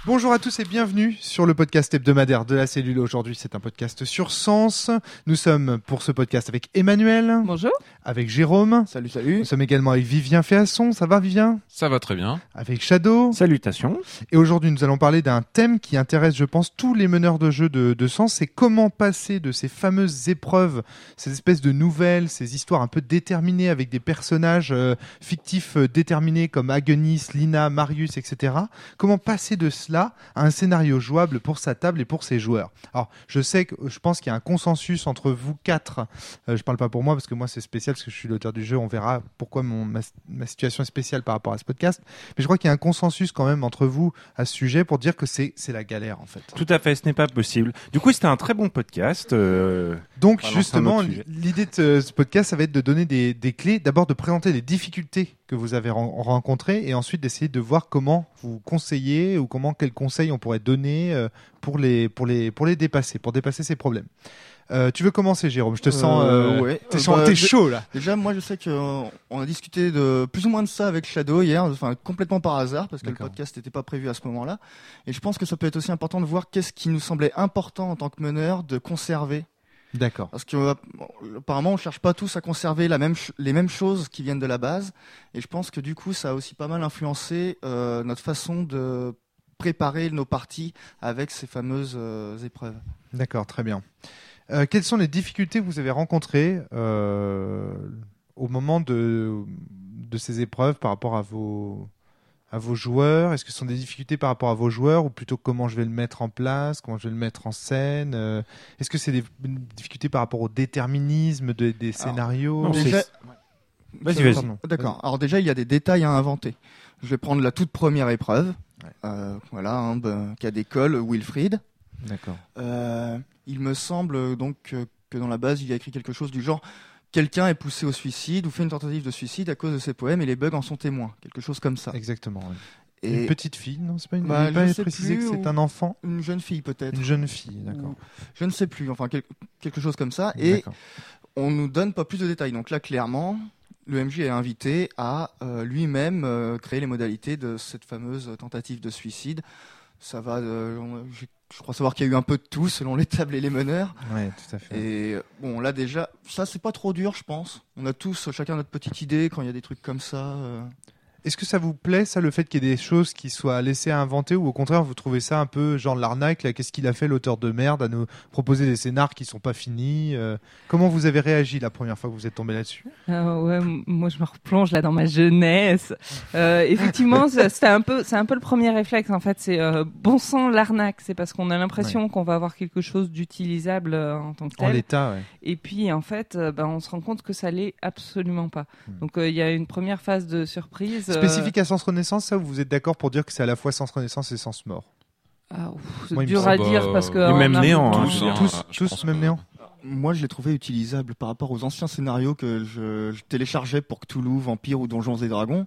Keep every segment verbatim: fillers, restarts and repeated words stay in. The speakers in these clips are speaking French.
Bonjour à tous et bienvenue sur le podcast hebdomadaire de la cellule. Aujourd'hui, c'est un podcast sur Sens. Nous sommes pour ce podcast avec Emmanuel. Bonjour. Avec Jérôme. Salut, salut. Nous sommes également avec Vivien Féasson. Ça va, Vivien ? Ça va très bien. Avec Shadow. Salutations. Et aujourd'hui, nous allons parler d'un thème qui intéresse, je pense, tous les meneurs de jeux de, de Sens. C'est comment passer de ces fameuses épreuves, ces espèces de nouvelles, ces histoires un peu déterminées avec des personnages euh, fictifs euh, déterminés comme Agonis, Lina, Marius, et cetera. Comment passer de cela à un scénario jouable pour sa table et pour ses joueurs. Alors, je sais que je pense qu'il y a un consensus entre vous quatre. Euh, je parle pas pour moi parce que moi c'est spécial parce que je suis l'auteur du jeu. On verra pourquoi mon, ma, ma situation est spéciale par rapport à ce podcast. Mais je crois qu'il y a un consensus quand même entre vous à ce sujet pour dire que c'est c'est la galère en fait. Tout à fait, ce n'est pas possible. Du coup, c'était un très bon podcast. Euh... Donc justement, l'idée de ce podcast, ça va être de donner des, des clés. D'abord de présenter les difficultés que vous avez ren- rencontrées et ensuite d'essayer de voir comment vous conseillez ou comment quels conseils on pourrait donner euh, pour les pour les pour les dépasser, pour dépasser ces problèmes. Euh, tu veux commencer, Jérôme ? Je te sens, euh, euh, ouais. t'es, euh, bah, t'es chaud là. Déjà, moi, je sais qu'on a discuté de plus ou moins de ça avec Shadow hier, enfin complètement par hasard parce que D'accord. le podcast n'était pas prévu à ce moment-là. Et je pense que ça peut être aussi important de voir qu'est-ce qui nous semblait important en tant que meneur de conserver. D'accord. Parce que euh, apparemment, on cherche pas tous à conserver la même ch- les mêmes choses qui viennent de la base. Et je pense que du coup, ça a aussi pas mal influencé euh, notre façon de préparer nos parties avec ces fameuses euh, épreuves. D'accord, très bien. Euh, quelles sont les difficultés que vous avez rencontrées euh, au moment de, de ces épreuves par rapport à vos, à vos joueurs ? Est-ce que ce sont des difficultés par rapport à vos joueurs ou plutôt comment je vais le mettre en place, comment je vais le mettre en scène ? euh, Est-ce que c'est des difficultés par rapport au déterminisme de, des scénarios ? Alors, non, déjà... Vas-y, vas-y. D'accord. Vas-y. Alors déjà, il y a des détails à inventer. Je vais prendre la toute première épreuve. Ouais. Euh, voilà, hein, ben, cas d'école, Wilfried. D'accord. Euh, il me semble donc que, que dans la base, il y a écrit quelque chose du genre quelqu'un est poussé au suicide ou fait une tentative de suicide à cause de ses poèmes et les bugs en sont témoins. Quelque chose comme ça. Exactement. Oui. Et une petite fille, non ? C'est pas une. Bah, il n'est pas précisé que c'est un enfant. Une jeune fille peut-être. Une jeune fille, d'accord. Ou... Je ne sais plus. Enfin, quel... quelque chose comme ça. Et d'accord. On nous donne pas plus de détails. Donc là, clairement, le M J est invité à euh, lui-même euh, créer les modalités de cette fameuse tentative de suicide. Ça va. Euh, je crois savoir qu'il y a eu un peu de tout selon les tables et les meneurs. Ouais, tout à fait. Et bon, là déjà, ça c'est pas trop dur, je pense. On a tous chacun notre petite idée quand il y a des trucs comme ça. Euh... Est-ce que ça vous plaît, ça, le fait qu'il y ait des choses qui soient laissées à inventer, ou au contraire, vous trouvez ça un peu genre l'arnaque, là, qu'est-ce qu'il a fait, l'auteur de merde, à nous proposer des scénars qui sont pas finis euh, Comment vous avez réagi la première fois que vous êtes tombé là-dessus ? euh, Ouais, m- moi je me replonge là dans ma jeunesse. Euh, effectivement, c'est, c'est un peu, c'est un peu le premier réflexe en fait. C'est euh, bon sang l'arnaque. C'est parce qu'on a l'impression ouais. qu'on va avoir quelque chose d'utilisable euh, en tant que tel. En l'état, ouais. Et puis en fait, euh, ben, on se rend compte que ça l'est absolument pas. Hmm. Donc il euh, y a une première phase de surprise. Spécifique à Sens Renaissance, ça, ou vous êtes d'accord pour dire que c'est à la fois Sens Renaissance et Sens Mort ? Ah, ouf, c'est Moi, dur à bah, dire parce que... Et même a... néant. Tous, hein, tous, tous, tous même que... néant. Moi, je l'ai trouvé utilisable par rapport aux anciens scénarios que je, je téléchargeais pour Cthulhu, Vampire ou Donjons et Dragons.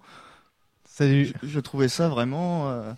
Salut. Je, je trouvais ça vraiment, euh,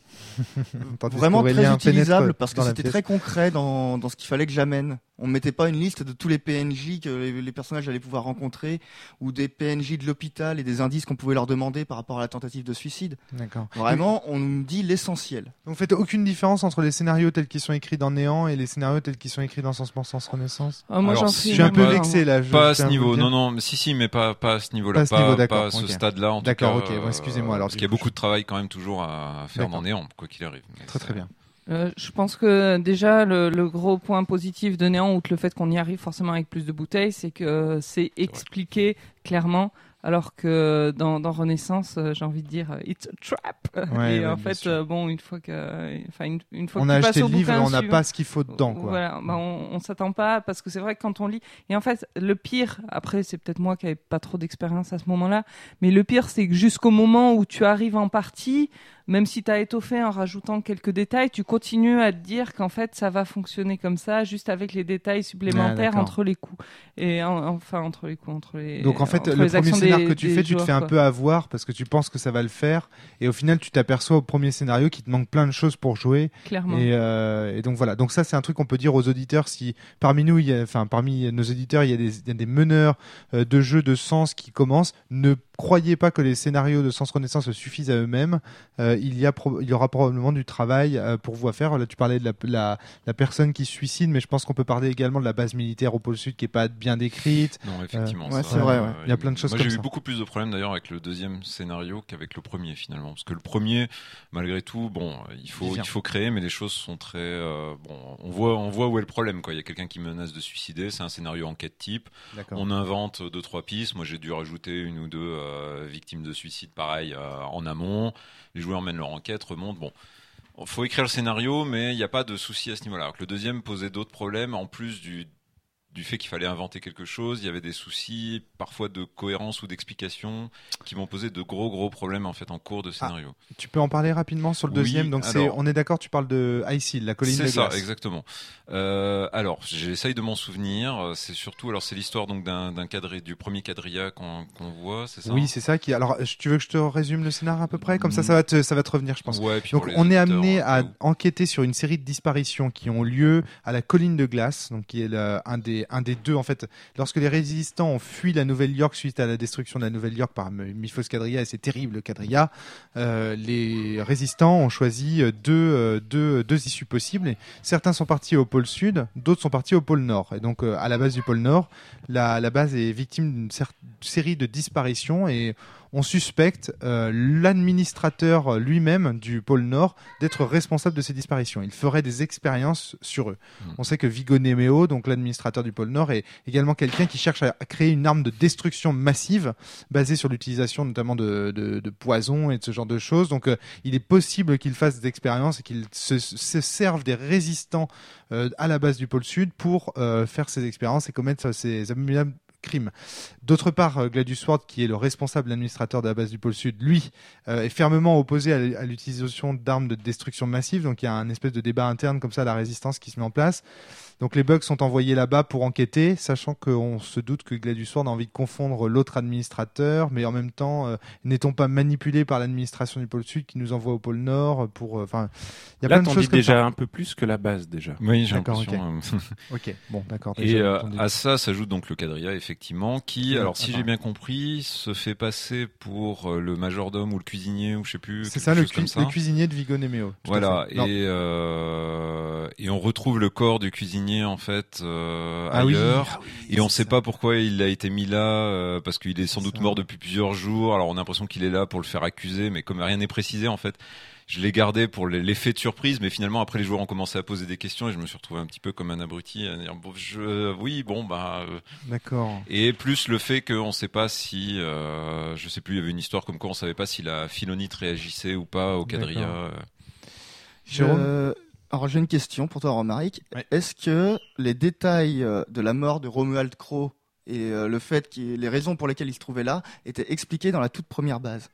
vraiment très utilisable parce que c'était très concret dans, dans ce qu'il fallait que j'amène. On ne mettait pas une liste de tous les P N J que les, les personnages allaient pouvoir rencontrer ou des P N J de l'hôpital et des indices qu'on pouvait leur demander par rapport à la tentative de suicide. D'accord. Vraiment, on nous dit l'essentiel. Donc, vous faites aucune différence entre les scénarios tels qu'ils sont écrits dans Néant et les scénarios tels qu'ils sont écrits dans Sens Mort, Sens Renaissance ? Oh, moi, Alors, j'en si je suis un peu pas, vexé là. Je, pas à je ce niveau, non, non, mais si, si, mais pas, pas à ce niveau-là, pas à ce, niveau, pas, pas à ce okay. stade-là en d'accord, tout cas. D'accord, ok, bon, excusez-moi alors. Parce qu'il y a beaucoup de travail quand même toujours à faire d'accord. dans Néant, quoi qu'il arrive. Mais très très bien. Euh, je pense que déjà le, le gros point positif de Néant, outre le fait qu'on y arrive forcément avec plus de bouteilles, c'est que c'est expliqué clairement, alors que dans, dans Renaissance, euh, j'ai envie de dire it's a trap. Ouais, et ouais, en fait, euh, bon, une fois que, enfin une, une fois on que a tu acheté passes le au livre, bouquin on n'a suivant, pas ce qu'il faut dedans, quoi. Voilà, bah on, on s'attend pas parce que c'est vrai que quand on lit, et en fait le pire, après c'est peut-être moi qui n'avais pas trop d'expérience à ce moment-là, mais le pire c'est que jusqu'au moment où tu arrives en partie, même si tu as étoffé en rajoutant quelques détails, tu continues à te dire qu'en fait ça va fonctionner comme ça, juste avec les détails supplémentaires ah, entre les coups. Et en, enfin entre les coups, entre les. Donc en fait, le premier scénar des, que tu fais, joueurs, tu te fais un quoi. peu avoir parce que tu penses que ça va le faire, et au final tu t'aperçois au premier scénario qu'il te manque plein de choses pour jouer. Clairement. Et, euh, et donc voilà. Donc ça c'est un truc qu'on peut dire aux auditeurs, si parmi nous, il y a, enfin parmi nos auditeurs, il y a des, il y a des meneurs euh, de jeux de sens qui commencent, ne croyez pas que les scénarios de Sens Renaissance suffisent à eux-mêmes. Euh, il y a pro- il y aura probablement du travail euh, pour vous à faire. Là, tu parlais de la, la, la personne qui se suicide, mais je pense qu'on peut parler également de la base militaire au pôle sud qui est pas bien décrite. Non, effectivement. Euh, ouais, ça, c'est vrai, ouais. Il y a plein de choses Moi, comme j'ai eu ça. beaucoup plus de problèmes d'ailleurs avec le deuxième scénario qu'avec le premier finalement, parce que le premier, malgré tout, bon, il faut, Vivien. il faut créer, mais les choses sont très, euh, bon, on voit, on voit où est le problème, quoi. Il y a quelqu'un qui menace de suicider, c'est un scénario enquête type. D'accord. On invente deux trois pistes. Moi, j'ai dû rajouter une ou deux euh, victimes de suicide, pareil, euh, en amont. Les joueurs mènent leur enquête, remontent. Bon, il faut écrire le scénario, mais il n'y a pas de souci à ce niveau-là. Alors que le deuxième posait d'autres problèmes, en plus du du fait qu'il fallait inventer quelque chose. Il y avait des soucis, parfois de cohérence ou d'explication, qui m'ont posé de gros gros problèmes en fait en cours de scénario. Ah, tu peux en parler rapidement sur le Oui, deuxième. Donc c'est, alors- on est d'accord, tu parles de Icehill, la colline de C'est ça, glace. exactement. Euh, alors, j'essaye de m'en souvenir. C'est surtout, alors c'est l'histoire donc d'un, d'un quadri, du premier quadrilla qu'on, qu'on voit, c'est ça. Oui, c'est ça qui. Alors, tu veux que je te résume le scénar à peu près, comme ça, ça va te, ça va te revenir, je pense. Ouais, puis Donc pour les on est auditeurs, amené au à cas où. enquêter sur une série de disparitions qui ont lieu à la colline de glace, donc qui est le- un des un des deux en fait. Lorsque les résistants ont fui la Nouvelle-York suite à la destruction de la Nouvelle-York par Miphos Quadrilla et ses terribles quadrillas, euh, les résistants ont choisi deux euh, deux deux issues possibles. Et certains sont partis au pôle sud, d'autres sont partis au pôle nord. Et donc euh, à la base du pôle nord, la la base est victime d'une cer- série de disparitions et on suspecte euh, l'administrateur lui-même du pôle Nord d'être responsable de ces disparitions. Il ferait des expériences sur eux. Mmh. On sait que Viggo Nemeo, donc l'administrateur du pôle Nord, est également quelqu'un qui cherche à créer une arme de destruction massive basée sur l'utilisation notamment de, de, de poison et de ce genre de choses. Donc euh, il est possible qu'il fasse des expériences et qu'il se, se serve des résistants euh, à la base du pôle Sud pour euh, faire ces expériences et commettre ces abominables crime. D'autre part, euh, Gladius Ward, qui est le responsable administrateur de la base du pôle Sud, lui, euh, est fermement opposé à, l- à l'utilisation d'armes de destruction massive. Donc il y a un espèce de débat interne comme ça à la résistance qui se met en place. Donc les bugs sont envoyés là-bas pour enquêter, sachant qu'on se doute que Gladius Ward a envie de confondre l'autre administrateur, mais en même temps, euh, n'est-on pas manipulé par l'administration du pôle Sud qui nous envoie au pôle Nord pour, enfin, euh, il y a Là, plein de t'en choses dis comme déjà ça. un peu plus que la base déjà. Oui, j'ai D'accord, l'impression. euh, Ok, bon, d'accord. Et déjà, euh, entendu. à ça s'ajoute donc le quadrilla, effectivement, qui, Oui, alors si attends. j'ai bien compris, se fait passer pour euh, le majordome ou le cuisinier ou je sais plus. C'est quelque ça le, chose comme cu- ça. le cuisinier de Viggo Nemeo. tout à Voilà, fait. Non. et euh, et on retrouve le corps du cuisinier en fait euh, Ah oui, ailleurs. ah oui, Et on c'est sait ça. pas pourquoi il a été mis là, euh, parce qu'il est sans C'est doute ça. mort depuis plusieurs jours. Alors on a l'impression qu'il est là pour le faire accuser, mais comme rien n'est précisé en fait, je l'ai gardé pour l'effet de surprise. Mais finalement après les joueurs ont commencé à poser des questions et je me suis retrouvé un petit peu comme un abruti à dire bon, je, oui bon bah. euh, D'accord. Et plus le fait qu'on sait pas si, euh, je sais plus, il y avait une histoire comme quoi on savait pas si la philonite réagissait ou pas au quadrilla. D'accord. euh. Jérôme Euh, alors j'ai une question pour toi, Romaric. Ouais. Est-ce que les détails euh, de la mort de Romuald Crowe et euh, le fait qu'il les raisons pour lesquelles il se trouvait là étaient expliquées dans la toute première base?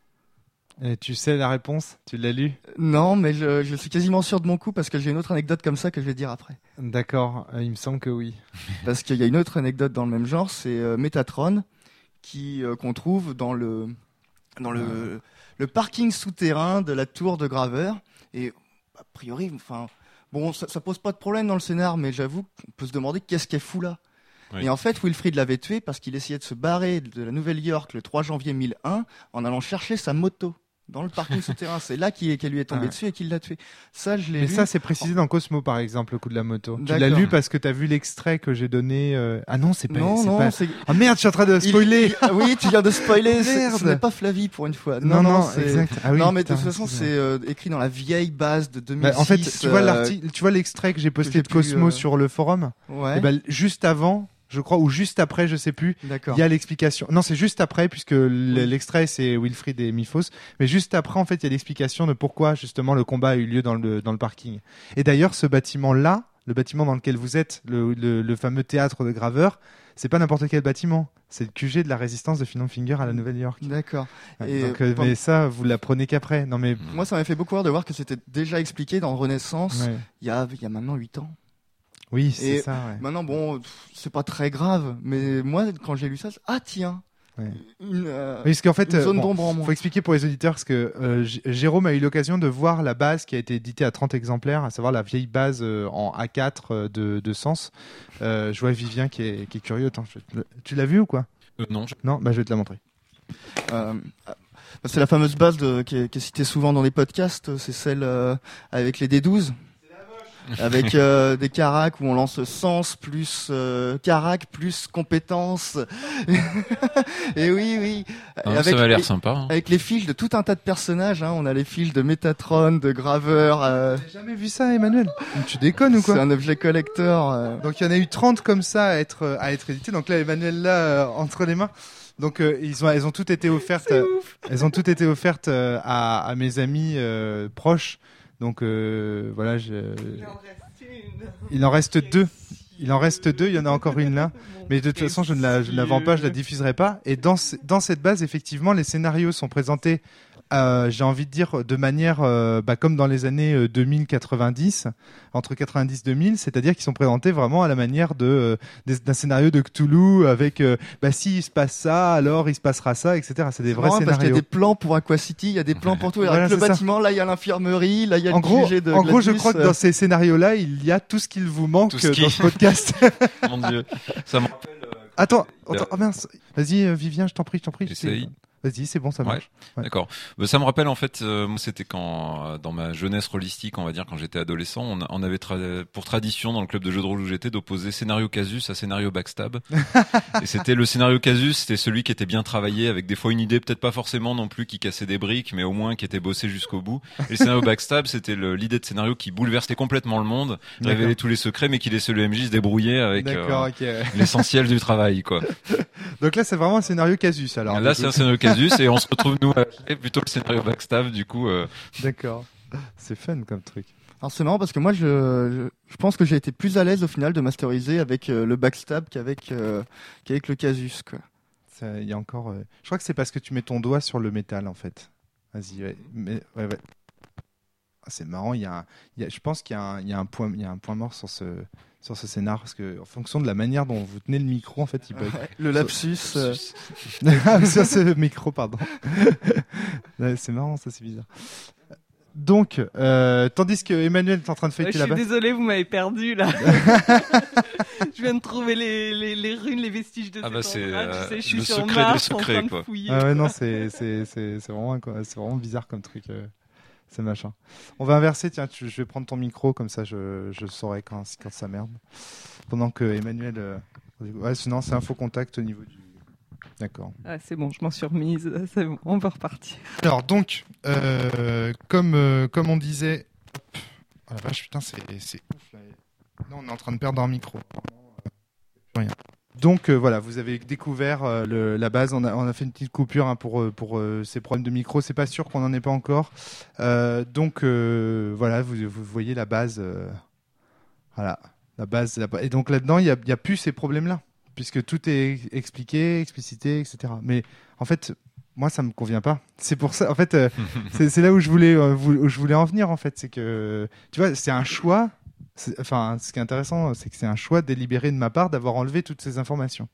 Et tu sais la réponse? Tu l'as lu? Euh, Non, mais je, je suis quasiment sûr de mon coup parce que j'ai une autre anecdote comme ça que je vais dire après. D'accord, euh, il me semble que oui. Parce qu'il y a une autre anecdote dans le même genre, c'est euh, Métatron qui euh, qu'on trouve dans le dans le le parking souterrain de la tour de Graveur et a priori, enfin bon, ça, ça pose pas de problème dans le scénar, mais j'avoue qu'on peut se demander qu'est-ce qu'elle fout là. Oui. Et en fait, Wilfried l'avait tué parce qu'il essayait de se barrer de la Nouvelle-York le trois janvier mille un en allant chercher sa moto dans le parking souterrain. C'est là qu'il- qu'elle lui est tombée Ah. dessus et qu'il l'a tué. Ça, je l'ai Mais lu. ça, c'est précisé dans Cosmo, par exemple, le coup de la moto. Tu l'as D'accord. lu parce que t'as vu l'extrait que j'ai donné. euh, Ah non, c'est pas. non, c'est non, pas... c'est. Oh merde, je suis en train de Il- spoiler. il- ah oui, tu viens de spoiler. c'est- Merde. Ce n'est pas Flavie pour une fois. Non, non, c'est- exact. Ah oui, non, mais putain, de toute façon, excuse-moi. c'est euh, écrit dans la vieille base de deux mille six. Bah, en fait, tu vois euh, l'article, tu vois l'extrait que j'ai posté j'ai de pu, Cosmo euh, sur le forum. Ouais. Et ben juste avant, je crois, ou juste après, je sais plus. D'accord. Il y a l'explication. Non, c'est juste après, puisque l- l'extrait c'est Wilfried et Miphos. Mais juste après, en fait, il y a l'explication de pourquoi justement le combat a eu lieu dans le dans le parking. Et d'ailleurs, ce bâtiment-là, le bâtiment dans lequel vous êtes, le, le, le fameux théâtre de Graveur, c'est pas n'importe quel bâtiment. C'est le Q G de la résistance de Finger à la Nouvelle-York. D'accord. Ouais, Et, donc, euh, bon, mais ça, vous l'apprenez qu'après. Non, mais moi, ça m'a fait beaucoup rire de voir que c'était déjà expliqué dans Renaissance ouais. il y a il y a maintenant huit ans. oui, c'est Et ça. Ouais. Maintenant, bon, pff, c'est pas très grave, mais moi, quand j'ai lu ça, c'est- ah tiens, Ouais. une, euh, Oui, parce qu'en fait, une euh, zone bon, d'ombre en moins. faut expliquer pour les auditeurs parce que euh, J- Jérôme a eu l'occasion de voir la base qui a été éditée à trente exemplaires, à savoir la vieille base euh, en A quatre euh, de, de Sens. Euh, je vois Vivien qui est, qui est curieux. Attends, je vais te le- tu l'as vu ou quoi? Euh, non, je- Non, bah je vais te la montrer. Euh, c'est la fameuse base de, qui, est, qui est citée souvent dans les podcasts, c'est celle euh, avec les D douze. Avec euh, des caracs où on lance sens plus euh, carac plus compétences. Et oui, oui. Ah, avec ça m'a l'air les, sympa. Hein. Avec les fiches de tout un tas de personnages. Hein. On a les fiches de Métatron, de Graveur. Euh... J'ai jamais vu ça, Emmanuel. Tu déconnes ou quoi? C'est un objet collector. Euh... Donc il y en a eu trente comme ça à être à être édité. Donc là, Emmanuel là euh, entre les mains. Donc euh, ils ont elles ont toutes été offertes. Euh, elles ont toutes été offertes euh, à, à mes amis euh, proches. Donc euh, voilà, je... il en reste deux. Il en reste deux. Il y en a encore une là. Mais de toute façon, je ne la, je ne la vends pas, je la diffuserai pas. Et dans ce, dans cette base, effectivement, les scénarios sont présentés. Euh, j'ai envie de dire de manière euh, bah, comme dans les années euh, deux mille quatre-vingt-dix, entre quatre-vingt-dix et deux mille, c'est-à-dire qu'ils sont présentés vraiment à la manière de euh, d'un scénario de Cthulhu avec euh, bah si il se passe ça, alors il se passera ça, et cetera. C'est des c'est vrais scénarios. Parce qu'il y a des plans pour Aquacity, il y a des plans pour tout. Voilà, le c'est bâtiment, ça. Là il y a l'infirmerie, là il y a en le gros, G G de En Gladius, gros, je crois que euh... dans ces scénarios-là, il y a tout ce qu'il vous manque Tout ce qui... dans ce podcast. Mon Dieu, ça me rappelle. Euh, attends, attends, oh mince. Vas-y, euh, Vivien, je t'en prie, je t'en prie. Essaye. Vas-y, c'est bon, ça marche. Ouais, ouais. D'accord. Bah, ça me rappelle en fait, euh, moi c'était quand euh, dans ma jeunesse rôlistique, on va dire quand j'étais adolescent, on, on avait tra- pour tradition dans le club de jeux de rôle où j'étais d'opposer scénario casus à scénario backstab. Et c'était le scénario casus, c'était celui qui était bien travaillé avec des fois une idée peut-être pas forcément non plus qui cassait des briques, mais au moins qui était bossé jusqu'au bout. Et le scénario backstab, c'était le, l'idée de scénario qui bouleversait complètement le monde, révélait tous les secrets, mais qui laissait le M J se débrouiller avec euh, okay. l'essentiel du travail, quoi. Donc là, c'est vraiment un scénario casus. Alors là, c'est un scénario casus et on se retrouve nous à plutôt le scénario backstab du coup. Euh... D'accord, c'est fun comme truc. Alors c'est marrant parce que moi, je, je, je pense que j'ai été plus à l'aise au final de masteriser avec euh, le backstab qu'avec euh, qu'avec le casus, quoi. Il y a encore. Euh... Je crois que c'est parce que tu mets ton doigt sur le métal en fait. Vas-y, ouais, mais ouais, ouais. Ah, c'est marrant. Il y a, un... il y a, je pense qu'il y a un, il y a un point, il y a un point mort sur ce. sur ce scénar parce que en fonction de la manière dont vous tenez le micro en fait il bug. Ouais, le lapsus euh... sur ce micro pardon. Ouais, c'est marrant ça, c'est bizarre. Donc euh, tandis que Emmanuel est en train de fêter ouais, là-bas. Je suis désolé, vous m'avez perdu là. Je viens de trouver les, les, les runes, les vestiges de ah bah c'est euh, tu sais, je suis le sur secret Mars, des secrets quoi. Fouiller, ah ouais non c'est c'est c'est c'est vraiment c'est vraiment bizarre comme truc. Euh... C'est machin. On va inverser, tiens, tu, je vais prendre ton micro, comme ça je, je saurai quand, quand ça merde. Pendant que Emmanuel. Euh, ouais, sinon, c'est un faux contact au niveau du. D'accord. Ah, c'est bon, je m'en suis remise, c'est bon, on va repartir. Alors, donc, euh, comme, euh, comme on disait. Hop, oh la vache, putain, c'est, c'est ouf là. Non, on est en train de perdre un micro. Rien. Donc euh, voilà, vous avez découvert euh, le, la base. On a, on a fait une petite coupure hein, pour pour euh, ces problèmes de micro. C'est pas sûr qu'on en ait pas encore. Euh, donc euh, voilà, vous, vous voyez la base. Euh, voilà, la base. La, et donc là-dedans, il y a, y a plus ces problèmes-là, puisque tout est expliqué, explicité, et cetera. Mais en fait, moi, ça me convient pas. C'est pour ça. En fait, euh, c'est, c'est là où je voulais euh, où je voulais en venir. En fait, c'est que tu vois, c'est un choix. C'est, enfin, ce qui est intéressant, c'est que c'est un choix délibéré de ma part d'avoir enlevé toutes ces informations.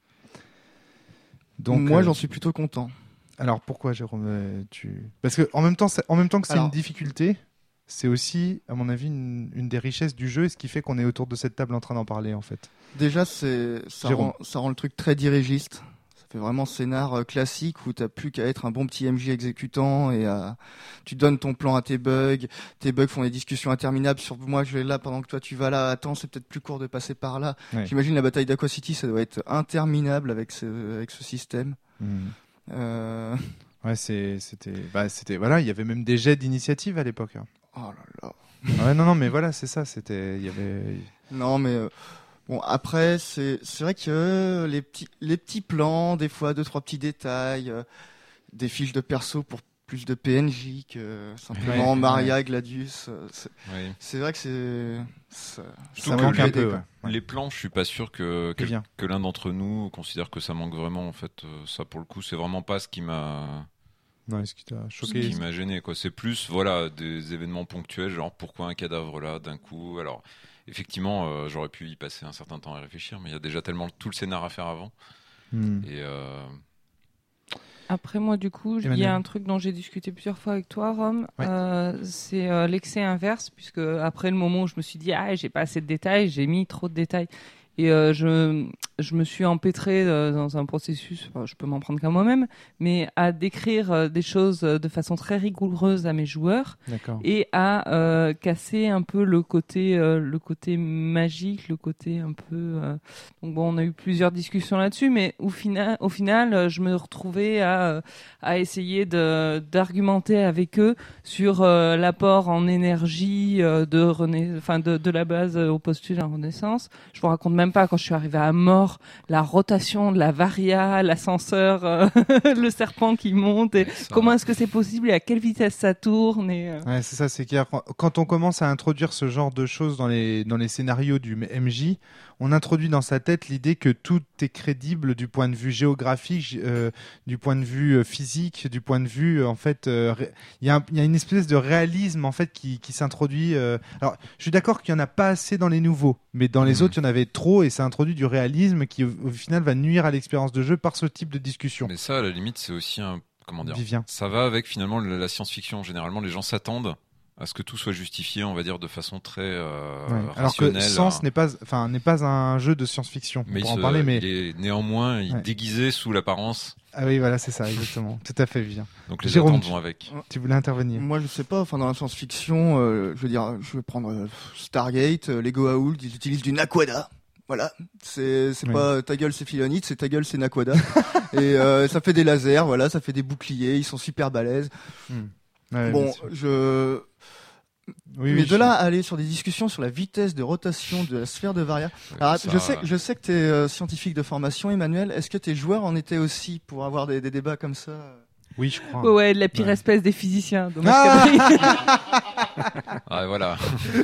Donc, moi, euh, j'en suis plutôt content. Alors, pourquoi, Jérôme tu... Parce que en même temps, en même temps que c'est alors... une difficulté, c'est aussi, à mon avis, une, une des richesses du jeu et ce qui fait qu'on est autour de cette table en train d'en parler, en fait. Déjà, c'est, ça, rend, ça rend le truc très dirigiste. C'est vraiment scénar classique où t'as plus qu'à être un bon petit M J exécutant et à... tu donnes ton plan à tes bugs, tes bugs font des discussions interminables sur moi je vais là pendant que toi tu vas là, attends c'est peut-être plus court de passer par là. Ouais. J'imagine la bataille d'Aquacity ça doit être interminable avec ce, avec ce système. Mmh. Euh... Ouais c'est, c'était, bah, c'était, voilà il y avait même des jets d'initiative à l'époque. Hein. Oh là là. Ouais non non mais voilà c'est ça, c'était, il y avait. Non mais. Euh... Bon après c'est c'est vrai que les petits les petits plans des fois deux trois petits détails euh, des fiches de perso pour plus de P N J que simplement ouais, Maria ouais. Gladius euh, c'est, oui. c'est vrai que c'est ça, ça manque un peu. Ouais. Les plans je suis pas sûr que que, que l'un d'entre nous considère que ça manque vraiment en fait euh, ça pour le coup c'est vraiment pas ce qui m'a non, ce qui t'a choqué ce qui m'a gêné quoi c'est plus voilà des événements ponctuels genre pourquoi un cadavre là d'un coup alors effectivement, euh, j'aurais pu y passer un certain temps à réfléchir, mais il y a déjà tellement tout le scénar à faire avant. Mmh. Et euh... Après, moi, du coup, il y a un truc dont j'ai discuté plusieurs fois avec toi, Rome. Ouais. Euh, c'est euh, l'excès inverse, puisque après le moment où je me suis dit, ah, j'ai pas assez de détails, j'ai mis trop de détails. Et euh, je, je me suis empêtrée euh, dans un processus, enfin, je peux m'en prendre qu'à moi-même, mais à décrire euh, des choses de façon très rigoureuse à mes joueurs. D'accord. Et à euh, casser un peu le côté, euh, le côté magique, le côté un peu. Euh... Donc bon, on a eu plusieurs discussions là-dessus, mais au final, au final, je me retrouvais à à essayer de d'argumenter avec eux sur euh, l'apport en énergie euh, de René, enfin de de la base au postulat en Renaissance. Je vous raconte même pas quand je suis arrivée à mort, la rotation de la varia, l'ascenseur, euh, le serpent qui monte, et Ça... comment est-ce que c'est possible et à quelle vitesse ça tourne. Et, euh... Ouais, c'est ça, c'est clair. Quand on commence à introduire ce genre de choses dans les, dans les scénarios du M J, on introduit dans sa tête l'idée que tout est crédible du point de vue géographique, euh, du point de vue physique, du point de vue, euh, en fait, il euh, y, y a une espèce de réalisme, en fait, qui, qui s'introduit. Euh... Alors, je suis d'accord qu'il n'y en a pas assez dans les nouveaux, mais dans les mmh. autres, il y en avait trop et ça introduit du réalisme qui, au, au final, va nuire à l'expérience de jeu par ce type de discussion. Mais ça, à la limite, c'est aussi un... Comment dire ? Vivien. Ça va avec finalement la science-fiction. Généralement, les gens s'attendent à ce que tout soit justifié, on va dire, de façon très euh, ouais. rationnelle. Alors que Sens n'est pas, enfin, n'est pas un jeu de science-fiction. Mais, pour il, en se, parler, mais il est néanmoins il ouais. déguisé sous l'apparence. Ah oui, voilà, c'est ça, exactement. Tout à fait, Vivien. Donc les Jérôme, attentes vont avec. Tu voulais intervenir ? Moi, je sais pas. Enfin, dans la science-fiction, euh, je veux dire, je vais prendre euh, Stargate, euh, Lego Aoul, ils utilisent du Naquadah. Voilà, c'est c'est oui. pas ta gueule c'est Philonite, c'est ta gueule c'est Naquadah. Et euh, ça fait des lasers, voilà, ça fait des boucliers, ils sont super balèzes. Hmm. Ouais, bon, je oui, mais oui, de je... là à aller sur des discussions sur la vitesse de rotation de la sphère de Varia. Ouais, Alors, ça... je sais je sais que tu es euh, scientifique de formation, Emmanuel, est-ce que tes joueurs en étaient aussi pour avoir des, des débats comme ça? Oui, je crois. Ouais, ouais, la pire ouais. espèce des physiciens. Ah, ah voilà.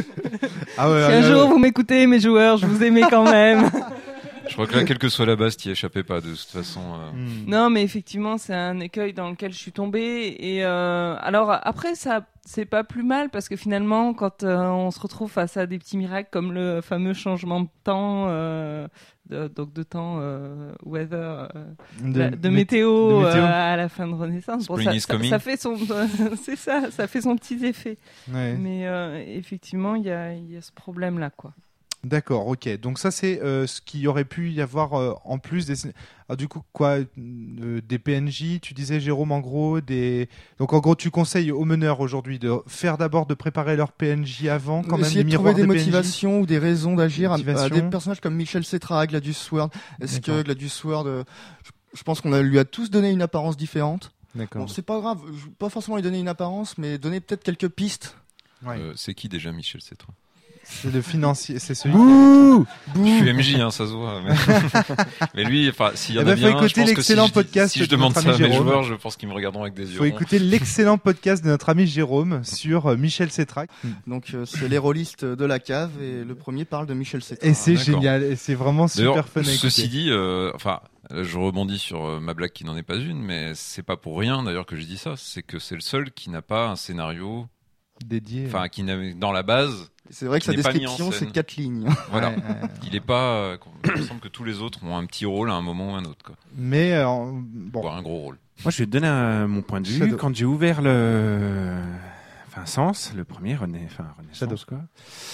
Ah ouais, si un jour vous m'écoutez, mes joueurs, je vous aimais quand même. Je crois que là, quelle que soit la base, t'y échappais pas de toute façon. Euh... Mm. Non, mais effectivement, c'est un écueil dans lequel je suis tombée. Et euh, alors après, ça, c'est pas plus mal parce que finalement, quand euh, on se retrouve face à des petits miracles comme le fameux changement de temps, euh, de, donc de temps, euh, weather, euh, de, la, de, de, météo, de météo. Euh, à la fin de Renaissance, bon, ça, ça, ça fait son, c'est ça, ça fait son petit effet. Ouais. Mais euh, effectivement, il y a, y a ce problème-là, quoi. D'accord, ok. Donc ça, c'est euh, ce qu'il y aurait pu y avoir euh, en plus des... Ah, du coup, quoi euh, des P N J, tu disais, Jérôme, en gros, des... Donc en gros, tu conseilles aux meneurs aujourd'hui de faire d'abord, de préparer leur P N J avant, quand Essayer même, de trouver des de motivations ou des raisons d'agir à, à des personnages comme Michel Cetra, Gladius Sword. Est-ce D'accord. que Gladius Sword, euh, je pense qu'on a, lui a tous donné une apparence différente. D'accord. Bon, c'est pas grave, pas forcément lui donner une apparence, mais donner peut-être quelques pistes. Ouais. Euh, c'est qui déjà Michel Cetra ? C'est le financier, c'est celui. Bouh Bouh je suis M J, hein, ça se voit. Mais, mais lui, enfin, s'il y en eh ben, a bien, faut écouter je pense l'excellent que si podcast je, si je demande ça à mes Jérôme. joueurs, je pense qu'ils me regarderont avec des yeux. Il faut écouter l'excellent podcast de notre ami Jérôme sur euh, Michel Cetra. Donc euh, c'est les rôlistes de la cave et le premier parle de Michel Cetra. Et c'est D'accord. génial, et c'est vraiment super D'ailleurs, fun à écouter. Ceci dit, euh, enfin, je rebondis sur euh, ma blague qui n'en est pas une, mais c'est pas pour rien d'ailleurs que je dis ça. C'est que c'est le seul qui n'a pas un scénario dédié. Enfin, qui n'a dans la base. C'est vrai que sa description, c'est quatre lignes. Voilà. Ouais, ouais, ouais. Il est pas. Euh, il me semble que tous les autres ont un petit rôle à un moment ou à un autre. Quoi. Mais euh, bon. Voire un gros rôle. Moi, je vais te donner un, mon point de vue. Shadow. Quand j'ai ouvert le, enfin, Sens, le premier René, enfin Renaissance, quoi.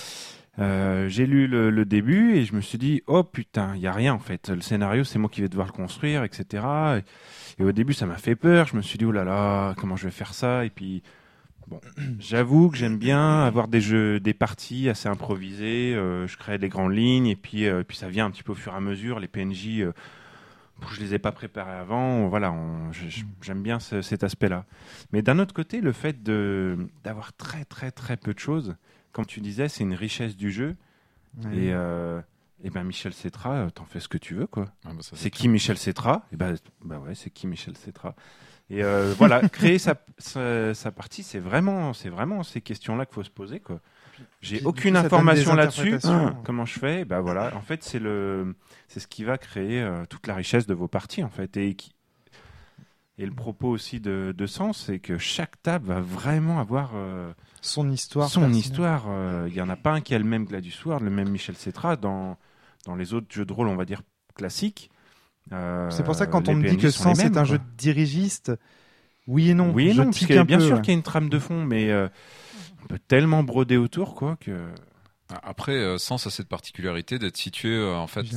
Euh, j'ai lu le, le début et je me suis dit, oh putain, il y a rien en fait. Le scénario, c'est moi qui vais devoir le construire, et cetera. Et, et au début, ça m'a fait peur. Je me suis dit, oh là là, comment je vais faire ça ? Et puis. Bon, j'avoue que j'aime bien avoir des jeux, des parties assez improvisées. Euh, je crée des grandes lignes et puis, euh, puis ça vient un petit peu au fur et à mesure. Les P N J, euh, je les ai pas préparés avant. Voilà, on, je, j'aime bien ce, cet aspect-là. Mais d'un autre côté, le fait de d'avoir très très très peu de choses, comme tu disais, c'est une richesse du jeu. Mmh. Et euh, et ben Michel Cetra, t'en fais ce que tu veux, quoi. Ah bah ça, c'est, c'est qui Michel Cetra ? Et ben bah ouais, c'est qui Michel Cetra ? Et euh, voilà, créer sa, sa, sa partie, c'est vraiment, c'est vraiment ces questions-là qu'il faut se poser, quoi. J'ai puis, aucune information là-dessus. Ah, comment je fais ? Ben voilà, en fait, c'est le, c'est ce qui va créer euh, toute la richesse de vos parties, en fait. Et, qui, et le propos aussi de, de Sens, c'est que chaque table va vraiment avoir euh, son histoire. Son personnelle. histoire. Il euh, y en a pas un qui a le même Gladius Sword, le même Michel Cetra. Dans dans les autres jeux de rôle, on va dire classiques. Euh, c'est pour ça que quand on me dit que Sens est un jeu de dirigiste, oui et non. Oui et non, parce qu'il y a bien peu, sûr ouais. qu'il y a une trame de fond, mais euh, on peut tellement broder autour, quoi, que... Après, euh, Sens a cette particularité d'être situé, euh, en fait, bien.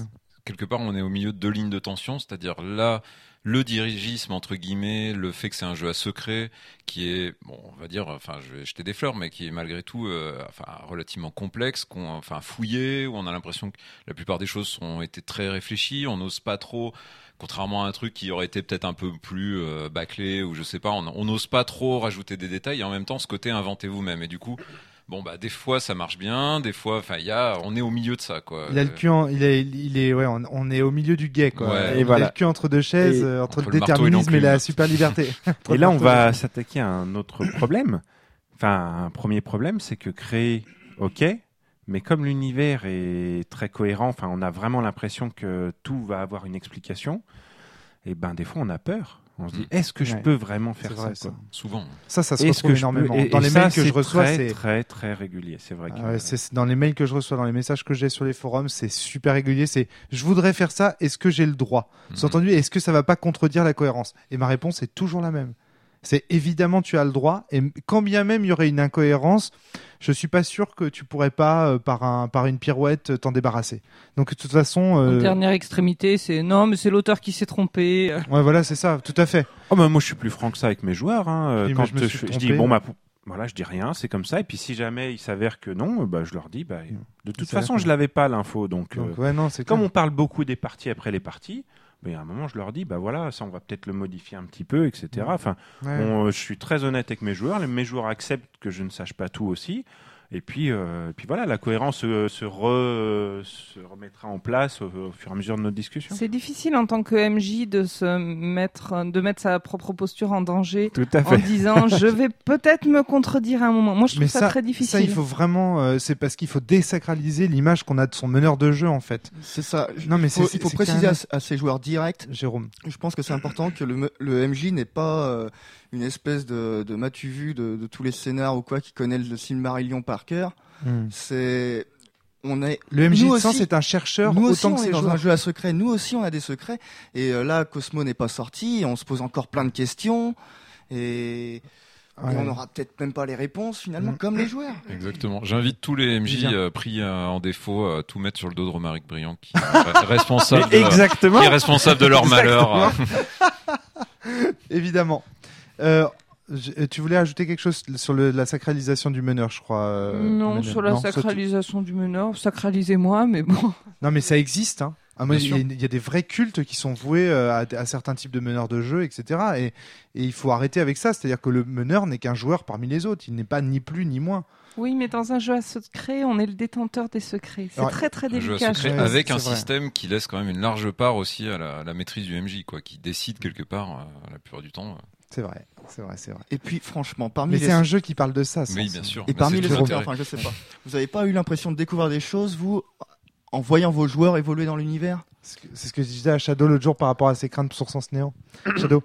quelque part, on est au milieu de deux lignes de tension, c'est-à-dire là, le dirigisme entre guillemets, le fait que c'est un jeu à secret, qui est, bon, on va dire, enfin, je vais jeter des fleurs, mais qui est malgré tout, euh, enfin, relativement complexe, qu'on, enfin, fouillé, où on a l'impression que la plupart des choses ont été très réfléchies, on n'ose pas trop. Contrairement à un truc qui aurait été peut-être un peu plus euh, bâclé ou je sais pas, on n'ose pas trop rajouter des détails et en même temps ce côté inventez vous-même. Et du coup, bon bah des fois ça marche bien, des fois, enfin il y a, on est au milieu de ça quoi. Il a le cul, en, il est, il est, ouais, on, on est au milieu du guet quoi. Ouais, et il voilà. a le cul entre deux chaises, euh, entre, entre le, le déterminisme et, et la super liberté. Et là on va s'attaquer à un autre problème. Enfin un premier problème, c'est que créer, ok. Mais comme l'univers est très cohérent, enfin, on a vraiment l'impression que tout va avoir une explication. Et ben, des fois, on a peur. On se dit, est-ce que ouais. je peux vraiment faire ça, ça Souvent. Ça, ça se retrouve énormément. Et, dans et les ça, mails que je reçois, très, c'est très, très régulier. C'est vrai. Ah ouais, c'est dans les mails que je reçois, dans les messages que j'ai sur les forums, c'est super régulier. C'est, je voudrais faire ça. Est-ce que j'ai le droit? Mm-hmm. Sous-entendu, est-ce que ça va pas contredire la cohérence? Et ma réponse est toujours la même. C'est évidemment tu as le droit, et quand bien même il y aurait une incohérence, je suis pas sûr que tu pourrais pas euh, par un par une pirouette t'en débarrasser. Donc de toute façon, euh... en dernière extrémité, c'est non mais c'est l'auteur qui s'est trompé. Ouais voilà c'est ça, tout à fait. Oh bah moi je suis plus franc que ça avec mes joueurs. Hein. Puis, quand je, me je, je dis bon bah voilà je dis rien, c'est comme ça. Et puis si jamais il s'avère que non, bah je leur dis bah de toute façon je l'avais pas l'info donc. donc euh, ouais non c'est comme clair. on parle beaucoup des parties après les parties. Mais à un moment, je leur dis, bah voilà, ça, on va peut-être le modifier un petit peu, et cetera. Enfin, ouais. bon, je suis très honnête avec mes joueurs. Les, mes joueurs acceptent que je ne sache pas tout aussi. Et puis, euh, puis voilà, la cohérence euh, se, re, se remettra en place au, au fur et à mesure de notre discussion. C'est difficile en tant que M J de se mettre, de mettre sa propre posture en danger Tout à fait. en disant je vais peut-être me contredire à un moment. Moi, je trouve ça, ça très difficile. Ça, il faut vraiment, euh, c'est parce qu'il faut désacraliser l'image qu'on a de son meneur de jeu en fait. C'est ça. Non mais faut, c'est, il faut c'est préciser à, à ses joueurs directs. Jérôme. Je pense que c'est important que le, le M J n'est pas euh, une espèce de, de matu-vu de, de tous les scénars ou quoi qui connaît le Silmarillion par cœur. Hmm. C'est, on est. Le M J de sang, c'est un chercheur nous autant aussi, que on ses est dans joueurs. un jeu à secret. Nous aussi, on a des secrets. Et euh, là, Cosmo n'est pas sorti. On se pose encore plein de questions. Et, ouais. et on n'aura peut-être même pas les réponses finalement, mmh. comme les joueurs. Exactement. J'invite tous les M J euh, pris euh, en défaut à tout mettre sur le dos de Romaric Briand, qui est responsable. Exactement. De, qui est responsable de leur malheur. Évidemment. Euh, Je, tu voulais ajouter quelque chose sur le, la sacralisation du meneur, je crois. Euh, non, meneur. sur la non, sacralisation du meneur, sacralisez-moi, mais bon. Non, mais ça existe. Hein. Ah, moi, il, y a, il y a des vrais cultes qui sont voués à, à certains types de meneurs de jeu, et cetera. Et, et il faut arrêter avec ça. C'est-à-dire que le meneur n'est qu'un joueur parmi les autres. Il n'est pas ni plus ni moins. Oui, mais dans un jeu à secret, on est le détenteur des secrets. C'est Alors, très très délicat. Un jeu à secret avec c'est un vrai. Système qui laisse quand même une large part aussi à la, à la maîtrise du M J, quoi, qui décide quelque part euh, la plupart du temps. Euh. C'est vrai, c'est vrai, c'est vrai. Et puis, franchement, parmi mais les... c'est un jeu qui parle de ça. Oui, bien sûr. Et bah, parmi les auteurs, enfin, je sais pas. Vous avez pas eu l'impression de découvrir des choses, vous, en voyant vos joueurs évoluer dans l'univers? C'est ce que je disais à Shadow l'autre jour par rapport à ses craintes pour Sens Néant. Shadow.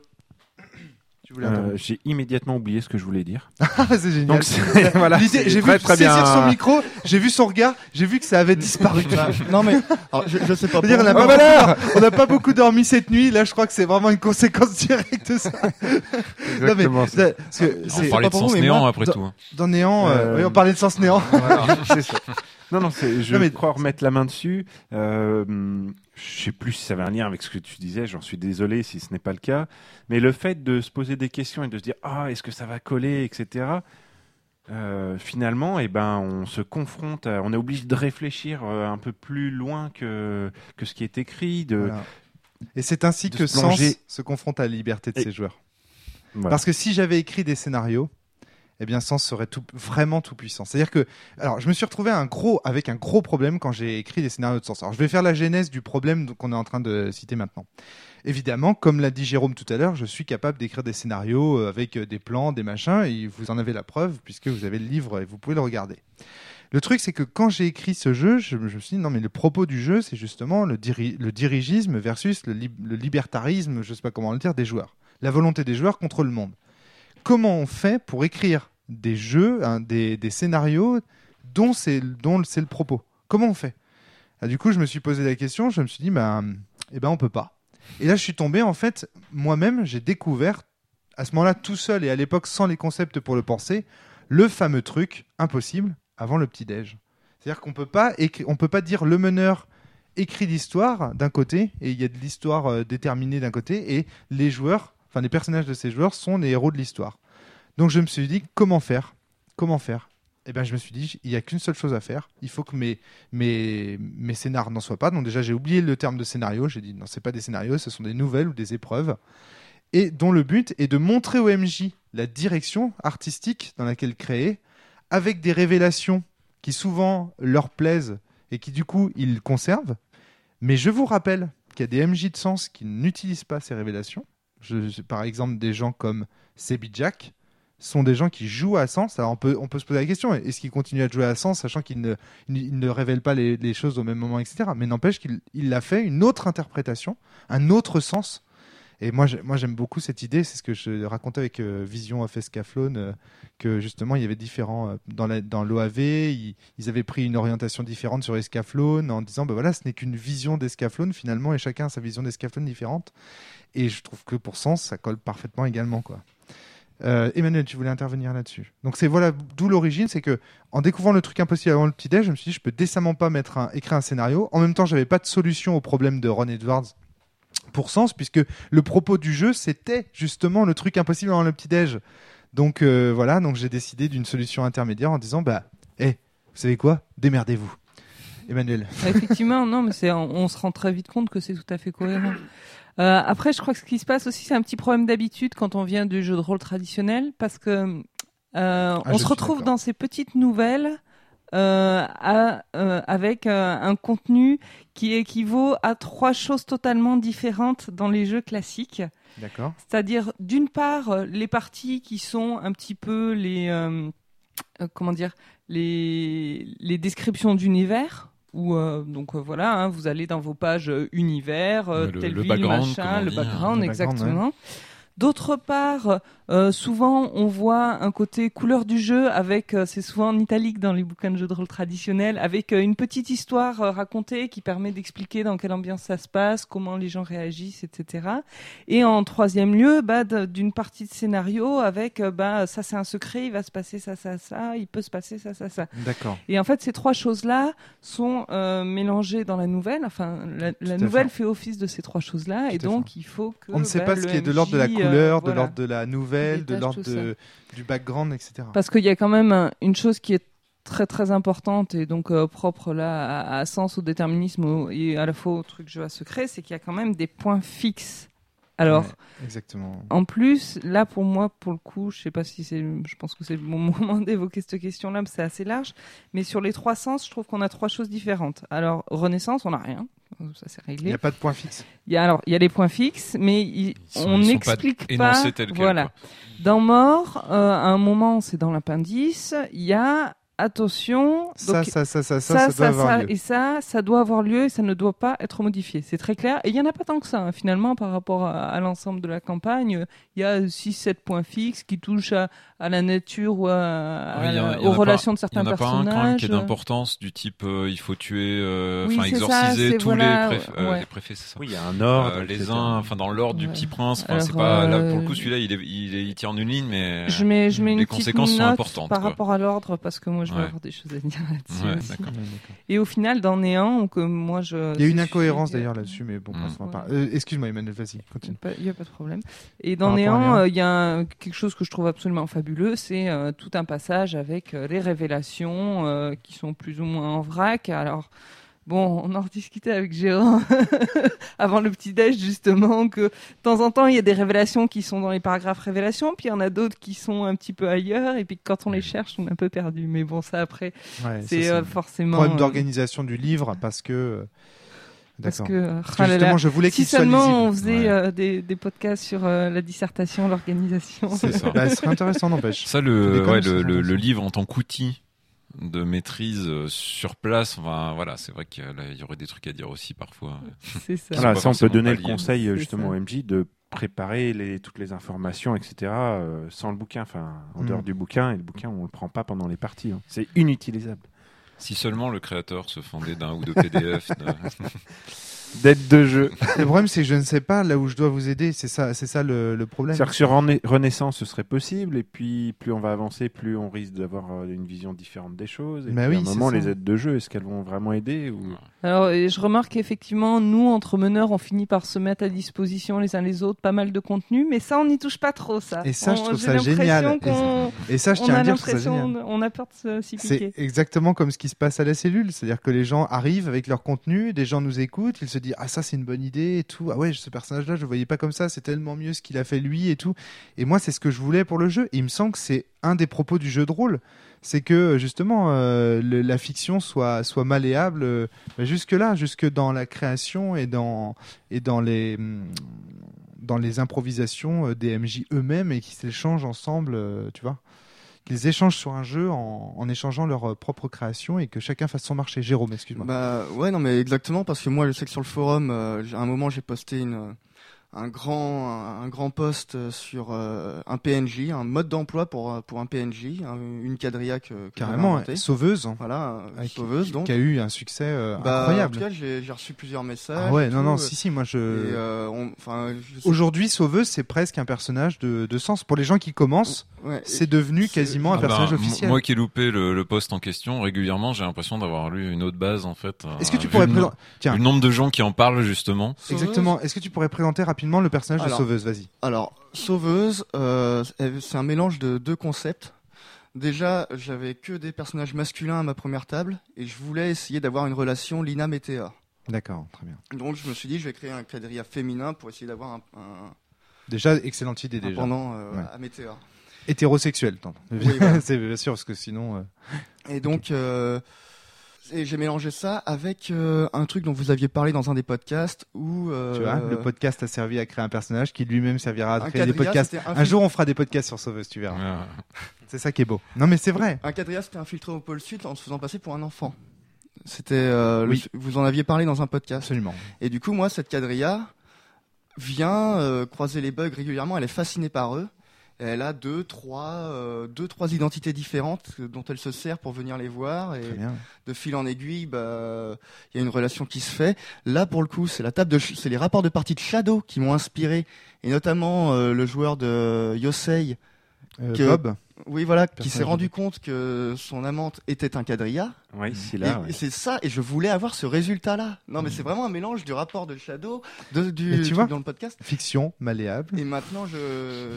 Euh, j'ai immédiatement oublié ce que je voulais dire. C'est génial. Donc, c'est, voilà, L'idée, c'est j'ai très, vu très saisir bien. son micro, j'ai vu son regard, j'ai vu que ça avait disparu. Non mais, alors, je, je sais pas. Dire, on n'a oh, pas, voilà on n'a pas beaucoup dormi cette nuit. Là, je crois que c'est vraiment une conséquence directe de ça. Exactement. Non, mais, c'est, on c'est, parlait de Sens Néant moi, après dans, tout. Hein. Dans Néant, euh, euh, oui, on parlait de Sens Néant. Voilà, c'est ça. Non, non, c'est, je non, mais... crois remettre la main dessus. Euh, je sais plus si ça avait un lien avec ce que tu disais, j'en suis désolé si ce n'est pas le cas. Mais le fait de se poser des questions et de se dire « Ah, est-ce que ça va coller ?» et cetera. Euh, finalement, eh ben, on se confronte, à, on est obligé de réfléchir euh, un peu plus loin que, que ce qui est écrit. De, voilà. Et c'est ainsi que Sens se confronte à la liberté de et... ses joueurs. Voilà. Parce que si j'avais écrit des scénarios, eh bien Sens serait tout, vraiment tout puissant. C'est-à-dire que, alors, je me suis retrouvé un gros, avec un gros problème quand j'ai écrit des scénarios de Sens. Alors, je vais faire la genèse du problème qu'on est en train de citer maintenant. Évidemment, comme l'a dit Jérôme tout à l'heure, je suis capable d'écrire des scénarios avec des plans, des machins, et vous en avez la preuve puisque vous avez le livre et vous pouvez le regarder. Le truc, c'est que quand j'ai écrit ce jeu, je, je me suis dit non, mais le propos du jeu, c'est justement le, diri- le dirigisme versus le, li- le libertarisme, je sais pas comment le dire, des joueurs. La volonté des joueurs contre le monde. Comment on fait pour écrire des jeux, hein, des, des scénarios dont c'est, dont c'est le propos? Comment on fait? Ah, du coup, je me suis posé la question, je me suis dit, ben, eh ben, on peut pas. Et là, je suis tombé, en fait, moi-même, j'ai découvert, à ce moment-là, tout seul et à l'époque, sans les concepts pour le penser, le fameux truc impossible avant le petit-déj. C'est-à-dire qu'on peut pas écri- on peut pas dire le meneur écrit l'histoire d'un côté et il y a de l'histoire euh, déterminée d'un côté et les joueurs, enfin les personnages de ces joueurs sont les héros de l'histoire. Donc je me suis dit comment faire, comment faire. Et ben je me suis dit il y a qu'une seule chose à faire. Il faut que mes mes mes scénars n'en soient pas. Donc déjà j'ai oublié le terme de scénario. J'ai dit non c'est pas des scénarios, ce sont des nouvelles ou des épreuves. Et dont le but est de montrer au M J la direction artistique dans laquelle créer, avec des révélations qui souvent leur plaisent et qui du coup ils conservent. Mais je vous rappelle qu'il y a des M J de sens qui n'utilisent pas ces révélations. Je, je, par exemple, des gens comme Sebi Jack sont des gens qui jouent à Sens. Alors on peut, on peut se poser la question, est-ce qu'ils continuent à jouer à Sens, sachant qu'ils ne, ils ne révèlent pas les, les choses au même moment, et cetera. Mais n'empêche qu'il il a fait une autre interprétation, un autre sens. Et moi, moi, j'aime beaucoup cette idée. C'est ce que je racontais avec euh, Vision of Escaflowne, euh, que justement, il y avait différents euh, dans, la, dans l'O A V, ils, ils avaient pris une orientation différente sur Escaflowne en disant, ben voilà, ce n'est qu'une vision d'Escaflowne finalement, et chacun a sa vision d'Escaflowne différente. Et je trouve que pour Sens, ça colle parfaitement également, quoi. Euh, Emmanuel, tu voulais intervenir là-dessus. Donc c'est voilà d'où l'origine, c'est que en découvrant le truc impossible avant le petit déj, je me suis dit, je peux décemment pas mettre un, écrire un scénario. En même temps, j'avais pas de solution au problème de Ron Edwards pour Sens, puisque le propos du jeu c'était justement le truc impossible avant le petit-déj. Donc euh, voilà, donc j'ai décidé d'une solution intermédiaire en disant bah, hé, hey, vous savez quoi, démerdez-vous. Emmanuel. Effectivement, non, mais c'est, on, on se rend très vite compte que c'est tout à fait cohérent. Euh, après, je crois que ce qui se passe aussi, c'est un petit problème d'habitude quand on vient du jeu de rôle traditionnel, parce que euh, ah, on se retrouve dans ces petites nouvelles. Euh, à, euh, avec euh, un contenu qui équivaut à trois choses totalement différentes dans les jeux classiques. D'accord. C'est-à-dire, d'une part, les parties qui sont un petit peu les, euh, euh, comment dire, les, les descriptions d'univers. Où, euh, donc euh, voilà, hein, vous allez dans vos pages euh, univers, euh, le, telle le ville, machin, le dit, background, le exactement. background, ouais. D'autre part, euh, souvent on voit un côté couleur du jeu avec, euh, c'est souvent en italique dans les bouquins de jeux de rôle traditionnels, avec euh, une petite histoire euh, racontée qui permet d'expliquer dans quelle ambiance ça se passe, comment les gens réagissent, et cetera. Et en troisième lieu, bah, d'une partie de scénario avec, euh, bah, ça c'est un secret, il va se passer ça, ça, ça, il peut se passer ça, ça, ça. D'accord. Et en fait, ces trois choses-là sont euh, mélangées dans la nouvelle. Enfin, la, la nouvelle fait. fait office de ces trois choses-là, Tout et donc fait. il faut que. On ne sait bah, pas ce qui est de l'ordre de la couleur, euh, voilà. de l'ordre de la nouvelle, de l'ordre de, du background, et cetera. Parce qu'il y a quand même un, une chose qui est très très importante et donc euh, propre là à, à Sens, au déterminisme au, et à la fois au truc jeu à secret, c'est qu'il y a quand même des points fixes. Alors, ouais, exactement. En plus, là pour moi, pour le coup, je sais pas si c'est, je pense que c'est le bon moment d'évoquer cette question-là, mais c'est assez large. Mais sur les trois sens, je trouve qu'on a trois choses différentes. Alors, Renaissance, on n'a rien. Ça c'est réglé. Il n'y a pas de point fixe. Il y a alors il y a les points fixes, mais il, ils sont, on n'explique pas. pas tel quel, voilà. Quoi. Dans Mort, euh, à un moment, c'est dans l'appendice, il y a attention. Ça, donc, ça, ça, ça, ça, ça, ça, ça doit avoir ça, lieu. Et ça, ça doit avoir lieu et ça ne doit pas être modifié. C'est très clair. Et il n'y en a pas tant que ça, hein, finalement, par rapport à, à l'ensemble de la campagne. Il y a six sept points fixes qui touchent à, à la nature ou à, oui, à la, a, aux relations pas, de certains personnages. Il n'y en a pas un quand même qui est d'importance, du type euh, il faut tuer, euh, oui, exorciser ça, tous voilà, les, préf- euh, ouais. les préfets, c'est ça. Oui, il y a un ordre. Euh, les uns, enfin dans l'ordre ouais. du Petit Prince. Alors, c'est pas euh, là pour le coup celui-là, il, est, il, est, il tire en une ligne, mais je mets, je mets une les petite conséquences note sont importantes par quoi. rapport à l'ordre parce que moi je vais ouais. avoir des choses à dire là-dessus ouais, aussi. D'accord. Et au final, dans Néant, donc euh, moi je. Il y a une incohérence d'ailleurs là-dessus, mais bon, mmh. on va pas. Euh, excuse-moi, Emmanuel, vas-y, continue. Il n'y a pas de problème. Et dans Néant, il euh, y a un, quelque chose que je trouve absolument fabuleux, c'est euh, tout un passage avec euh, les révélations euh, qui sont plus ou moins en vrac. Alors. Bon, on en rediscutait avec Gérard avant le petit-déj, justement, que de temps en temps, il y a des révélations qui sont dans les paragraphes révélations, puis il y en a d'autres qui sont un petit peu ailleurs, et puis quand on les cherche, on est un peu perdu. Mais bon, ça, après, ouais, c'est, ça, c'est euh, forcément... problème d'organisation du livre, parce que... Parce D'accord. que, parce que justement, je voulais si qu'il soit seulement lisible. on faisait ouais. euh, des, des podcasts sur euh, la dissertation, l'organisation. C'est ça. Bah, ce serait intéressant, n'empêche. Ça, le, ouais, le, le, le livre en tant qu'outil de maîtrise sur place, enfin voilà, c'est vrai qu'il y aurait des trucs à dire aussi parfois. C'est ça. Voilà, ça on peut donner le lié. conseil C'est justement ça. au M J de préparer les, toutes les informations, et cetera euh, sans le bouquin, enfin en Mm. dehors du bouquin, et le bouquin on le prend pas pendant les parties, hein. C'est inutilisable. Si seulement le créateur se fondait d'un ou deux P D F. De... d'aide de jeu. Le problème, c'est que je ne sais pas là où je dois vous aider. C'est ça, c'est ça le, le problème. C'est-à-dire que sur René- Renaissance, ce serait possible, et puis plus on va avancer, plus on risque d'avoir euh, une vision différente des choses. Et Mais puis oui, à un moment, c'est ça. les aides de jeu, est-ce qu'elles vont vraiment aider ou... Alors, et je remarque qu'effectivement, nous, entre meneurs, on finit par se mettre à disposition les uns les autres pas mal de contenu, mais ça, on n'y touche pas trop, ça. Et ça, on, je trouve j'ai ça génial. qu'on- Et ça, je on tiens a à dire, je trouve ça l'impression, génial. on a peur de se- s'y C'est piquer. exactement comme ce qui se passe à la cellule, c'est-à-dire que les gens arrivent avec leur contenu, des gens nous écoutent, ils se disent ah ça c'est une bonne idée et tout, ah ouais ce personnage-là je le voyais pas comme ça, c'est tellement mieux ce qu'il a fait lui et tout. Et moi c'est ce que je voulais pour le jeu. Et il me semble que c'est un des propos du jeu de rôle, c'est que justement euh, le, la fiction soit soit malléable euh, jusque là, jusque dans la création et dans et dans les hum, dans les improvisations euh, des M J eux-mêmes et qui s'échangent ensemble, euh, tu vois. Qu'ils échangent sur un jeu en, en échangeant leur euh, propre création et que chacun fasse son marché. Jérôme, excuse-moi. Bah ouais, non mais exactement, parce que moi je sais que sur le forum, euh, j'ai- à un moment j'ai posté une un grand un, un grand post sur euh, un P N J, un mode d'emploi pour pour un P N J, un- une quadrilla que, que j'avais Carrément, inventée. hein, sauveuse, Voilà, euh, avec- sauveuse donc. qui a eu un succès euh, Bah, incroyable. En tout cas, j'ai j'ai reçu plusieurs messages. Ah ouais, et non, tout, non, euh, si, si, moi je. et, euh, on- enfin, je sais- Aujourd'hui, Sauveuse, c'est presque un personnage de, de sens. Pour les gens qui commencent, ouais, c'est devenu c'est- quasiment un Ah bah, personnage m- officiel. Moi qui ai loupé le, le post en question, régulièrement, j'ai l'impression d'avoir lu une autre base en fait. euh, Est-ce que tu vu pourrais le, nom- présenter. Tiens, vu le nombre de gens qui en parlent justement. Sauveuse- exactement. Est-ce que tu pourrais présenter rapidement le personnage Alors, de Sauveuse? Vas-y. Alors, Sauveuse, euh, elle- c'est un mélange de deux concepts. Déjà, j'avais que des personnages masculins à ma première table et je voulais essayer d'avoir une relation Lina-Météa. D'accord, très bien. Donc, je me suis dit, je vais créer un quadrilla féminin pour essayer d'avoir un, un, Déjà, excellente idée un déjà. pendant euh, Ouais. à Météa. Hétérosexuel, attends. Oui, voilà. C'est bien sûr, parce que sinon. euh, Et donc, euh, et j'ai mélangé ça avec euh, un truc dont vous aviez parlé dans un des podcasts où... euh, Tu vois, le podcast a servi à créer un personnage qui lui-même servira à un créer des quadrilla, podcasts. c'était Un infil- jour, on fera des podcasts sur Sauveuse, tu verras. Ouais. C'est ça qui est beau. Non, mais c'est vrai. Un quadrilla, c'était infiltré au pôle sud en se faisant passer pour un enfant. C'était, euh, Oui. le- vous en aviez parlé dans un podcast. Absolument. Et du coup, moi, cette quadrilla vient euh, croiser les bugs régulièrement. Elle est fascinée par eux. Et elle a deux, trois, euh, deux, trois identités différentes euh, dont elle se sert pour venir les voir. Et Très bien. de fil en aiguille, bah, il y a une relation qui se fait. Là, pour le coup, c'est la table de, ch- c'est les rapports de partie de Shadow qui m'ont inspiré, et notamment euh, le joueur de Yosei. Euh, Que- Bob. Oui, voilà, qui Personnage s'est rendu compte que son amante était un quadrilla. Oui, c'est Et, là. et ouais. c'est ça, et je voulais avoir ce résultat-là. Non, mais c'est vraiment un mélange du rapport de Shadow, de, du Et tu truc vois dans le podcast. Fiction, malléable. Et maintenant, je,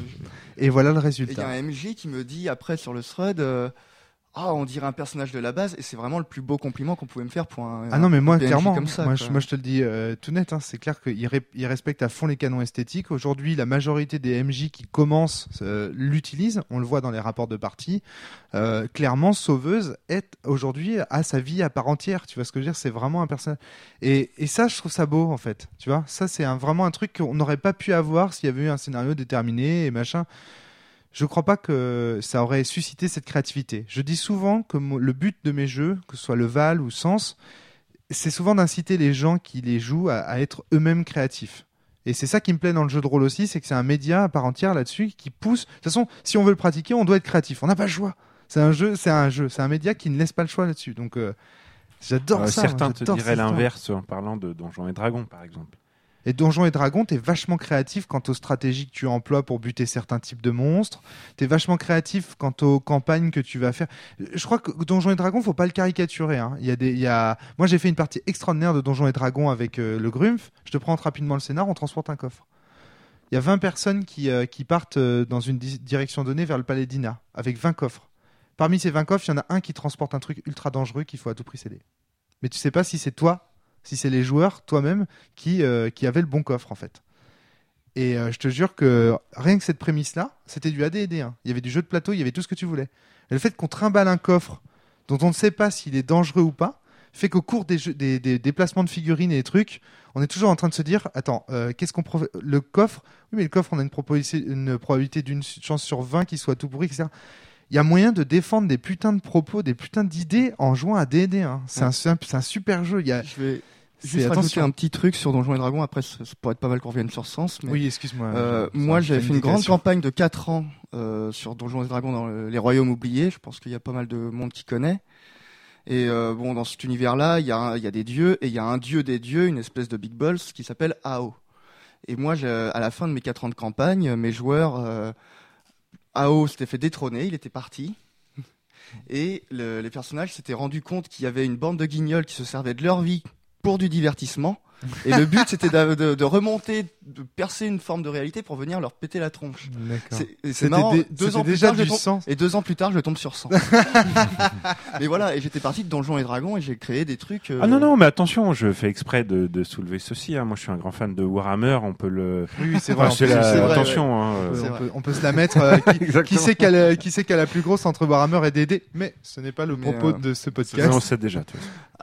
je- Et voilà le et il y a résultat. un M J qui me dit après sur le thread, euh, ah, on dirait un personnage de la base, et c'est vraiment le plus beau compliment qu'on pouvait me faire pour un. Ah non, mais moi, un P N J clairement, comme ça, moi, quoi. je, moi je te le dis euh, tout net, hein, c'est clair qu'il ré- il respecte à fond les canons esthétiques. Aujourd'hui, la majorité des M J qui commencent euh, l'utilisent, on le voit dans les rapports de partie. Euh, clairement, Sauveuse est aujourd'hui à sa vie à part entière. Tu vois ce que je veux dire? C'est vraiment un personnage. Et, et ça, je trouve ça beau, en fait. Tu vois, ça, c'est un, vraiment un truc qu'on n'aurait pas pu avoir s'il y avait eu un scénario déterminé et machin. Je crois pas que ça aurait suscité cette créativité. Je dis souvent que mo- le but de mes jeux, que ce soit le Val ou Sens, c'est souvent d'inciter les gens qui les jouent à, à être eux-mêmes créatifs. Et c'est ça qui me plaît dans le jeu de rôle aussi, c'est que c'est un média à part entière là-dessus qui pousse. De toute façon, si on veut le pratiquer, on doit être créatif. On n'a pas le choix. C'est un jeu, c'est un jeu, c'est un média qui ne laisse pas le choix là-dessus. Donc, euh, j'adore Euh, ça. certains moi, te j'adore diraient cette histoire. l'inverse en parlant de Donjons et Dragons, par exemple. Et Donjons et Dragons, t'es vachement créatif quant aux stratégies que tu emploies pour buter certains types de monstres. T'es vachement créatif quant aux campagnes que tu vas faire. Je crois que Donjons et Dragons, faut pas le caricaturer. Hein. Il y a des, il y a... Moi, j'ai fait une partie extraordinaire de Donjons et Dragons avec euh, le Grumpf. Je te prends rapidement le scénar, on transporte un coffre. Il y a vingt personnes qui, euh, qui partent euh, dans une di- direction donnée vers le palais d'Ina, avec vingt coffres. Parmi ces vingt coffres, il y en a un qui transporte un truc ultra dangereux qu'il faut à tout prix céder. Mais tu sais pas si c'est toi, si c'est les joueurs, toi-même, qui, euh, qui avaient le bon coffre, en fait. Et euh, je te jure que rien que cette prémisse-là, c'était du A D et D. Hein. Il y avait du jeu de plateau, il y avait tout ce que tu voulais. Et le fait qu'on trimballe un coffre dont on ne sait pas s'il est dangereux ou pas, fait qu'au cours des, jeux, des, des déplacements de figurines et des trucs, on est toujours en train de se dire, attends, euh, qu'est-ce qu'on prof... le coffre, oui mais le coffre on a une, proposition- une probabilité d'une chance sur vingt qu'il soit tout pourri, et cetera. Il y a moyen de défendre des putains de propos, des putains d'idées en jouant à D et D. Hein. C'est, Ouais. un, c'est, un, c'est un super jeu. Il y a... Je vais C'est- juste rajouter attention. un petit truc sur Donjons et Dragons. Après, ça ça pourrait être pas mal qu'on revienne sur Sens. Mais Oui, excuse-moi. euh, je- moi, ça, j'avais c'est fait une grande digression. campagne de quatre ans euh, sur Donjons et Dragons dans le- les Royaumes oubliés. Je pense qu'il y a pas mal de monde qui connaît. Et euh, bon, dans cet univers-là, il y, y a des dieux, et il y a un dieu des dieux, une espèce de Big Balls, qui s'appelle Ao. Et moi, à la fin de mes quatre ans de campagne, mes joueurs, euh, Ao s'était fait détrôner, il était parti. Et le, les personnages s'étaient rendus compte qu'il y avait une bande de guignols qui se servaient de leur vie pour du divertissement. Et le but, c'était de, de, de remonter, de percer une forme de réalité pour venir leur péter la tronche. D'accord. C'est, c'est marrant. Dé- deux ans déjà plus tard, du tombe, sens. Et deux ans plus tard, je tombe sur cent. Mais voilà, et j'étais parti de Donjons et Dragons et j'ai créé des trucs. Euh... Ah non non, mais attention, je fais exprès de, de soulever ceci. Hein. Moi, je suis un grand fan de Warhammer. On peut le. Oui, c'est vrai. Enfin, c'est plus, la... c'est vrai, attention. ouais. Hein, on, peut, euh... on, peut, on peut se la mettre. Euh, qui, qui sait qu'elle, euh, qui sait qu'elle a la plus grosse entre Warhammer et D D. Mais ce n'est pas le mais propos euh... de ce podcast. On sait déjà. Tu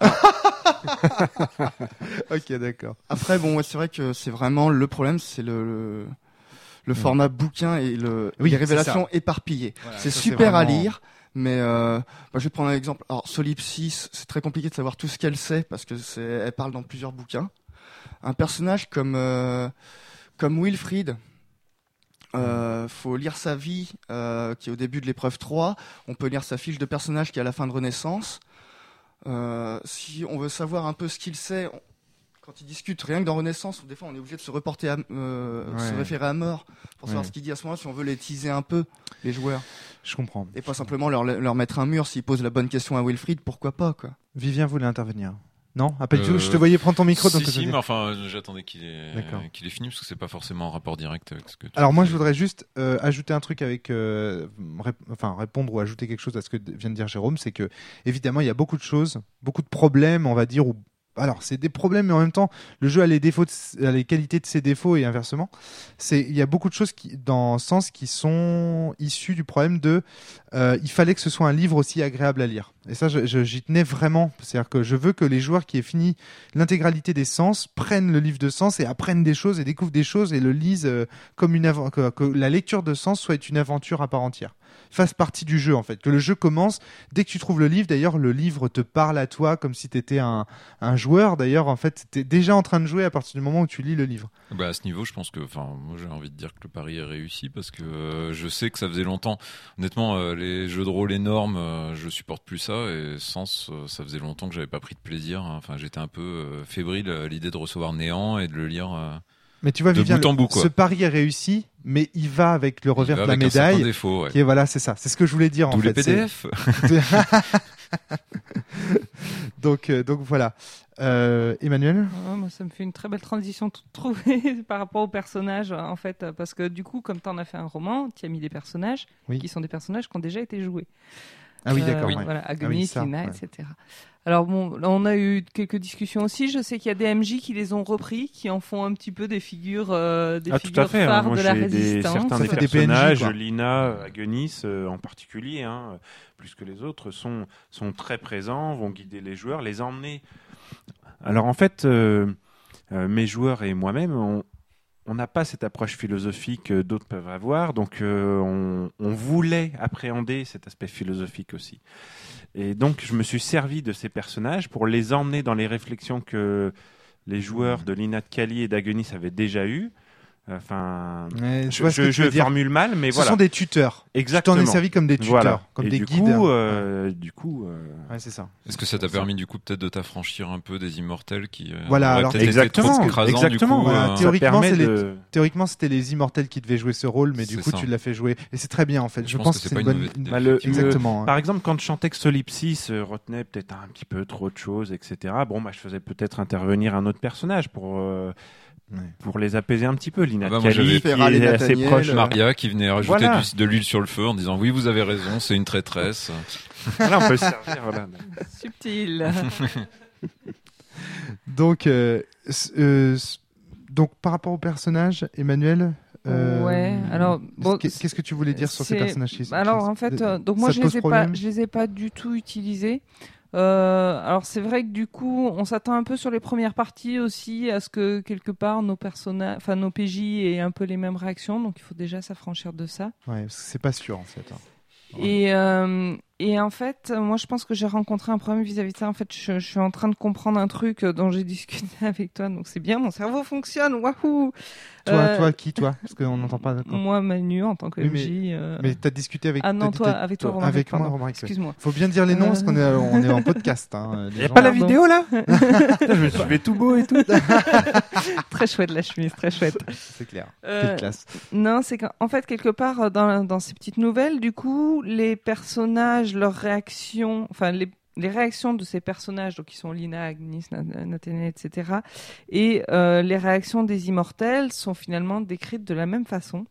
ok, d'accord. Après, bon, ouais, c'est vrai que c'est vraiment le problème, c'est le, le, le mmh. format bouquin et le, oui, les révélations éparpillées. Voilà, c'est ça, super c'est vraiment... à lire, mais euh, bah, je vais prendre un exemple. Alors, Solipsis, c'est très compliqué de savoir tout ce qu'elle sait parce que c'est, elle parle dans plusieurs bouquins. Un personnage comme euh, comme Wilfried. Euh, faut lire sa vie, euh, qui est au début de l'épreuve trois. On peut lire sa fiche de personnage qui est à la fin de Renaissance. Euh, si on veut savoir un peu ce qu'il sait, on, quand il discute, rien que dans Renaissance, des fois on est obligé de se reporter, à, euh, ouais. se référer à mort pour savoir ouais. ce qu'il dit à ce moment-là, si on veut les teaser un peu, les joueurs. Je comprends. Et pas simplement leur, leur mettre un mur, s'ils posent la bonne question à Wilfried, pourquoi pas, quoi. Vivien voulait intervenir. Non, ah, pas du tout. Je te voyais prendre ton micro. Si, donc si, mais enfin, j'attendais qu'il ait, qu'il ait fini parce que c'est pas forcément en rapport direct avec ce que tu Alors moi, je voudrais juste euh, ajouter un truc avec, euh, rép- enfin répondre ou ajouter quelque chose à ce que vient de dire Jérôme, c'est que évidemment, il y a beaucoup de choses, beaucoup de problèmes, on va dire, ou alors c'est des problèmes, mais en même temps, le jeu a les défauts, de, a les qualités de ses défauts et inversement. C'est, il y a beaucoup de choses qui, dans ce sens, qui sont issues du problème de, euh, il fallait que ce soit un livre aussi agréable à lire. Et ça, je, je, j'y tenais vraiment. C'est-à-dire que je veux que les joueurs qui aient fini l'intégralité des Sens prennent le livre de Sens et apprennent des choses et découvrent des choses et le lisent euh, comme une av- que, que la lecture de Sens soit une aventure à part entière. Fasse partie du jeu en fait, que le jeu commence dès que tu trouves le livre. D'ailleurs, le livre te parle à toi comme si tu étais un, un joueur. D'ailleurs, en fait, tu es déjà en train de jouer à partir du moment où tu lis le livre. Bah à ce niveau, je pense que, enfin, moi j'ai envie de dire que le pari est réussi parce que euh, je sais que ça faisait longtemps. Honnêtement, euh, les jeux de rôle énormes, euh, je supporte plus ça et Sens, euh, ça faisait longtemps que j'avais pas pris de plaisir. Enfin, j'étais un peu euh, fébrile à l'idée de recevoir Néant et de le lire. Euh... Mais tu vois, de Vivien, bout en bout, ce pari est réussi, mais il va avec le revers de la médaille. Défaut, ouais. Qui est, voilà, c'est ça. C'est ce que je voulais dire. Tous en les fait, P D F. donc, euh, donc voilà. Euh, Emmanuel, oh, moi, ça me fait une très belle transition de trouver par rapport aux personnages, en fait, parce que du coup, comme tu en as fait un roman, tu as mis des personnages oui. qui sont des personnages qui ont déjà été joués. Ah oui, d'accord. Euh, oui. Voilà, Agonis, ah oui, Lina, ouais. et cetera. Alors bon, là, on a eu quelques discussions aussi. Je sais qu'il y a des M J qui les ont repris, qui en font un petit peu des figures, euh, des ah, figures tout à fait, phares hein. Moi, de la j'ai résistance. Des, certains des, des des personnages, P N J, Lina, Agonis euh, en particulier, hein, plus que les autres, sont, sont très présents, vont guider les joueurs, les emmener. Alors en fait, euh, euh, mes joueurs et moi-même, on on n'a pas cette approche philosophique que d'autres peuvent avoir, donc euh, on, on voulait appréhender cet aspect philosophique aussi. Et donc je me suis servi de ces personnages pour les emmener dans les réflexions que les joueurs de Lina de Cali et d'Agonis avaient déjà eues. Enfin, ouais, je, je, je formule mal, mais ce voilà. Ce sont des tuteurs. Exactement. Tu t'en es servi comme des tuteurs, voilà. comme et des du guides. Coup, euh, du coup, euh... ouais, c'est ça. Est-ce que ça t'a permis du coup peut-être de t'affranchir un peu des immortels qui euh, voilà, alors exactement, été trop exactement. Du coup, voilà, euh... théoriquement, c'est de... les... théoriquement, c'était les immortels qui devaient jouer ce rôle, mais du c'est coup, ça. tu l'as fait jouer, et c'est très bien en fait. Je, je pense, pense que, que c'est, c'est une pas bonne. une bah, le, exactement. Le... Hein. Par exemple, quand je chantais que Solipsis euh, retenait peut-être un petit peu trop de choses, et cetera. Bon, bah, je faisais peut-être intervenir un autre personnage pour. Euh... Ouais. Pour les apaiser un petit peu, Lina ah bah, Cali, qui est assez proche. Maria qui venait rajouter voilà. du, de l'huile sur le feu en disant oui vous avez raison c'est une traîtresse. Là on peut se servir. Voilà. Subtil. donc, euh, euh, donc par rapport au personnage, Emmanuel. Euh, ouais. Alors bon, qu'est-ce que tu voulais dire sur ces personnages qui, Alors en fait, euh, donc moi je les ai pas, je les ai pas du tout utilisés. Euh, alors c'est vrai que du coup on s'attend un peu sur les premières parties aussi à ce que quelque part nos personnages, enfin nos P J aient un peu les mêmes réactions, donc il faut déjà s'affranchir de ça. Ouais, parce que c'est pas sûr en fait. Hein. Ouais. Et euh, Et en fait, moi, je pense que j'ai rencontré un problème vis-à-vis de ça. En fait, je, je suis en train de comprendre un truc dont j'ai discuté avec toi. Donc, c'est bien, mon cerveau fonctionne. Waouh! Toi, euh... toi, qui, toi? Parce qu'on n'entend pas. Quand... Moi, Manu, en tant que oui, M J. Mais, euh... mais t'as discuté avec. Ah non, toi, avec toi, Romaric. Avec pardon. moi, Romaric. Excuse-moi. Faut bien dire les noms, euh... parce qu'on est, on est en podcast. Hein, Il n'y a pas la vidéo, là? Je me suis fait tout beau et tout. Très chouette, la chemise, très chouette. C'est clair. Euh... Quelle classe. Non, c'est qu'en fait, quelque part, dans, dans ces petites nouvelles, du coup, les personnages, leurs réactions, enfin, les, les réactions de ces personnages, donc qui sont Lina, Agnis, Nathaniel, et cetera, et euh, les réactions des immortels sont finalement décrites de la même façon.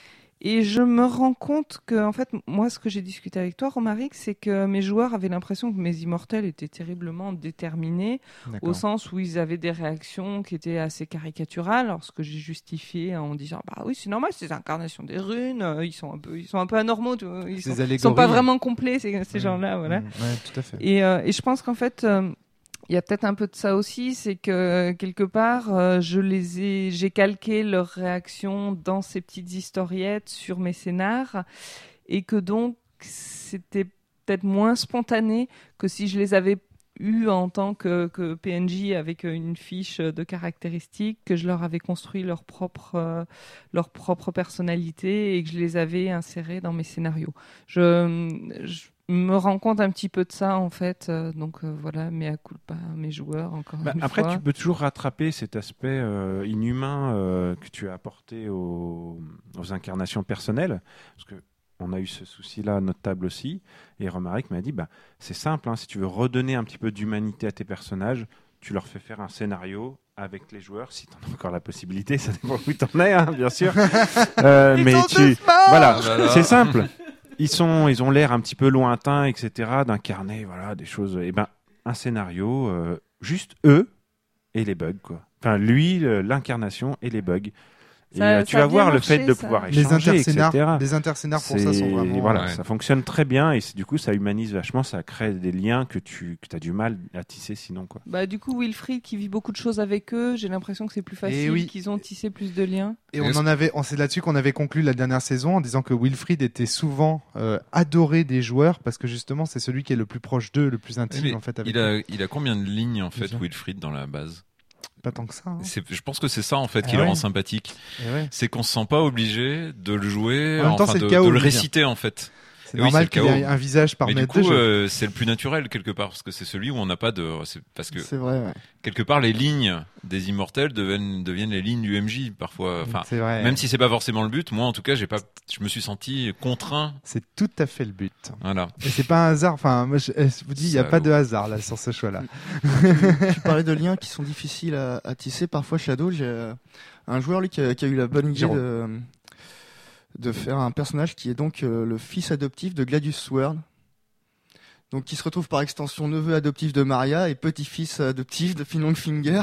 Et je me rends compte que, en fait, moi, ce que j'ai discuté avec toi, Romaric, c'est que mes joueurs avaient l'impression que mes immortels étaient terriblement déterminés, D'accord. au sens où ils avaient des réactions qui étaient assez caricaturales, alors ce que j'ai justifié en disant, bah oui, c'est normal, c'est les incarnations des runes, euh, ils sont un peu, ils sont un peu anormaux, tu vois, ils sont, ils sont pas vraiment complets, ces, ces mmh. gens-là, voilà. Mmh. Ouais, tout à fait. Et, euh, et je pense qu'en fait, euh, il y a peut-être un peu de ça aussi, c'est que quelque part, euh, je les ai, j'ai calqué leurs réactions dans ces petites historiettes sur mes scénars, et que donc c'était peut-être moins spontané que si je les avais eus en tant que, que P N J avec une fiche de caractéristiques, que je leur avais construit leur propre, euh, leur propre personnalité et que je les avais insérés dans mes scénarios. Je, je me rends compte un petit peu de ça en fait, euh, donc euh, voilà, mea culpa, mes joueurs encore bah, une après fois. Tu peux toujours rattraper cet aspect euh, inhumain euh, que tu as apporté aux, aux incarnations personnelles, parce que on a eu ce souci-là à notre table aussi, et Romaric m'a dit bah, c'est simple, hein, si tu veux redonner un petit peu d'humanité à tes personnages, tu leur fais faire un scénario avec les joueurs, si tu en as encore la possibilité, ça dépend où tu en es, hein, bien sûr. euh, mais tu... Voilà, voilà, c'est simple. Ils, sont, ils ont l'air un petit peu lointains, et cetera, d'incarner voilà, des choses. Et ben, un scénario, euh, juste eux et les bugs, quoi. Enfin, lui, l'incarnation et les bugs. Et ça, euh, tu vas voir marché, le fait de ça. pouvoir échanger, les et cetera. Les interscénars pour ça sont vraiment... Voilà, ouais. Ça fonctionne très bien et du coup, ça humanise vachement, ça crée des liens que tu que as du mal à tisser sinon. Quoi. Bah, du coup, Wilfried qui vit beaucoup de choses avec eux, j'ai l'impression que c'est plus facile, oui. qu'ils ont tissé plus de liens. Et on en avait, on, c'est là-dessus qu'on avait conclu la dernière saison en disant que Wilfried était souvent euh, adoré des joueurs parce que justement, c'est celui qui est le plus proche d'eux, le plus intime mais en fait. Avec il, a, il a combien de lignes en fait, Wilfried, dans la base? Pas tant que ça. Hein. C'est, je pense que c'est ça en fait qui ah le ouais. rend sympathique. Ouais. C'est qu'on se sent pas obligé de le jouer, en même temps, enfin c'est de, le chaos, de le réciter en fait. C'est oui, normal c'est qu'il ait un visage par mais mètre du coup, de jeu. Euh, c'est le plus naturel quelque part parce que c'est celui où on n'a pas de. C'est parce que c'est vrai. Ouais. Quelque part, les lignes des immortels deviennent deviennent les lignes du M J parfois. Enfin, c'est vrai. Même si c'est pas forcément le but, moi en tout cas, j'ai pas. Je me suis senti contraint. C'est tout à fait le but. Voilà. Et c'est pas un hasard. Enfin, moi, je, je vous dis, il y a pas de hasard là sur ce choix-là. tu, tu parlais de liens qui sont difficiles à, à tisser. Parfois, Shadow, j'ai euh, un joueur lui qui a, qui a eu la bonne idée Jérôme. de de faire un personnage qui est donc euh, le fils adoptif de Gladius Sword. Donc qui se retrouve par extension neveu adoptif de Maria et petit-fils adoptif de Fin Longfinger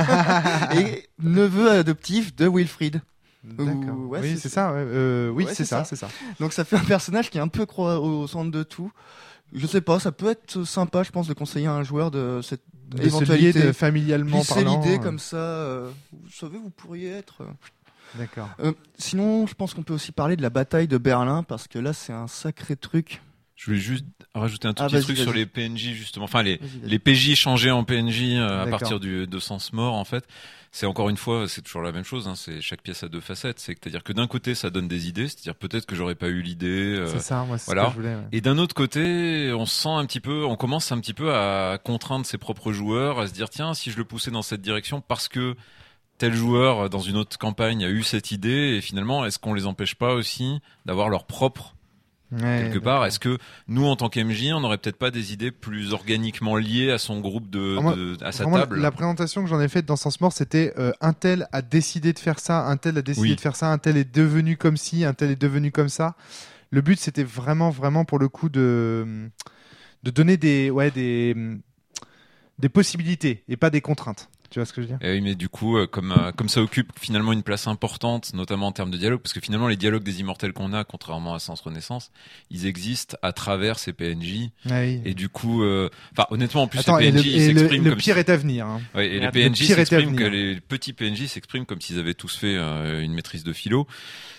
et neveu adoptif de Wilfried. D'accord. Ou, ouais, oui, c'est, c'est ça. Ouais. Euh, oui, ouais, c'est, c'est ça, ça, c'est ça. Donc ça fait un personnage qui est un peu croix au centre de tout. Je sais pas, ça peut être sympa, je pense, de conseiller à un joueur de cette de éventualité, de familialement glisser parlant. l'idée comme ça. Euh, vous savez, vous pourriez être. D'accord. Euh, sinon, je pense qu'on peut aussi parler de la bataille de Berlin parce que là, c'est un sacré truc. Je voulais juste rajouter un tout ah, petit vas-y, truc vas-y. sur les P N J justement, enfin les vas-y, vas-y. les P J changés en P N J euh, à partir du de sens mort en fait. C'est encore une fois, c'est toujours la même chose. Hein, c'est chaque pièce a deux facettes. C'est-à-dire que d'un côté, ça donne des idées, c'est-à-dire peut-être que j'aurais pas eu l'idée. Euh, c'est ça, moi, c'est voilà. ce que je voulais. Ouais. Et d'un autre côté, on se sent un petit peu, on commence un petit peu à contraindre ses propres joueurs, à se dire tiens, si je le poussais dans cette direction, parce que tel joueur dans une autre campagne a eu cette idée, et finalement, est-ce qu'on les empêche pas aussi d'avoir leur propre Ouais, quelque part, d'accord. Est-ce que nous, en tant qu'M J, on n'aurait peut-être pas des idées plus organiquement liées à son groupe de, moi, de à sa vraiment, table? La présentation que j'en ai faite dans Sens Mort, c'était euh, un tel a décidé de faire ça, un tel a décidé oui. de faire ça, un tel est devenu comme ci, un tel est devenu comme ça. Le but, c'était vraiment, vraiment pour le coup de de donner des, ouais, des des possibilités et pas des contraintes. Tu vois ce que je veux dire ? Et oui, mais du coup, euh, comme euh, comme ça occupe finalement une place importante, notamment en termes de dialogue, parce que finalement les dialogues des immortels qu'on a, contrairement à Sens Renaissance, ils existent à travers ces P N J. Ah oui. Et du coup, euh, enfin honnêtement, en plus Attends, les P N J et le, ils et s'expriment le, comme le pire si... est à venir. Hein. Ouais, et le les P N J pire est à s'expriment venir. que les petits P N J s'expriment comme s'ils avaient tous fait euh, une maîtrise de philo.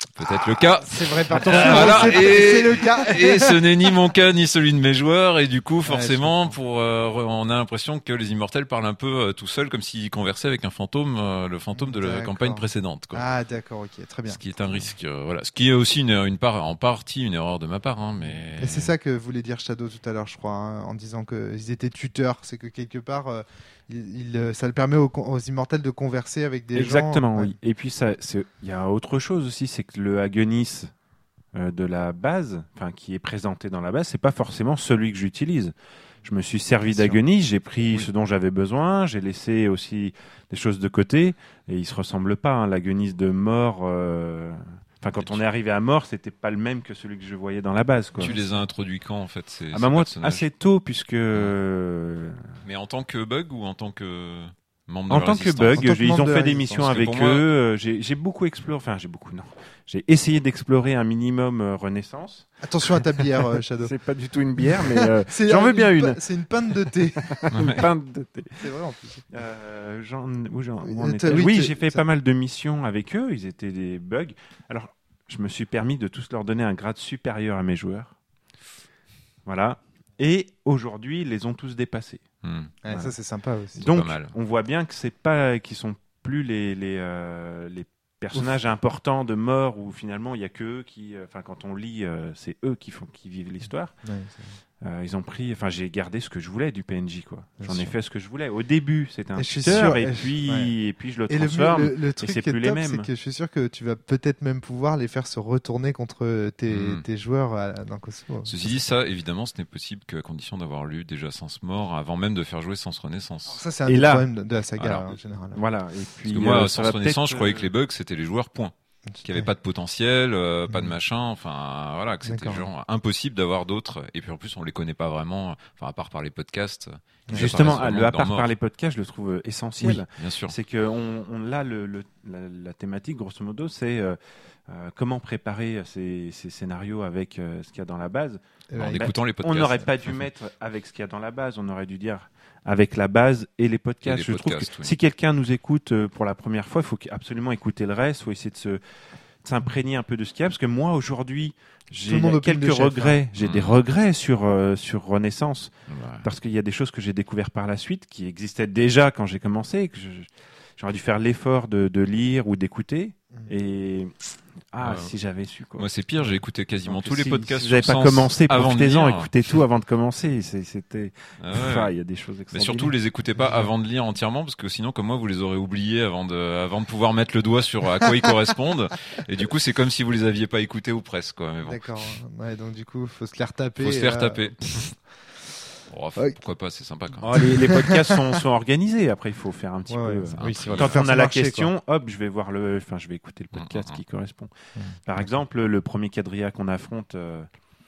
peut-être le cas. C'est vrai, par Attention, voilà, c'est, et, c'est le cas. Et ce n'est ni mon cas ni celui de mes joueurs, et du coup, forcément, ouais, pour, euh, on a l'impression que les immortels parlent un peu euh, tout seuls, comme s'ils conversaient avec un fantôme, euh, le fantôme de la d'accord. campagne précédente, quoi. Ah, d'accord, ok, très bien. Ce qui est un risque, euh, voilà. Ce qui est aussi une, une part, en partie, une erreur de ma part, hein, mais. Et c'est ça que voulait dire Shadow tout à l'heure, je crois, hein, en disant qu'ils étaient tuteurs. C'est que quelque part, euh, il, il, ça le permet aux, aux immortels de converser avec des Exactement, gens. Exactement, oui. Ouais. Et puis, ça, il y a autre chose aussi, c'est que le Agonis euh, de la base, enfin, qui est présenté dans la base, c'est pas forcément celui que j'utilise. Je me suis servi d'Agonis, j'ai pris oui. ce dont j'avais besoin, j'ai laissé aussi des choses de côté, et ils se ressemblent pas. Hein, L'Agonis de mort. Euh... Enfin, quand et on tu... est arrivé à mort, c'était pas le même que celui que je voyais dans la base, quoi. Tu les as introduits quand, en fait, ces, ah ces bah moi, personnages assez tôt, puisque. Mais en tant que bug ou en tant que membre de En la tant résistance que bug, en tant que ils ont fait de des missions avec moi... eux. J'ai, j'ai beaucoup exploré. Enfin, j'ai beaucoup non. J'ai essayé d'explorer un minimum euh, Renaissance. Attention à ta bière, euh, Shadow. C'est pas du tout une bière, mais euh, j'en veux bien une. une. C'est une pinte de thé. Une pinte de thé. C'est vrai en plus. Euh, j'en, où j'en, où Euh, on était oui, oui t'es- j'ai fait ça- pas mal de missions avec eux. Ils étaient des bugs. Alors, je me suis permis de tous leur donner un grade supérieur à mes joueurs. Voilà. Et aujourd'hui, ils les ont tous dépassés. Hmm. Ouais, Voilà. Ça, c'est sympa aussi. C'est Donc, pas mal. on voit bien que c'est pas, qu'ils sont plus les les euh, les personnages importants de mort où finalement il y a que eux qui, enfin euh, quand on lit, euh, c'est eux qui font, qui vivent l'histoire. Ouais, c'est- Euh, ils ont pris, enfin j'ai gardé ce que je voulais du P N J, quoi. Bien J'en ai sûr. fait ce que je voulais. Au début, c'était un Et je suis tuteur, sûr- et et- puis ouais. et puis je le Et le, transforme. le, le truc c'est qui est plus les top, mêmes. c'est que je suis sûr que tu vas peut-être même pouvoir les faire se retourner contre tes, Mm. tes joueurs à, dans Cosmo. Ceci dit, ça, évidemment, ce n'est possible qu'à condition d'avoir lu déjà Sens Mort avant même de faire jouer Sens Renaissance. Alors ça, c'est un Et des là- problèmes de, de la saga Alors, en général. Voilà. Et Parce puis que moi, euh, ça Sens va Renaissance, peut-être, je croyais que euh, les bugs, c'était les joueurs, point. Qu'il n'y avait pas de potentiel, euh, pas de Mm. machin, enfin voilà, que c'était D'accord. genre impossible d'avoir d'autres. Et puis en plus, on les connaît pas vraiment, enfin à part par les podcasts. qui Justement, apparaissent ah, le vraiment à part dans par Mort. les podcasts, je le trouve euh, essentiel. Oui, bien sûr. C'est que on, on là le, le la, la thématique grosso modo, c'est euh, euh, comment préparer ces, ces scénarios avec euh, ce qu'il y a dans la base. Et En ouais, bah, écoutant les podcasts. On n'aurait pas dû mettre avec ce qu'il y a dans la base, on aurait dû dire avec la base et les podcasts. Et les Je trouve podcasts, que oui. si quelqu'un nous écoute euh, pour la première fois, il faut absolument écouter le reste, il faut essayer de se de s'imprégner un peu de ce qu'il y a, parce que moi aujourd'hui j'ai Tout le monde opine quelques de chef, regrets, hein. j'ai Mm. des regrets sur euh, sur Renaissance, Ouais. parce qu'il y a des choses que j'ai découvert par la suite qui existaient déjà quand j'ai commencé, que je- j'aurais dû faire l'effort de, de lire ou d'écouter, Mm. et ah Ouais. si j'avais su, quoi. Moi, c'est pire, j'ai écouté quasiment Donc, tous les si- podcasts Si vous n'avez sur pas Sens commencé, avant de profitez-en, lire. écoutez tout avant de commencer. C'est- C'était, Ah ouais. enfin, il y a des choses Mais extraordinaires. surtout, les écoutez pas avant de lire entièrement, parce que sinon, comme moi, vous les aurez oubliés avant de, avant de pouvoir mettre le doigt sur à quoi ils correspondent. Et du coup, c'est comme si vous les aviez pas écoutés ou presque, quoi. Mais bon, D'accord. Ouais, donc du coup, faut se les retaper. faut se et faire là- taper. Oh, faut- Ouais. Pourquoi pas, c'est sympa quand Oh, même. les, les podcasts sont, sont organisés. Après, il faut faire un petit Ouais, peu. ouais, euh, oui, un c'est tri. vrai. Quand Faire on ça a la marcher, question, hop, je vais voir le, enfin, je vais écouter le podcast Mm, mm, qui correspond. Mm. Par exemple, le premier quadrilla qu'on affronte, euh,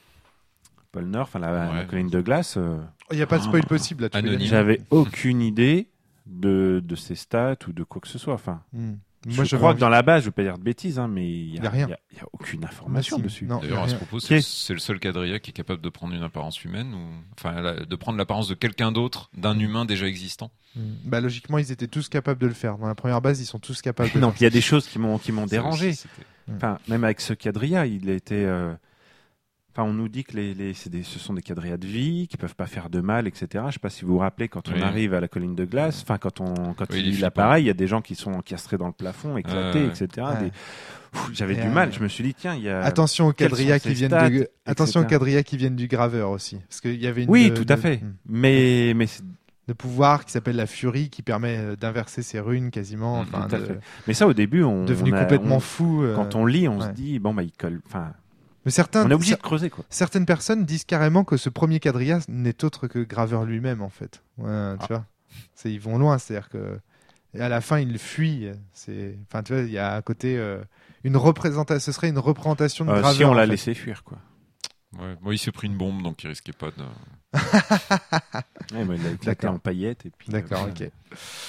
Paul Nord, enfin la, la Ouais. colline de glace, euh, Il n'y a pas de spoil possible là. tu peux Anonyme. dire. j'avais aucune idée de, de ses stats ou de quoi que ce soit. Enfin, Mm. je Moi, j'avais crois envie- que dans la base, je ne veux pas dire de bêtises, hein, mais il Y n'y a a, rien. il y a- il y a aucune information Ah, si. dessus. Non. D'ailleurs, à ce propos, Ok. c'est c'est le seul quadrilla qui est capable de prendre une apparence humaine ou, enfin, la- de prendre l'apparence de quelqu'un d'autre, d'un humain déjà existant. Mm. Bah, logiquement, ils étaient tous capables de le faire. Dans la première base, ils sont tous capables de le Non, faire. il y a des choses qui m'ont qui m'ont Ça dérangé. aussi, c'était- Enfin, même avec ce quadrilla, il était. euh, Enfin, on nous dit que les, les, c'est des, ce sont des quadrillas de vie, qui peuvent pas faire de mal, et cetera. Je sais pas si vous vous rappelez quand on Oui. arrive à la colline de glace. Enfin, quand on quand Oui, il les lit flippants. l'appareil, il y a des gens qui sont encastrés dans le plafond, éclatés, Ouais, ouais. et cetera. Ouais. Des- Pff, J'avais Et du euh, mal. Je me suis dit tiens, il y a. Attention aux quels quadrillas sont qui ses viennent stats, de. Attention aux et cetera. quadrillas qui viennent du graveur aussi, parce qu'il y avait une. Oui, de- tout à de- fait. Mm. Mais mais c'est- de pouvoir qui s'appelle la Furie, qui permet euh, d'inverser ses runes quasiment. Mm, Enfin, tout à de- fait. mais ça au début, on devenu on a- complètement on- fou. euh, Quand on lit, on ouais. se dit bon bah il colle. Enfin, Mais certains, on est obligé cer- de creuser quoi. certaines personnes disent carrément que ce premier quadrilla n'est autre que Graveur lui-même en fait. Ouais, tu Ah. vois, c'est ils vont loin, c'est-à-dire que et à la fin ils fuient. C'est, enfin tu vois, il y a à côté euh, une représentation. Ce serait une représentation de Euh, Graveur. si on en l'a fait. laissé fuir quoi. Ouais. Moi, il s'est pris une bombe, donc il risquait pas de. Ouais, moi, il a éclaté D'accord. en paillettes et puis. D'accord, euh, ok.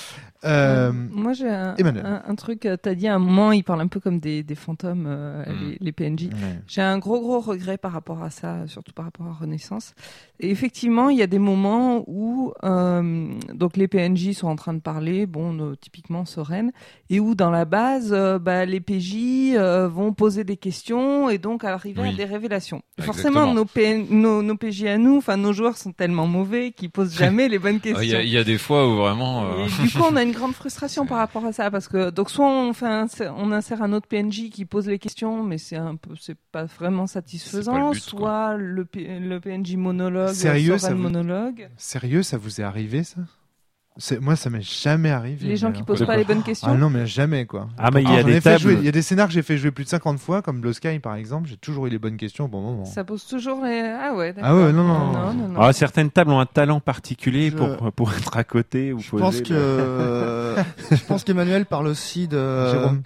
Euh, Moi, j'ai un, un, un truc. T'as dit à un moment, il parle un peu comme des, des fantômes, euh, mm. les, les P N J. Ouais. J'ai un gros, gros regret par rapport à ça, surtout par rapport à Renaissance. Et effectivement, il y a des moments où euh, donc les P N J sont en train de parler, bon, euh, typiquement Soren, et où dans la base, euh, bah, les P J euh, vont poser des questions et donc arriver oui. à des révélations. Forcément, nos, P- nos, nos P J à nous, enfin nos joueurs sont tellement mauvais qu'ils posent jamais les bonnes questions. Il y, y a des fois où vraiment. Euh... Et du coup, on a une grande frustration par rapport à ça parce que donc soit on fait un, on insère un autre P N J qui pose les questions, mais c'est un peu, c'est pas vraiment satisfaisant. Pas le but, soit quoi. le P- le P N J monologue, sérieux, ça vous... monologue. Sérieux, ça vous est arrivé ça? C'est... Moi, ça m'est jamais arrivé. Les gens qui posent pas les bonnes questions. Ah non, mais jamais quoi. Ah mais il y a des tables. Il y a des scénars que j'ai fait jouer plus de cinquante fois, comme Blue Sky par exemple. J'ai toujours eu les bonnes questions au bon moment. Ça pose toujours les. Ah ouais. D'accord. Ah ouais, non non. non, non, non, non. Ah, certaines tables ont un talent particulier je... pour pour être à côté ou je poser. Pense que euh, je pense qu'Emmanuel parle aussi de, Jérôme.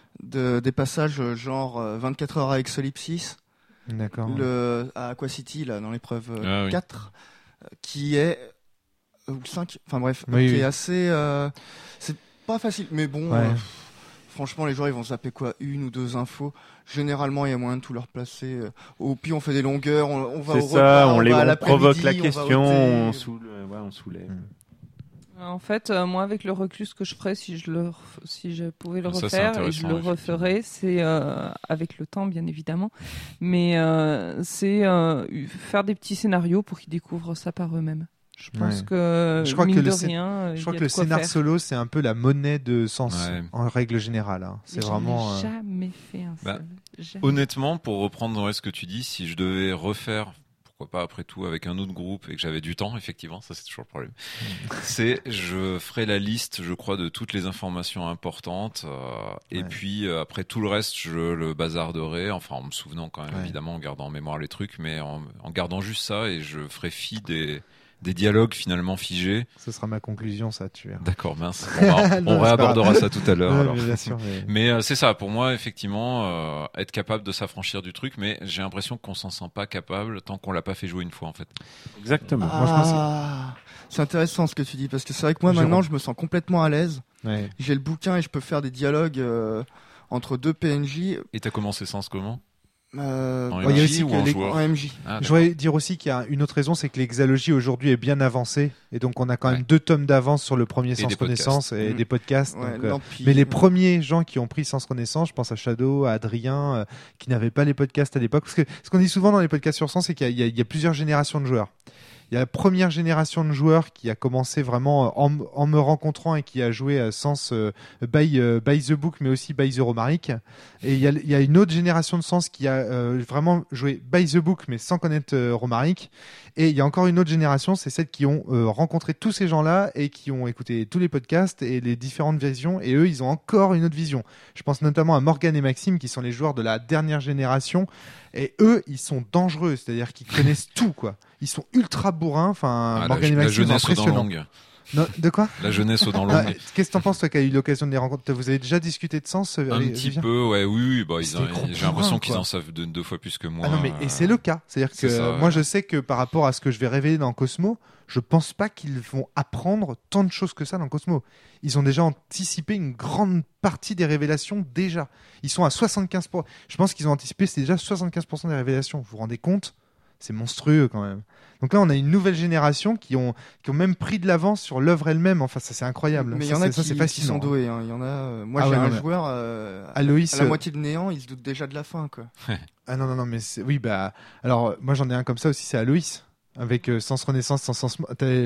de des passages genre vingt-quatre heures avec Solipsis. D'accord. Le à Aqua City là dans l'épreuve ah, quatre oui. qui est ou cinq, enfin bref, oui, qui oui. est assez euh, c'est pas facile mais bon ouais. euh, franchement les joueurs ils vont zapper quoi une ou deux infos, généralement il y a moyen de tout leur placer, euh, au pire on fait des longueurs, on, on va c'est au ça, repas, on, on, les, va on provoque la on question, on, soule, ouais, on soulève. Mm. En fait, euh, moi, avec le recul, ce que je ferais si je le, ref... si je pouvais le ça, refaire, et je le referais, c'est euh, avec le temps, bien évidemment, mais euh, c'est euh, faire des petits scénarios pour qu'ils découvrent ça par eux-mêmes. Je pense ouais. que je crois mine que de le rien, je crois y a que le scénar faire. solo, c'est un peu la monnaie de sens ouais. en règle générale. Hein. C'est J'en vraiment. Ai jamais fait un seul. Bah, jamais. Honnêtement, pour reprendre ouais, ce que tu dis, si je devais refaire. Pourquoi pas après tout avec un autre groupe et que j'avais du temps, effectivement, ça c'est toujours le problème. c'est, je ferai la liste, je crois, de toutes les informations importantes euh, et ouais. puis euh, après tout le reste, je le bazarderai, enfin en me souvenant quand même, ouais. évidemment, en gardant en mémoire les trucs, mais en, en gardant juste ça et je ferai fi des des dialogues finalement figés. Ce sera ma conclusion, ça, tu verras. D'accord, mince. On, va, non, on réabordera ça tout à l'heure. Ouais, alors. Mais, bien sûr, mais... mais euh, c'est ça, pour moi, effectivement, euh, être capable de s'affranchir du truc, mais j'ai l'impression qu'on s'en sent pas capable tant qu'on l'a pas fait jouer une fois, en fait. Exactement. Ah, moi, je pense que... c'est intéressant ce que tu dis, parce que c'est vrai que moi, Jérôme. maintenant, je me sens complètement à l'aise. Ouais. J'ai le bouquin et je peux faire des dialogues euh, entre deux P N J. Et t'as commencé Sens comment? Euh, en ouais, M J y a aussi ou que en les, joueur en M J. Ah, je voudrais dire aussi qu'il y a une autre raison, c'est que l'exalogie aujourd'hui est bien avancée et donc on a quand même ouais. deux tomes d'avance sur le premier Sens Renaissance et mmh. des podcasts. Ouais, donc, euh, mais les premiers gens qui ont pris Sens Renaissance, je pense à Shadow, à Adrien, euh, qui n'avaient pas les podcasts à l'époque, parce que ce qu'on dit souvent dans les podcasts sur Sens, c'est qu'il y a, il y a, il y a plusieurs générations de joueurs. Il y a la première génération de joueurs qui a commencé vraiment en, en me rencontrant et qui a joué à Sens euh, by, euh, by the book, mais aussi by the Romaric. Et il y a, il y a une autre génération de Sens qui a euh, vraiment joué by the book, mais sans connaître euh, Romaric. Et il y a encore une autre génération, c'est celles qui ont euh, rencontré tous ces gens-là et qui ont écouté tous les podcasts et les différentes visions. Et eux, ils ont encore une autre vision. Je pense notamment à Morgane et Maxime, qui sont les joueurs de la dernière génération. Et eux, ils sont dangereux, c'est-à-dire qu'ils connaissent tout, quoi. Ils sont ultra bourrins. Enfin, ah, Morgane et Maxime, la impressionnant. Non, de quoi? La jeunesse aux dents longues. Ah, qu'est-ce que t'en penses, toi, qui as eu l'occasion de les rencontrer? Vous avez déjà discuté de Sens? Un avec, petit Vivien peu, ouais, oui, oui. Bah, ils ont, j'ai l'impression qu'ils quoi. en savent deux, deux fois plus que moi. Ah non, mais et c'est le cas. C'est-à-dire que ça, moi, ouais. je sais que par rapport à ce que je vais révéler dans Cosmo, je pense pas qu'ils vont apprendre tant de choses que ça dans Cosmo. Ils ont déjà anticipé une grande partie des révélations déjà. Ils sont à soixante-quinze pour cent. Je pense qu'ils ont anticipé, c'est déjà soixante-quinze pour cent des révélations. Vous vous rendez compte? C'est monstrueux quand même. Donc là, on a une nouvelle génération qui ont, qui ont même pris de l'avance sur l'œuvre elle-même. Enfin, ça, c'est incroyable. Mais il y ça, en a ça, qui, c'est qui sont doués. Hein. Il y en a. Euh, moi, ah j'ai ouais, un non, joueur euh, Aloïs, à la moitié de néant, il se doute déjà de la fin, quoi. Ah non, non, non, mais c'est... oui, bah. Alors, moi, j'en ai un comme ça aussi, c'est Aloïs. Avec euh, Sens Renaissance, Sens Sens.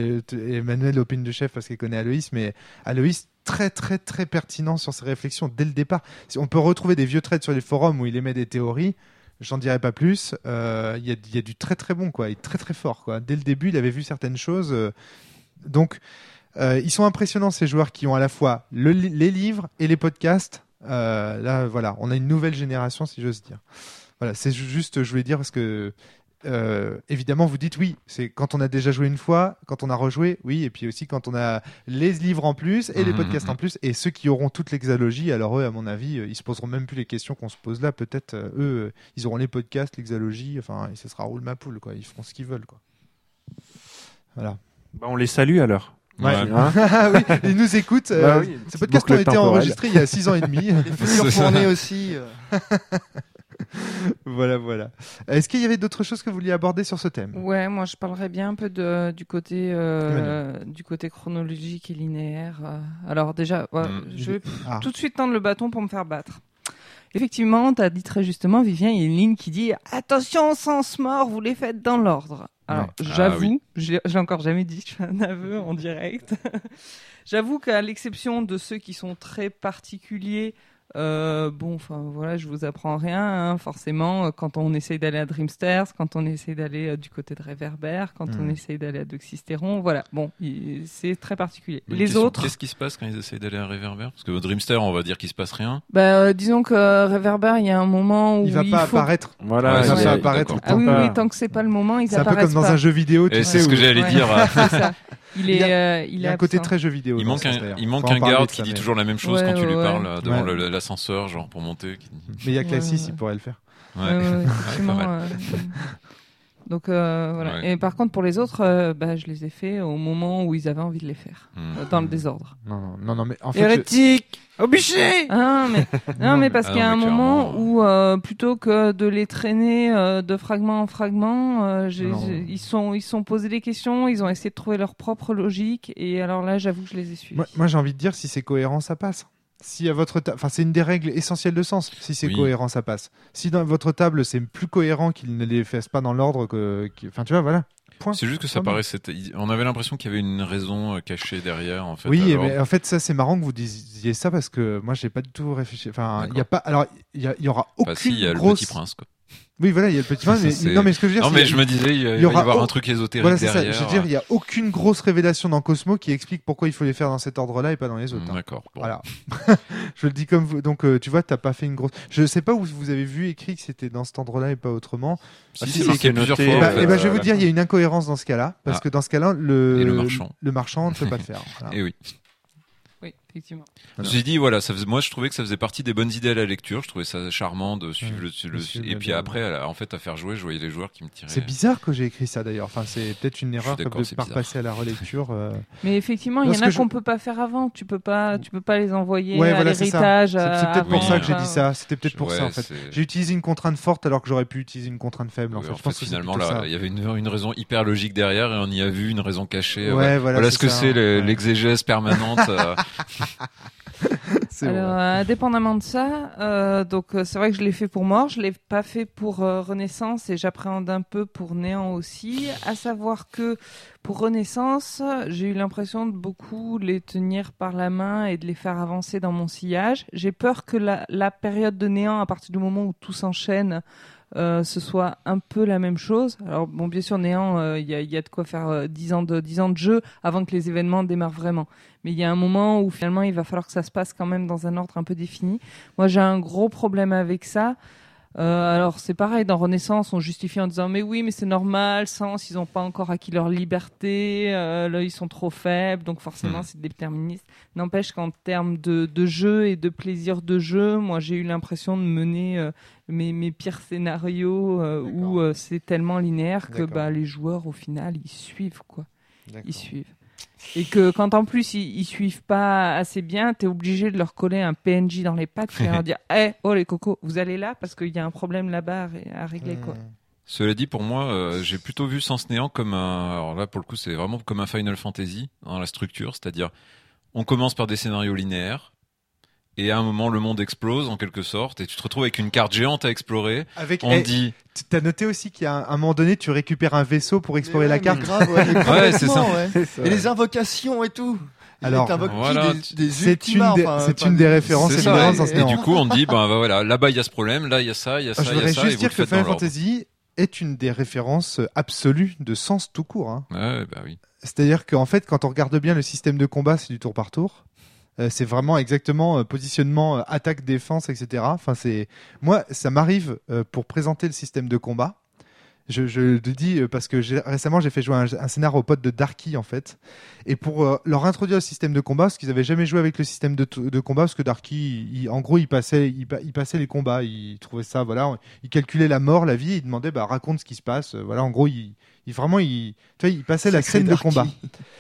Emmanuel opine de chef parce qu'il connaît Aloïs, mais Aloïs, très, très, très pertinent sur ses réflexions dès le départ. On peut retrouver des vieux threads sur les forums où il émet des théories. J'en dirai pas plus. Il euh, y, y a du très très bon, quoi. Il est très très fort, quoi. Dès le début, il avait vu certaines choses. Euh, donc, euh, ils sont impressionnants, ces joueurs qui ont à la fois le, les livres et les podcasts. Euh, là, voilà, on a une nouvelle génération, si j'ose dire. Voilà, c'est juste, je voulais dire parce que Euh, évidemment, vous dites oui, c'est quand on a déjà joué une fois, quand on a rejoué, oui, et puis aussi quand on a les livres en plus et les podcasts en plus, et ceux qui auront toute l'exalogie, alors eux, à mon avis, ils se poseront même plus les questions qu'on se pose là. Peut-être euh, eux, ils auront les podcasts, l'exalogie, enfin, et ce sera roule ma poule, quoi. Ils feront ce qu'ils veulent, quoi. Voilà. Bah, on les salue alors. Ouais. Hein ah oui, ils nous écoutent. Euh, bah oui, ce podcast a été enregistré il y a six ans et demi. Les futurs tournées aussi. Euh... voilà, voilà. Est-ce qu'il y avait d'autres choses que vous vouliez aborder sur ce thème ? Ouais, moi je parlerais bien un peu de, du côté euh, du côté chronologique et linéaire. Alors déjà, ouais, mmh. je vais ah. tout de suite tendre le bâton pour me faire battre. Effectivement, tu as dit très justement, Vivien, il y a une ligne qui dit « Attention, sens mort, vous les faites dans l'ordre ». Alors, ouais. j'avoue, ah, oui. j'ai, j'ai encore jamais dit, je fais un aveu en direct. J'avoue qu'à l'exception de ceux qui sont très particuliers, Euh, bon, enfin voilà, je vous apprends rien, hein, forcément. Quand on essaye d'aller à Dreamsters, quand on essaye d'aller euh, du côté de Réverbère, quand mmh. on essaye d'aller à Doxystéron, voilà. Bon, il, c'est très particulier. Mais les question, autres. Qu'est-ce qui se passe quand ils essayent d'aller à Réverbère ? Parce que au Dreamster, on va dire qu'il se passe rien. Bah, euh, disons que euh, Réverbère, il y a un moment où il va il pas faut... apparaître. Voilà, ouais, il va ouais, pas apparaître. Ah oui, oui, tant que c'est pas le moment, ils c'est apparaissent pas. C'est un peu comme dans pas. un jeu vidéo, tu Et sais. C'est ce où... que j'allais ouais, dire. C'est ça. Il, est, il y a, euh, il il y a un absent. côté très jeu vidéo. Il manque un, il manque un garde qui ça, dit mais... toujours la même chose ouais, quand tu ouais, lui ouais. parles devant ouais. le, l'ascenseur, genre pour monter. Mais il y a que la ouais, six, ouais. il pourrait le faire. Ouais, ouais, ouais, ouais, pas euh... Donc euh, voilà. Ouais. Et par contre pour les autres, euh, bah, je les ai fait au moment où ils avaient envie de les faire, mmh. euh, dans le désordre. Non, non, non, non mais en fait. Hérétique, je... au bûcher. Ah, mais non, mais parce ah, qu'il y a un moment où euh, plutôt que de les traîner euh, de fragment en fragment, euh, j'ai, j'ai, ils sont ils sont posés des questions, ils ont essayé de trouver leur propre logique, et alors là, j'avoue que je les ai suivis. Moi, moi j'ai envie de dire, si c'est cohérent, ça passe. Si à votre ta... enfin c'est une des règles essentielles de sens. Si c'est oui. cohérent, ça passe. Si dans votre table c'est plus cohérent qu'ils ne les fassent pas dans l'ordre que, enfin tu vois, voilà. Point. C'est juste que ça paraissait. On avait l'impression qu'il y avait une raison cachée derrière, en fait. Oui, alors... mais en fait ça c'est marrant que vous disiez ça parce que moi j'ai pas du tout réfléchi. Enfin, il y a pas. Alors il y, y aura aucune bah, si, y a grosse. Le Petit Prince, quoi. Oui, voilà, il y a le petit prince. Mais... Non, mais ce que je veux dire, non, mais je me disais, il, y, il y aura va y avoir oh... un truc ésotérique voilà, c'est derrière. Ça. Je veux dire, il y a aucune grosse révélation dans Cosmo qui explique pourquoi il faut les faire dans cet ordre-là et pas dans les autres. Mmh, hein. D'accord. Bon. Voilà. Je le dis comme vous. Donc, euh, tu vois, t'as pas fait une grosse. Je sais pas où vous avez vu écrit que c'était dans cet ordre-là et pas autrement. Si, ah, si, c'est marqué plusieurs fois. Et bah, euh, bah, je vais vous dire, il y a une incohérence dans ce cas-là, parce ah. que dans ce cas-là, le et le marchand, le marchand ne peut pas le faire. Ah. Voilà. Et oui. Oui, effectivement. Voilà. J'ai dit voilà, ça faisait, moi je trouvais que ça faisait partie des bonnes idées à la lecture. Je trouvais ça charmant de suivre mmh, le, le, le et puis après, en fait, à faire jouer, je voyais les joueurs qui me tiraient. C'est bizarre que j'ai écrit ça d'ailleurs. Enfin, c'est peut-être une erreur comme de pas repasser à la relecture. Euh... Mais effectivement, il y en a qu'on je... peut pas faire avant. Tu peux pas, tu peux pas les envoyer ouais, à voilà, l'héritage. C'est, c'est, c'est peut-être pour oui, ça que j'ai dit ça. C'était peut-être pour ouais, ça en fait. C'est... J'ai utilisé une contrainte forte alors que j'aurais pu utiliser une contrainte faible. En ouais, fait, en je pense fait, que finalement là, il y avait une, une raison hyper logique derrière et on y a vu une raison cachée. Ouais, voilà. Voilà ce que c'est l'exégèse permanente. Alors, euh, indépendamment de ça, euh, donc euh, c'est vrai que je l'ai fait pour Mort, je l'ai pas fait pour euh, Renaissance et j'appréhende un peu pour Néant aussi. À savoir que pour Renaissance, j'ai eu l'impression de beaucoup les tenir par la main et de les faire avancer dans mon sillage. J'ai peur que la, la période de Néant, à partir du moment où tout s'enchaîne, Euh, ce soit un peu la même chose. Alors bon, bien sûr, Néant, il euh, y, a, y a de quoi faire euh, dix ans de dix ans de jeu avant que les événements démarrent vraiment. Mais il y a un moment où finalement il va falloir que ça se passe quand même dans un ordre un peu défini. Moi, j'ai un gros problème avec ça. Euh, alors c'est pareil, dans Renaissance, on justifie en disant mais oui, mais c'est normal, Sens, ils n'ont pas encore acquis leur liberté, euh, là ils sont trop faibles, donc forcément mmh. c'est déterministe. N'empêche qu'en termes de, de jeu et de plaisir de jeu, moi j'ai eu l'impression de mener euh, mes, mes pires scénarios euh, où euh, c'est tellement linéaire que bah, les joueurs au final ils suivent quoi, D'accord. ils suivent. Et que quand en plus ils, ils suivent pas assez bien, t'es obligé de leur coller un P N J dans les pattes et leur dire hey, oh les cocos, vous allez là parce qu'il y a un problème là-bas à, à régler quoi. Cela dit, pour moi, euh, j'ai plutôt vu Sens Néant comme un. Alors là, pour le coup, c'est vraiment comme un Final Fantasy dans la structure, c'est-à-dire on commence par des scénarios linéaires. Et à un moment, le monde explose en quelque sorte, et tu te retrouves avec une carte géante à explorer. Avec, on eh, dit. T'as noté aussi qu'à un, un moment donné, tu récupères un vaisseau pour explorer ouais, la carte. Grave, ouais, ouais, c'est ça. Ouais. C'est ça. Et les invocations et tout. Alors, voilà, des, des c'est, ultimas, une, des, enfin, c'est enfin, une des références. C'est ça, et, et du coup, on dit, ben voilà, là-bas il y a ce problème, là il y a ça, il y a ça, il y a ça. Je voudrais juste dire que Final Fantasy est une des références absolues de Sens tout court. Hein. Ouais, bah oui. C'est-à-dire qu'en fait, quand on regarde bien le système de combat, c'est du tour par tour. Euh, c'est vraiment exactement euh, positionnement, euh, attaque, défense, et cetera. Enfin, c'est moi, ça m'arrive euh, pour présenter le système de combat. Je, je le dis parce que j'ai, récemment j'ai fait jouer un, un scénar aux potes de Darky en fait, et pour euh, leur introduire le système de combat, parce qu'ils avaient jamais joué avec le système de, de combat, parce que Darky, il, en gros, il passait, il, il passait les combats, il trouvait ça, voilà, il calculait la mort, la vie, il demandait, bah raconte ce qui se passe, voilà, en gros, il, il vraiment, il, tu vois, il passait ça la scène de combat.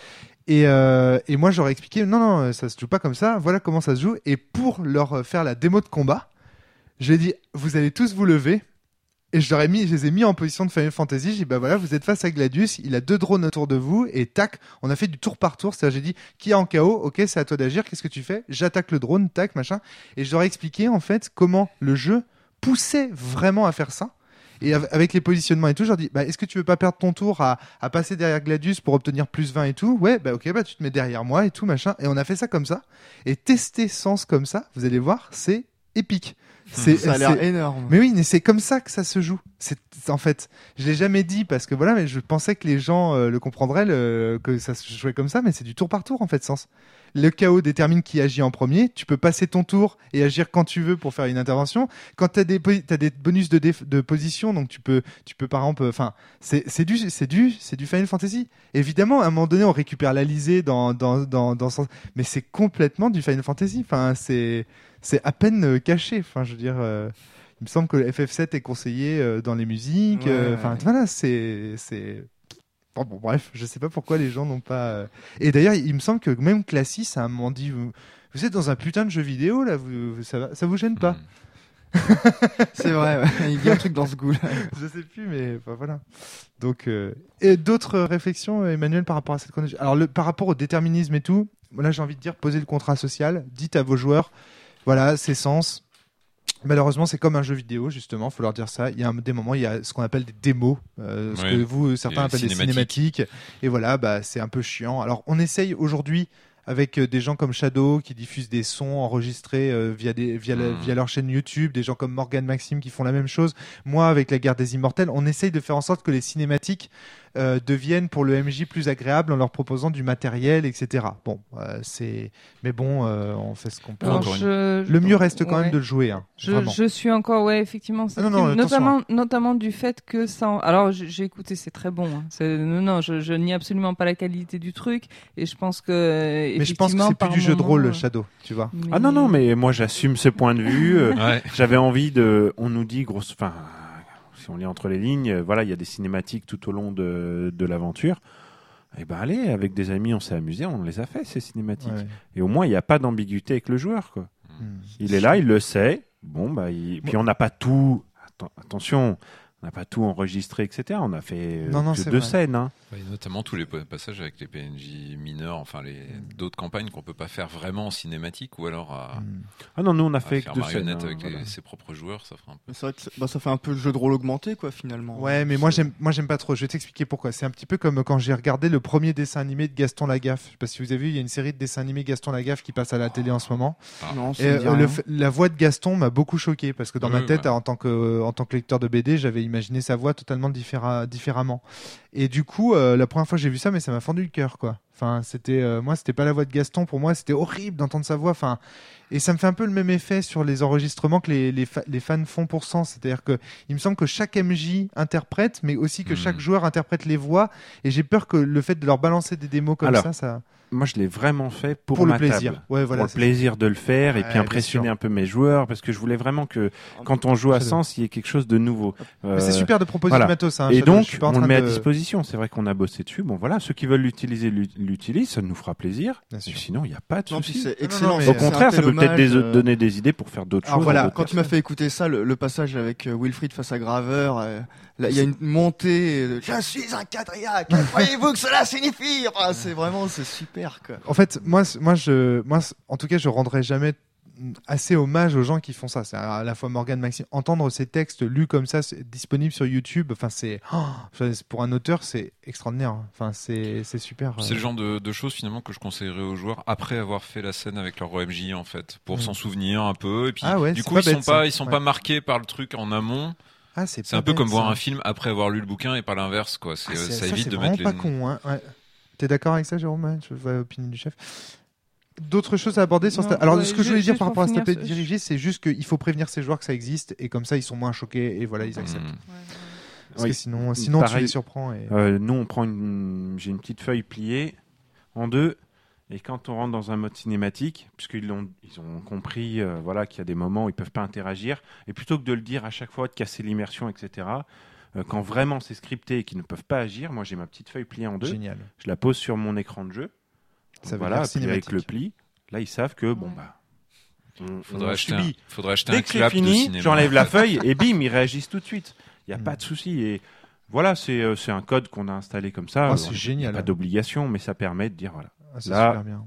Et, euh, et moi, j'aurais expliqué, non, non, ça se joue pas comme ça. Voilà comment ça se joue. Et pour leur faire la démo de combat, j'ai dit, vous allez tous vous lever. Et je leur ai mis, je les ai mis en position de Final Fantasy. J'ai dit, bah voilà, vous êtes face à Gladius. Il a deux drones autour de vous. Et tac, on a fait du tour par tour. C'est-à-dire, j'ai dit, qui est en K O? Ok, c'est à toi d'agir. Qu'est-ce que tu fais? J'attaque le drone, tac, machin. Et je leur ai expliqué, en fait, comment le jeu poussait vraiment à faire ça. Et avec les positionnements et tout, je leur dis, bah, est-ce que tu veux pas perdre ton tour à, à passer derrière Gladius pour obtenir plus vingt et tout? Ouais, bah, ok, bah, tu te mets derrière moi et tout, machin. Et on a fait ça comme ça. Et tester Sens comme ça, vous allez voir, c'est épique. C'est, ça a l'air c'est... énorme. Mais oui, mais c'est comme ça que ça se joue. C'est, en fait, je l'ai jamais dit parce que voilà, mais je pensais que les gens euh, le comprendraient, le... que ça se jouait comme ça, mais c'est du tour par tour, en fait, Sens. Le K O détermine qui agit en premier. Tu peux passer ton tour et agir quand tu veux pour faire une intervention. Quand t'as des, t'as des bonus de, déf... de position, donc tu peux, tu peux par exemple, enfin, c'est, c'est du, c'est du, c'est du Final Fantasy. Évidemment, à un moment donné, on récupère l'Alizé dans, dans, dans, dans, dans, mais c'est complètement du Final Fantasy. Enfin, c'est, c'est à peine caché. Enfin, je veux dire, euh, il me semble que le F F sept est conseillé euh, dans les musiques. Enfin, ouais, euh, ouais. Voilà, c'est, c'est. Bon, bon, bref, je sais pas pourquoi les gens n'ont pas. Euh... Et d'ailleurs, il me semble que même Classis à un moment dit, vous, vous êtes dans un putain de jeu vidéo là, vous, vous, ça, va, ça vous gêne pas? Mmh. C'est vrai, ouais. Il y a un truc dans ce goût-là. Je sais plus, mais enfin, voilà. Donc, euh... et d'autres réflexions, Emmanuel, par rapport à cette chronologie. Alors, le, par rapport au déterminisme et tout, là, j'ai envie de dire, posez le contrat social, dites à vos joueurs, voilà, c'est Sens. Malheureusement, c'est comme un jeu vidéo, justement, il faut leur dire ça. Il y a un, des moments, il y a ce qu'on appelle des démos, euh, ce oui. que vous, certains appellent des cinématiques. Et voilà, bah, c'est un peu chiant. Alors, on essaye aujourd'hui, avec des gens comme Shadow, qui diffusent des sons enregistrés euh, via, des, via, mmh. la, via leur chaîne YouTube, des gens comme Morgan Maxime qui font la même chose. Moi, avec la Guerre des Immortels, on essaye de faire en sorte que les cinématiques euh, deviennent pour le M J plus agréables en leur proposant du matériel, et cetera. Bon, euh, c'est... Mais bon, euh, on fait ce qu'on peut. Alors, je... Le mieux reste quand ouais. même de le jouer. Hein, je, je suis encore, ouais, effectivement. Ah, non, non, notamment, notamment du fait que ça... En... Alors, j'ai écouté, c'est très bon. Hein. C'est... Non, non, je, je nie absolument pas la qualité du truc. Et je pense que... Mais je pense que c'est plus du jeu de rôle, Shadow, tu vois. Mais... Ah non, non, mais moi, j'assume ce point de vue. ouais. J'avais envie de... On nous dit, grosse... Enfin... Si on lit entre les lignes, voilà, il y a des cinématiques tout au long de, de l'aventure. Eh ben allez, avec des amis, on s'est amusé, on les a fait ces cinématiques. Ouais. Et au moins, il n'y a pas d'ambiguïté avec le joueur, quoi. Mmh. Il est là, il le sait. Bon, bah, il... puis on n'a pas tout. Atten- attention. On n'a pas tout enregistré, et cetera. On a fait non, non, deux scènes. Hein. Oui, notamment tous les passages avec les P N J mineurs, enfin les mm. d'autres campagnes qu'on peut pas faire vraiment en cinématique ou alors à. Mm. Ah non, nous on a fait que deux scènes. Avec hein, les, voilà. ses propres joueurs, ça fera un peu. C'est vrai que bah, ça fait un peu le jeu de rôle augmenté, quoi, finalement. Ouais, mais c'est... moi j'aime, moi j'aime pas trop. Je vais t'expliquer pourquoi. C'est un petit peu comme quand j'ai regardé le premier dessin animé de Gaston Lagaffe. Je sais pas si vous avez vu, il y a une série de dessins animés Gaston Lagaffe qui passe à la oh. télé en ce moment. Ah. Non, Et euh, le, la voix de Gaston m'a beaucoup choqué parce que dans oui, ma tête, ouais. en tant que en tant que lecteur de B D, j'avais imaginé sa voix totalement Différa- différemment. Et du coup, euh, la première fois que j'ai vu ça, mais ça m'a fendu le cœur, quoi. Enfin, c'était, euh, moi, c'était pas la voix de Gaston. Pour moi, c'était horrible d'entendre sa voix. Enfin, et ça me fait un peu le même effet sur les enregistrements que les, les, fa- les fans font pour Sens. C'est-à-dire que il me semble que chaque M J interprète, mais aussi que mmh. chaque joueur interprète les voix. Et j'ai peur que le fait de leur balancer des démos comme Alors, ça, ça. Moi, je l'ai vraiment fait pour, pour ma le plaisir. Table. Ouais, voilà, pour le plaisir ça. de le faire ouais, et puis impressionner un peu mes joueurs parce que je voulais vraiment que quand on joue à Sens, il y ait quelque chose de nouveau. Euh, Mais c'est super de proposer voilà. du matos. Hein, et Shadow, donc, on le met de... à disposition. C'est vrai qu'on a bossé dessus. Bon, voilà, ceux qui veulent l'utiliser, l'utilisent. Ça nous fera plaisir. Sinon, il n'y a pas de souci. C'est excellent. Non, non, Au contraire, ça peut peut-être des, euh... donner des idées pour faire d'autres Alors choses. Voilà, quand tu m'as fait écouter ça, le, le passage avec euh, Wilfried face à Graveur, euh, là, il y a une montée. Euh, je suis un quadriaque. Voyez-vous que cela signifie enfin, c'est vraiment, c'est super. Quoi. En fait, moi, moi, je, moi, en tout cas, je rendrai jamais assez hommage aux gens qui font ça. C'est à la fois Morgan Maxime. Entendre ces textes lus comme ça, disponibles sur YouTube, enfin, c'est, oh, pour un auteur, c'est extraordinaire. Enfin, c'est, c'est super. C'est le genre de, de choses finalement que je conseillerais aux joueurs après avoir fait la scène avec leur M J en fait, pour mmh. s'en souvenir un peu. Et puis, ah ouais, du coup, ils bête, sont pas, ils ça. sont ouais. pas marqués par le truc en amont. Ah, c'est c'est un peu bête, comme ça. Voir un film après avoir lu le bouquin et pas l'inverse, quoi. C'est, ah, c'est, ça, ça évite c'est de mettre les. C'est pas con, hein. Ouais. T'es d'accord avec ça, Jérôme? Je vois l'opinion du chef. D'autres choses à aborder sur non, cette... Alors, ouais, ce que je voulais dire par rapport à cette ce... dirigée, c'est juste qu'il faut prévenir ces joueurs que ça existe et comme ça, ils sont moins choqués et voilà, ils acceptent. Mmh. Ouais, ouais. Parce oui. que sinon, sinon Pareil, tu les surprends. Et... Euh, nous, on prend une... J'ai une petite feuille pliée en deux et quand on rentre dans un mode cinématique, puisqu'ils ont, ils ont compris euh, voilà, qu'il y a des moments où ils ne peuvent pas interagir, et plutôt que de le dire à chaque fois, de casser l'immersion, et cetera, euh, quand vraiment c'est scripté et qu'ils ne peuvent pas agir, moi j'ai ma petite feuille pliée en deux. Génial. Je la pose sur mon écran de jeu. Ça veut voilà, dire puis avec le pli, là, ils savent que, bon, bah, on, faudrait on acheter subit. un, faudrait acheter Dès un que c'est clap de fini, cinéma. j'enlève la feuille et bim, ils réagissent tout de suite. Il n'y a Mm. pas de souci. Et voilà, c'est, euh, c'est un code qu'on a installé comme ça. Oh, Alors, c'est il y a génial. pas d'obligation, mais ça permet de dire, voilà. Ah, c'est Là- super bien.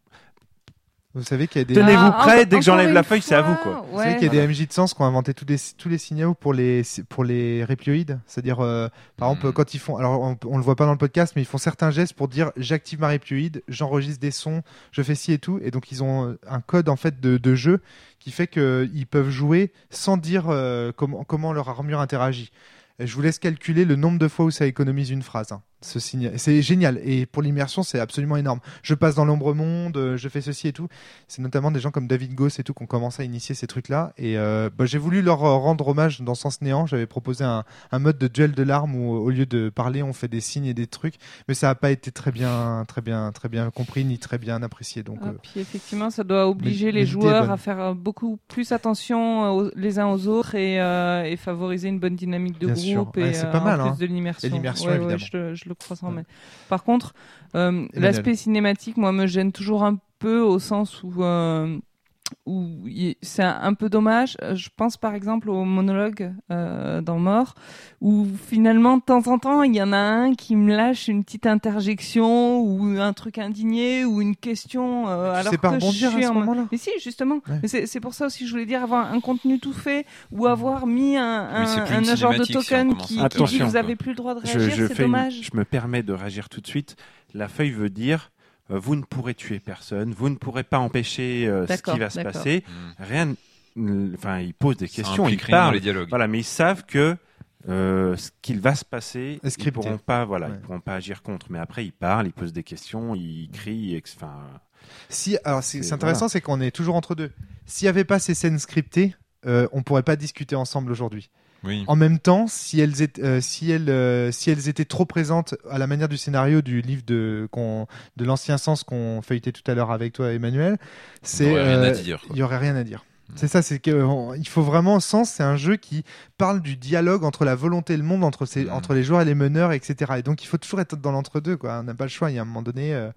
Vous savez qu'il y a des... Tenez-vous Ah, prêts, en- dès que j'enlève encore la une feuille, c'est à vous, fois, quoi. Vous savez ouais. qu'il y a des M J de sens qui ont inventé tous les, tous les signaux pour les, pour les réplioïdes. C'est-à-dire, euh, par Mm. exemple, quand ils font. Alors, on, on le voit pas dans le podcast, mais ils font certains gestes pour dire j'active ma réplioïde, j'enregistre des sons, je fais ci et tout. Et donc, ils ont euh, un code en fait de, de jeu qui fait qu'ils peuvent jouer sans dire euh, comment, comment leur armure interagit. Et je vous laisse calculer le nombre de fois où ça économise une phrase. Hein. Ce signe... C'est génial. Et pour l'immersion, c'est absolument énorme. Je passe dans l'ombre monde, euh, je fais ceci et tout. C'est notamment des gens comme David Goss et tout qui ont commencé à initier ces trucs-là. Et euh, bah, j'ai voulu leur euh, rendre hommage dans Sens Néant. J'avais proposé un, un mode de duel de larmes où, au lieu de parler, on fait des signes et des trucs. Mais ça n'a pas été très bien, très bien, très bien compris ni très bien apprécié. Donc, Ah, euh, puis effectivement, ça doit obliger mais les l'idée est joueurs bonne. à faire euh, beaucoup plus attention euh, aux- les uns aux autres et, euh, et favoriser une bonne dynamique de Bien groupe sûr. et Ouais, c'est euh, pas mal, en plus hein. de l'immersion. Et l'immersion, Ouais, ouais, évidemment. je, le- je le crois sans Ouais. mais par contre, euh, l'aspect cinématique, moi, me gêne toujours un peu au sens où euh, où y- c'est un, un peu dommage. Euh, Je pense par exemple au monologue euh, dans Mort, où finalement de temps en temps il y en a un qui me lâche une petite interjection ou un truc indigné ou une question euh, tu alors sais pas que je rebondir suis à ce en... moment-là. Mais si, justement. Ouais. Mais c'est, c'est pour ça aussi que je voulais dire avoir un contenu tout fait ou avoir mis un, Oui, c'est un, plus une un genre de cinématique si on token commence qui, à qui dit Attention, vous quoi. avez plus le droit de Je, réagir, je c'est fais une- dommage. je me permets de réagir tout de suite. La feuille veut dire euh, vous ne pourrez tuer personne, vous ne pourrez pas empêcher euh, ce D'accord, qui va se d'accord. passer. Mm. Rien. n- Enfin, ils posent des Ça questions, ils implique rien dans parlent. les dialogues. Voilà, mais ils savent que euh, ce qu'il va se passer, Est ils scripté. pourront pas, voilà, Ouais. ils pourront pas agir contre. Mais après, ils parlent, ils posent des questions, ils crient. ex- Enfin, Si, alors c'est, C'est- c'est intéressant, c'est qu'on est toujours entre deux. S'il n'y avait pas ces scènes scriptées, euh, on pourrait pas discuter ensemble aujourd'hui. Oui. En même temps, si elles étaient, euh, si elles, euh, si elles étaient trop présentes à la manière du scénario du livre de, qu'on, de l'ancien sens qu'on feuilletait tout à l'heure avec toi, Emmanuel, c'est, aurait rien à euh, dire, quoi. il y aurait rien à dire. C'est ça, c'est que on- il faut vraiment Sens, c'est un jeu qui parle du dialogue entre la volonté et le monde, entre, ces, Mhm. entre les joueurs et les meneurs, et cetera. Et donc il faut toujours être dans l'entre-deux, quoi. On n'a pas le choix. Il y a un moment donné. euh,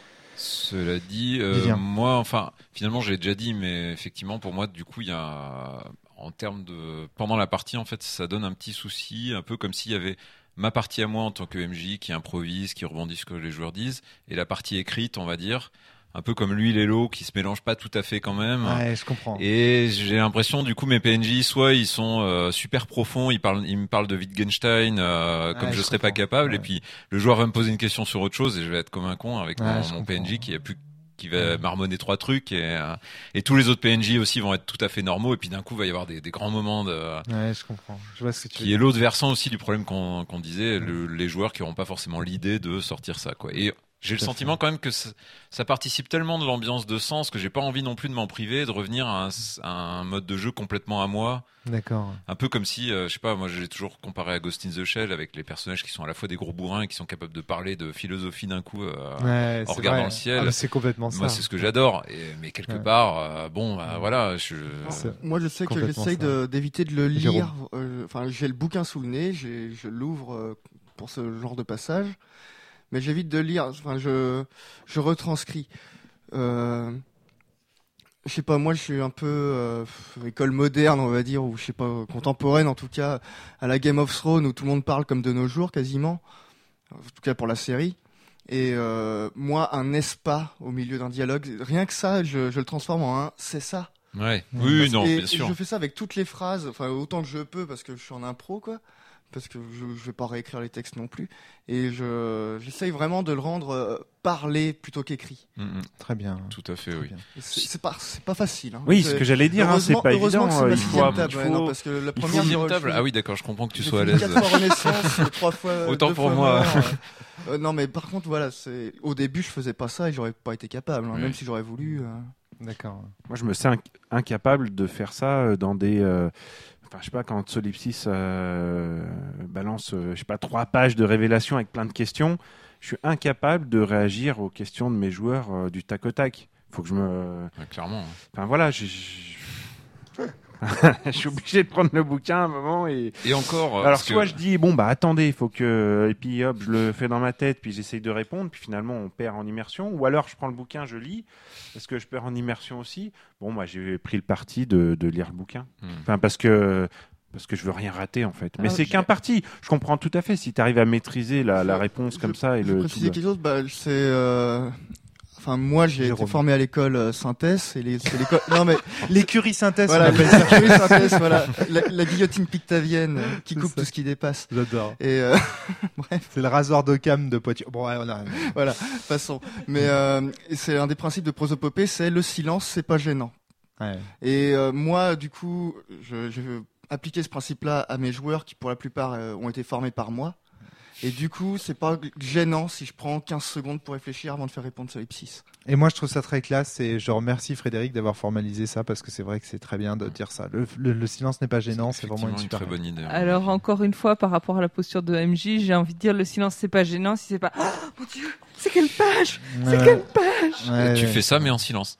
Cela dit, euh, Vivien. moi, enfin, finalement, j'ai déjà dit, mais effectivement, pour moi, du coup, il y a, en termes de, pendant la partie, en fait, ça donne un petit souci, un peu comme s'il y avait ma partie à moi en tant que M J qui improvise, qui rebondit ce que les joueurs disent, et la partie écrite, on va dire, un peu comme l'huile et l'eau qui se mélangent pas tout à fait quand même. Ouais, je comprends. Et j'ai l'impression, du coup, mes P N J, soit ils sont euh, super profonds, ils parlent, ils me parlent de Wittgenstein euh, comme Ouais, je je serais pas comprends. capable, Ouais. et puis le joueur va me poser une question sur autre chose et je vais être comme un con avec Ouais, mon, je mon P N J comprends. qui a plus qui va Ouais. marmonner trois trucs et, euh, et tous les autres P N J aussi vont être tout à fait normaux et puis d'un coup il va y avoir des, des grands moments de Ouais, je comprends. Je vois ce que tu veux qui est dire. l'autre versant aussi du problème qu'on qu'on disait, le- les joueurs qui n'auront pas forcément l'idée de sortir ça quoi. Et j'ai le Tout à sentiment fait. quand même que ça, ça participe tellement de l'ambiance de Sens que j'ai pas envie non plus de m'en priver, de revenir à un, à un mode de jeu complètement à moi. D'accord. Un peu comme si, euh, je sais pas, moi j'ai toujours comparé à Ghost in the Shell avec les personnages qui sont à la fois des gros bourrins et qui sont capables de parler de philosophie d'un coup. euh, Ouais, en c'est regardant vrai. le ciel. Ah, mais c'est complètement ça. Moi c'est ce que j'adore. Et, mais quelque Ouais. part, euh, bon, bah, voilà, je. C'est- Moi, je sais que complètement j'essaye ça. de- d'éviter de le Jérôme. lire. euh, Enfin, j'ai le bouquin sous le nez, j'ai- je l'ouvre euh, pour ce genre de passage, mais j'évite de lire. Enfin, je, je retranscris. Euh, je sais pas, moi, je suis un peu euh, école moderne, on va dire, ou je sais pas, contemporaine en tout cas, à la Game of Thrones où tout le monde parle comme de nos jours quasiment, en tout cas pour la série. Et euh, moi, un n'est-ce pas au milieu d'un dialogue, rien que ça, je, je le transforme en un c'est ça. Ouais. Ouais. Oui, Parce- non, et, bien et sûr. je fais ça avec toutes les phrases, enfin autant que je peux parce que je suis en impro quoi, parce que je, je vais pas réécrire les textes non plus. Et je j'essaye vraiment de le rendre euh, parlé plutôt qu'écrit. Mm, mm, Très bien. tout à fait, Très oui. bien. Et C'est c'est pas c'est pas facile. Hein. oui, C'est- ce que j'allais dire, hein, c'est heureusement- pas heureusement évident. que euh, c'est Il ma faut, sixième table, il ouais, non, faut- parce que la il faut première une j'ai Sixième re- table. je- Ah oui, d'accord, je comprends que tu j'ai sois à fait l'aise. quatre fois Renaissance, trois fois Autant deux pour fois moi. mort, euh. Euh, non mais par contre voilà, c'est au début je faisais pas ça et j'aurais pas été capable, hein, Oui. même si j'aurais voulu. euh. D'accord. Moi, je me sens inc- incapable de faire ça euh, dans des. euh, Enfin, je sais pas, quand Solipsis euh, balance, euh, je sais pas, trois pages de révélation avec plein de questions, je suis incapable de réagir aux questions de mes joueurs euh, du tac au tac. Faut que je me. Ouais, clairement. Enfin, voilà, j'ai- j'ai- Je suis obligé de prendre le bouquin à un moment et. Et encore. Alors soit que... je dis bon bah attendez, il faut que et puis hop je le fais dans ma tête puis j'essaye de répondre puis finalement on perd en immersion. Ou alors je prends le bouquin, je lis. Est-ce que je perds en immersion aussi? Bon moi j'ai pris le parti de, de lire le bouquin. Hmm. Enfin parce que. Parce que je veux rien rater en fait. Mais ah, c'est je... qu'un parti. Je comprends tout à fait si tu arrives à maîtriser la, la réponse je, comme ça et je le. Préciser quelque chose, bah, c'est. Euh... Enfin, moi, j'ai Jérôme. été formé à l'école euh, Synthèse et les, c'est l'école. Non mais l'écurie Synthèse. Voilà, l'écurie Synthèse. Voilà, la, la guillotine pictavienne euh, qui coupe tout ce qui dépasse. J'adore. Et euh... bref. C'est le rasoir d'Occam de Poitiers. Bon, ouais, on a. Voilà, passons. Mais euh, c'est un des principes de prosopopée, c'est le silence, c'est pas gênant. Ouais. Et euh, moi, du coup, je, je veux appliquer ce principe-là à mes joueurs qui, pour la plupart, euh, ont été formés par moi. Et du coup, c'est pas gênant si je prends quinze secondes pour réfléchir avant de faire répondre solipsis. Et moi, je trouve ça très classe et je remercie Frédéric d'avoir formalisé ça parce que c'est vrai que c'est très bien de dire ça. Le, le, le silence n'est pas gênant, c'est, c'est vraiment une super très bonne idée. Alors, encore une fois, par rapport à la posture de M J, j'ai envie de dire le silence, c'est pas gênant si c'est pas oh mon Dieu, c'est quelle page ouais. C'est quelle page ouais, Tu ouais. fais ça, mais en silence.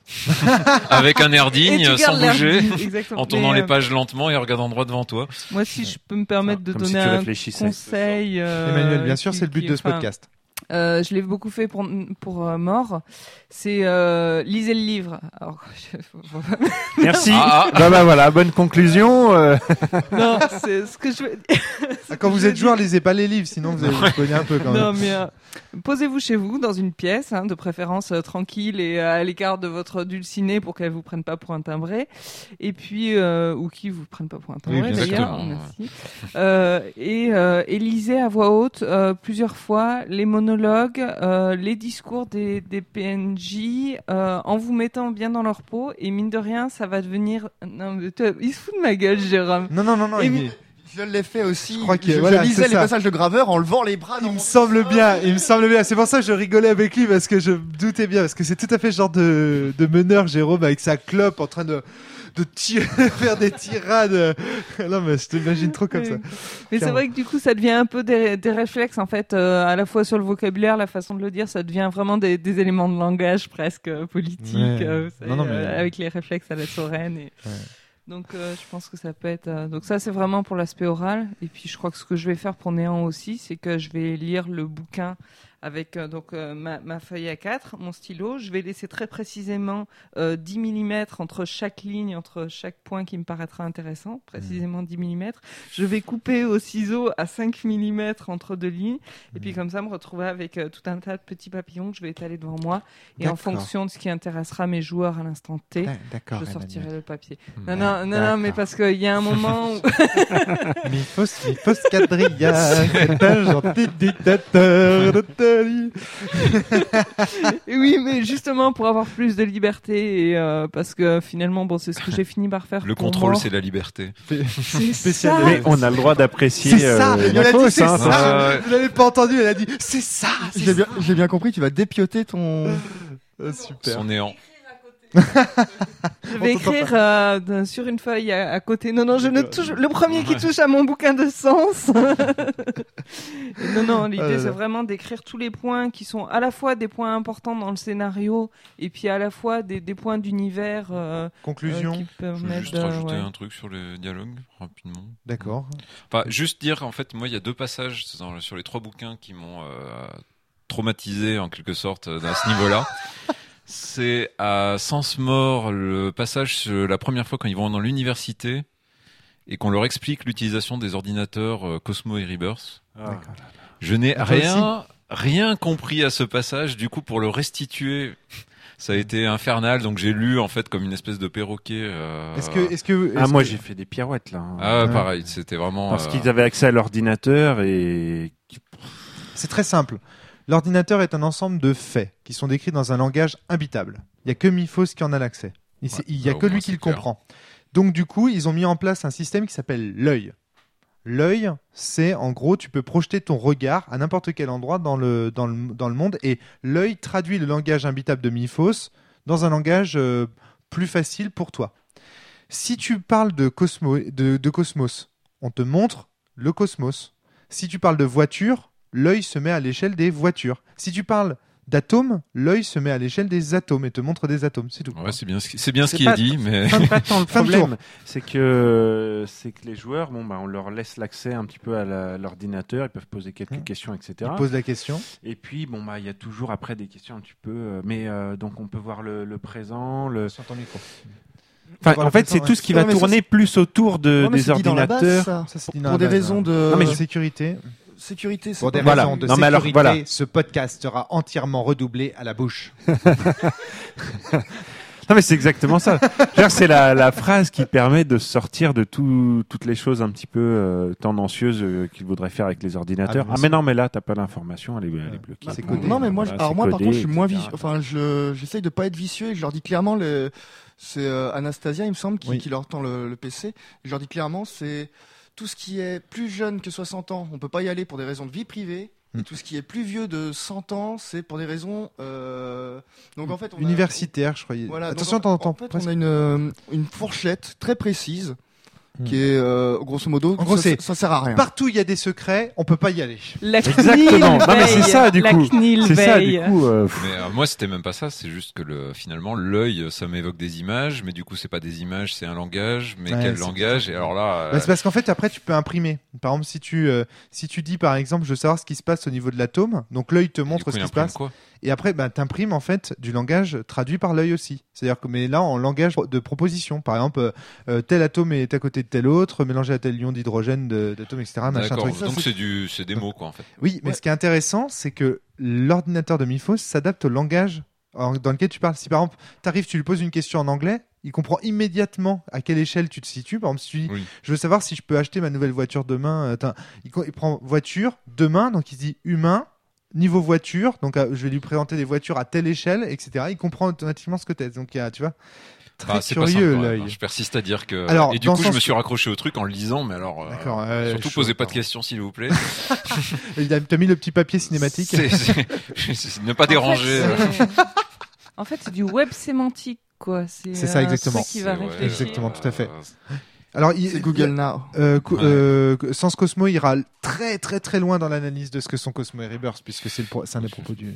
Avec un air digne, sans bouger, en tournant mais, les pages lentement et en regardant droit devant toi. Moi, si je peux me permettre de donner si un conseil. Euh, Emmanuel, bien sûr, c'est le but de ce podcast. Euh, je l'ai beaucoup fait pour pour euh, Mort. C'est euh, lisez le livre. Alors, je... Merci. Ah, ah. Bah, bah voilà, bonne conclusion. Euh... Non, c'est ce que je veux dire. Ah, quand vous êtes joueur, lisez pas les livres, sinon vous allez vous cogner un peu quand même. Non, mais euh, posez-vous chez vous dans une pièce, hein, de préférence euh, tranquille et euh, à l'écart de votre dulcinée pour qu'elle vous prenne pas pour un timbré, et puis euh, ou qui vous prenne pas pour un timbré oui, d'ailleurs. Merci. Euh, et, euh, et lisez à voix haute euh, plusieurs fois les monologues, euh, les discours des, des P N J, euh, en vous mettant bien dans leur peau, et mine de rien, ça va devenir. Non, mais toi, il se fout de ma gueule, Jérôme. Non, non, non, non. Et il mi... Je l'ai fait aussi. Je crois que je, voilà, je lisais les ça. passages de Graveur en levant les bras. Il me semble bien. Il me semble bien. C'est pour ça que je rigolais avec lui parce que je doutais bien parce que c'est tout à fait le genre de, de meneur Jérôme avec sa clope en train de de tirer, faire des tirades. Non mais je t'imagine trop comme oui. ça. Mais c'est vrai que du coup ça devient un peu des, des réflexes en fait, euh, à la fois sur le vocabulaire, la façon de le dire, ça devient vraiment des, des éléments de langage presque euh, politiques, ouais. euh, savez, non, non, mais... euh, avec les réflexes à la Sorène. Et... Ouais. Donc euh, je pense que ça peut être. Euh... Donc ça c'est vraiment pour l'aspect oral. Et puis je crois que ce que je vais faire pour Néant aussi, c'est que je vais lire le bouquin avec euh, donc euh, ma, ma feuille A quatre, mon stylo. Je vais laisser très précisément euh, dix millimètres entre chaque ligne, entre chaque point qui me paraîtra intéressant, précisément dix millimètres. Je vais couper au ciseau à cinq millimètres entre deux lignes, et puis comme ça me retrouver avec euh, tout un tas de petits papillons que je vais étaler devant moi, et D'accord. en fonction de ce qui intéressera mes joueurs à l'instant T, D'accord, je sortirai Emmanuel. le papier. Non, non, non, non, mais parce qu'il y a un moment où... Mifos, Mifos Quadrilla, c'est un gentil dictateur de oui, mais justement pour avoir plus de liberté et euh, parce que finalement, bon, c'est ce que j'ai fini par faire. Le pour contrôle, moi. c'est la liberté. C'est spécial. Mais on a le droit d'apprécier. C'est ça. Euh, elle a dit, c'est hein, ça. Euh... Vous l'avez pas entendu. Elle a dit, c'est ça. C'est j'ai, ça. Bien, j'ai bien compris. Tu vas dépioter ton. Oh, super. Son néant. Je vais écrire euh, sur une feuille à, à côté. Non, non, je ne touche. Le premier qui touche à mon bouquin de sens. non, non, l'idée euh, c'est vraiment d'écrire tous les points qui sont à la fois des points importants dans le scénario et puis à la fois des, des points d'univers. Euh, Conclusion. Euh, qui je veux juste de, rajouter ouais. un truc sur les dialogues rapidement. D'accord. Enfin, juste dire en fait, moi, il y a deux passages dans, sur les trois bouquins qui m'ont euh, traumatisé en quelque sorte à ce niveau-là. C'est à Sens Mort, le passage sur la première fois quand ils vont dans l'université et qu'on leur explique l'utilisation des ordinateurs euh, Cosmo et Rebirth. Ah. Je n'ai rien, rien compris à ce passage. Du coup, pour le restituer, ça a été infernal. Donc j'ai lu en fait comme une espèce de perroquet. Euh... Est-ce que, est-ce que, est-ce ah, que... moi j'ai fait des pirouettes là. Ah, ouais. Pareil, c'était vraiment. Parce euh... qu'ils avaient accès à l'ordinateur et. C'est très simple. L'ordinateur est un ensemble de faits qui sont décrits dans un langage imbitable. Il n'y a que Mifos qui en a l'accès. Il n'y ouais, a que lui qui le clair. comprend. Donc du coup, ils ont mis en place un système qui s'appelle l'œil. L'œil, c'est en gros, tu peux projeter ton regard à n'importe quel endroit dans le, dans le, dans le monde et l'œil traduit le langage imbitable de Mifos dans un langage euh, plus facile pour toi. Si tu parles de, Cosmo, de, de cosmos, on te montre le cosmos. Si tu parles de voiture, l'œil se met à l'échelle des voitures. Si tu parles d'atomes, l'œil se met à l'échelle des atomes et te montre des atomes, c'est tout. Ouais, c'est bien ce qui, c'est bien ce C'est qui pas- est dit, mais C'est pas tant le Fin de problème, c'est que c'est que les joueurs, bon bah on leur laisse l'accès un petit peu à la- l'ordinateur, ils peuvent poser quelques Mmh. questions, et cetera. Il pose la question. Et puis bon bah il y a toujours après des questions un petit peu, euh, mais euh, donc on peut voir le, le présent, le. Sur ton micro. Enfin, Voilà, en fait, présent, c'est ouais. tout ce qui Ouais, va mais ça, tourner plus autour de Ouais, mais des c'est dit dans la base, ordinateurs. ça. Ça, c'est dit Pour dans la des base, raisons hein. de Non, mais je- sécurité. sécurité. c'est Pour des pas- Voilà. raisons de Non, mais alors, sécurité, voilà. ce podcast sera entièrement redoublé à la bouche. Non mais c'est exactement ça. Je veux dire, c'est la, la phrase qui permet de sortir de tout, toutes les choses un petit peu euh, tendancieuses euh, qu'il voudrait faire avec les ordinateurs. Ah, Ah, bien mais sûr. non, mais là t'as pas l'information, elle est, elle est bloquée. Bah, c'est Non, codé. Non, mais moi, je- Voilà, alors c'est moi, par codé, contre, je suis moins et cetera. vicieux. Enfin, je, j'essaye de pas être vicieux et je leur dis clairement, le, c'est euh, Anastasia, il me semble, qui, Oui. qui leur tend le, le P C. Je leur dis clairement, c'est tout ce qui est plus jeune que soixante ans, on peut pas y aller pour des raisons de vie privée. Mm. Et tout ce qui est plus vieux de cent ans, c'est pour des raisons. Euh... Donc en fait, on a- Universitaire, je croyais. Voilà, donc, Attention, en- t'en entends en fait, presque. on a une, euh, une fourchette très précise Hmm. qui est, euh, grosso modo, En gros, ça, c'est- ça sert à rien. Partout il y a des secrets, on peut pas y aller. La Exactement. CNIL Non, mais c'est veille. ça, du La coup. CNIL C'est ça, du veille. coup. euh, Mais euh, moi, c'était même pas ça. C'est juste que le, finalement, l'œil, ça m'évoque des images, mais du coup, c'est pas des images, c'est un langage. Mais Ouais, quel c'est- langage? Et alors là, euh, Bah, c'est parce qu'en fait après tu peux imprimer. Par exemple si tu euh, si tu dis par exemple je veux savoir ce qui se passe au niveau de l'atome, donc l'œil te du montre coup, ce il qui se imprime passe quoi? et après bah t'imprimes en fait du langage traduit par l'œil aussi. C'est-à-dire que mais là en langage de proposition. Par exemple euh, euh, tel atome est à côté de tel autre, mélangé à tel ion d'hydrogène de- d'atome et cetera. Machin D'accord. truc. Ça, Donc c'est- c'est du, c'est des mots quoi en fait. Oui, mais Ouais. ce qui est intéressant, c'est que l'ordinateur de Mifos s'adapte au langage en- dans lequel tu parles. Si par exemple, tu arrives, tu lui poses une question en anglais, il comprend immédiatement à quelle échelle tu te situes. Par exemple, si tu dis, Oui. je veux savoir si je peux acheter ma nouvelle voiture demain, euh, t'as- il, co- il prend voiture, demain, donc il se dit humain, niveau voiture, donc euh, je vais lui présenter des voitures à telle échelle, et cetera. Il comprend automatiquement ce que t'es. Donc il y a, tu vois, très Bah, c'est pas curieux simple, quand même, l'œil. hein. Je persiste à dire que. Alors, et du dans coup, le je sens me suis que- raccroché au truc en le lisant, mais alors. euh, D'accord, ouais, surtout chaud, posez pas de pardon. questions, s'il vous plaît. Il a- T'as mis le petit papier cinématique. C'est- c'est- c'est- ne pas déranger. En euh. fait, c'est- En fait, c'est du web sémantique, quoi. C'est C'est ça, un exactement. truc qui va C'est- ouais, réfléchir. Exactement, tout à fait. euh, Alors, il, C'est Google Now. Euh, co- Ouais. euh, Sens Cosmo ira très très très loin dans l'analyse de ce que sont Cosmo et Rebirth puisque c'est le pro- c'est un des propos du.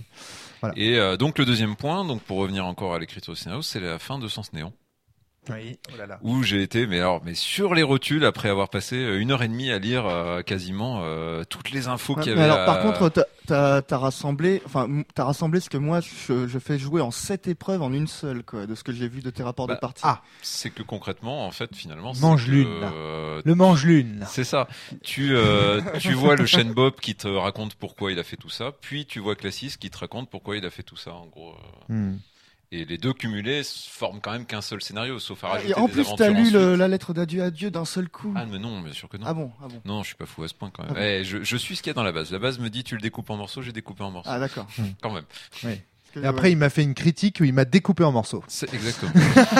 Et euh, donc le deuxième point, donc pour revenir encore à l'écriture du scénario, c'est la fin de Sens Néant, Oui. Oh là là. où j'ai été, mais alors, mais sur les rotules après avoir passé euh, une heure et demie à lire euh, quasiment euh, toutes les infos Ouais, qu'il y mais avait. alors, par à- contre, t'as, t'as, t'as rassemblé, enfin, m- t'as rassemblé ce que moi je, je fais jouer en sept épreuves en une seule, quoi, de ce que j'ai vu de tes rapports Bah, de partie. ah. c'est que concrètement, en fait, finalement, c'est Mange que, l'une, là. euh, Le mange-lune. là. c'est ça. Tu euh, tu vois le Shane Bob qui te raconte pourquoi il a fait tout ça, puis tu vois Classis qui te raconte pourquoi il a fait tout ça, en gros. euh. Hmm. Et les deux cumulés forment quand même qu'un seul scénario, sauf à Ah, rajouter et en des plus, aventures t'as lu ensuite. le- la lettre d'adieu à Dieu d'un seul coup. Ah mais non, bien sûr que non. Ah bon, ah bon. Non, je suis pas fou à ce point quand même. Ah bon. Eh, je, je suis ce qu'il y a dans la base. La base me dit tu le découpes en morceaux, j'ai découpé en morceaux. Ah d'accord. Quand même. Parce que, Et après, il m'a fait une critique où il m'a découpé en morceaux. C'est exactement.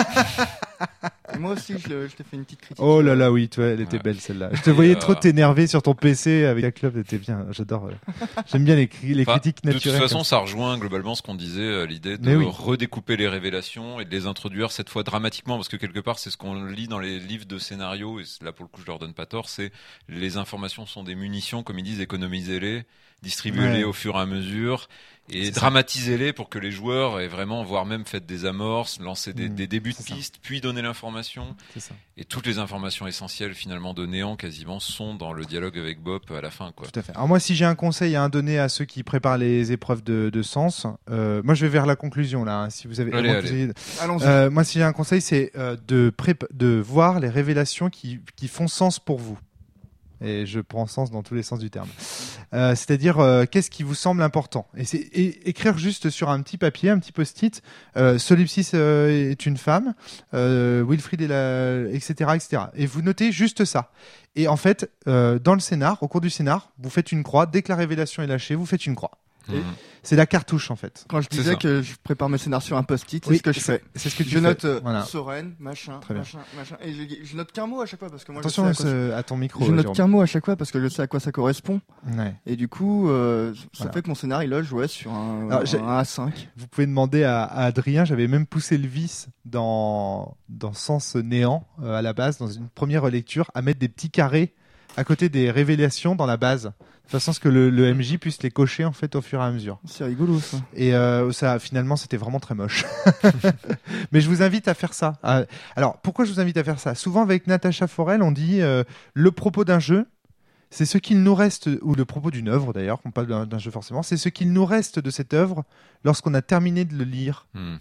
Et moi aussi, je, le- je t'ai fait une petite critique. Oh là là, oui, toi, elle était Ouais. belle celle-là. Je te voyais Et, trop euh, t'énerver sur ton P C avec la club, c'était bien. J'adore. euh, J'aime bien les, cri- les Enfin, critiques de toute naturelles. façon, comme ça rejoint globalement ce qu'on disait, euh, l'idée de Mais oui. redécouper les révélations et de les introduire cette fois dramatiquement, parce que quelque part, c'est ce qu'on lit dans les livres de scénario, et là pour le coup, je leur donne pas tort, c'est les informations sont des munitions, comme ils disent, économisez-les, distribuez-les Ouais. au fur et à mesure, et C'est ça. dramatisez-les pour que les joueurs aient vraiment, voire même fait des amorces, lancer des, Mm, des débuts de c'est ça. pistes, puis donner l'information. C'est ça. Et toutes les informations essentielles finalement de Néant quasiment sont dans le dialogue avec Bob à la fin quoi. Tout à fait. Alors moi, si j'ai un conseil à un donner à ceux qui préparent les épreuves de, de sens, euh, moi je vais vers la conclusion là. hein, si vous avez, Allez, moi, allez. vous avez- Allons-y. Euh, moi, si j'ai un conseil, c'est euh, de, prépa- de voir les révélations qui, qui font sens pour vous. Et je prends sens dans tous les sens du terme. Euh, c'est-à-dire, euh, qu'est-ce qui vous semble important. Et c'est et écrire juste sur un petit papier, un petit post-it, euh, Solipsis euh, est une femme, euh, Wilfried est la... et cetera, et cetera. Et vous notez juste ça. Et en fait, euh, dans le scénar, au cours du scénar, vous faites une croix. Dès que la révélation est lâchée, vous faites une croix. Et- Mhm. C'est la cartouche, en fait. Quand je c'est disais ça. que je prépare mes scénarios sur un post-it, c'est Oui, ce que je fais. C'est ce que tu Je fais. note euh, Voilà. sereine, machin, Très bien. machin, machin. Et je, je note qu'un mot à chaque fois parce que moi Attention je à, sais à, quoi, ce- à ton micro. je note Jérôme. qu'un mot à chaque fois parce que je sais à quoi ça correspond. Ouais. Et du coup, euh, ça Voilà. fait que mon scénario là, je jouais sur un, Alors, j'ai- un A cinq. Vous pouvez demander à, à Adrien, j'avais même poussé le vice dans, dans Sens Néant euh, à la base, dans une première lecture, à mettre des petits carrés à côté des révélations dans la base. De façon à ce que le, le M J puisse les cocher en fait au fur et à mesure. C'est rigolo ça. Et euh, ça, finalement, c'était vraiment très moche. Mais je vous invite à faire ça. Euh, alors, pourquoi je vous invite à faire ça ? Souvent, avec Natacha Forel, on dit euh, le propos d'un jeu, c'est ce qu'il nous reste, ou le propos d'une œuvre d'ailleurs, on parle d'un, d'un jeu forcément, c'est ce qu'il nous reste de cette œuvre lorsqu'on a terminé de le lire. Mm.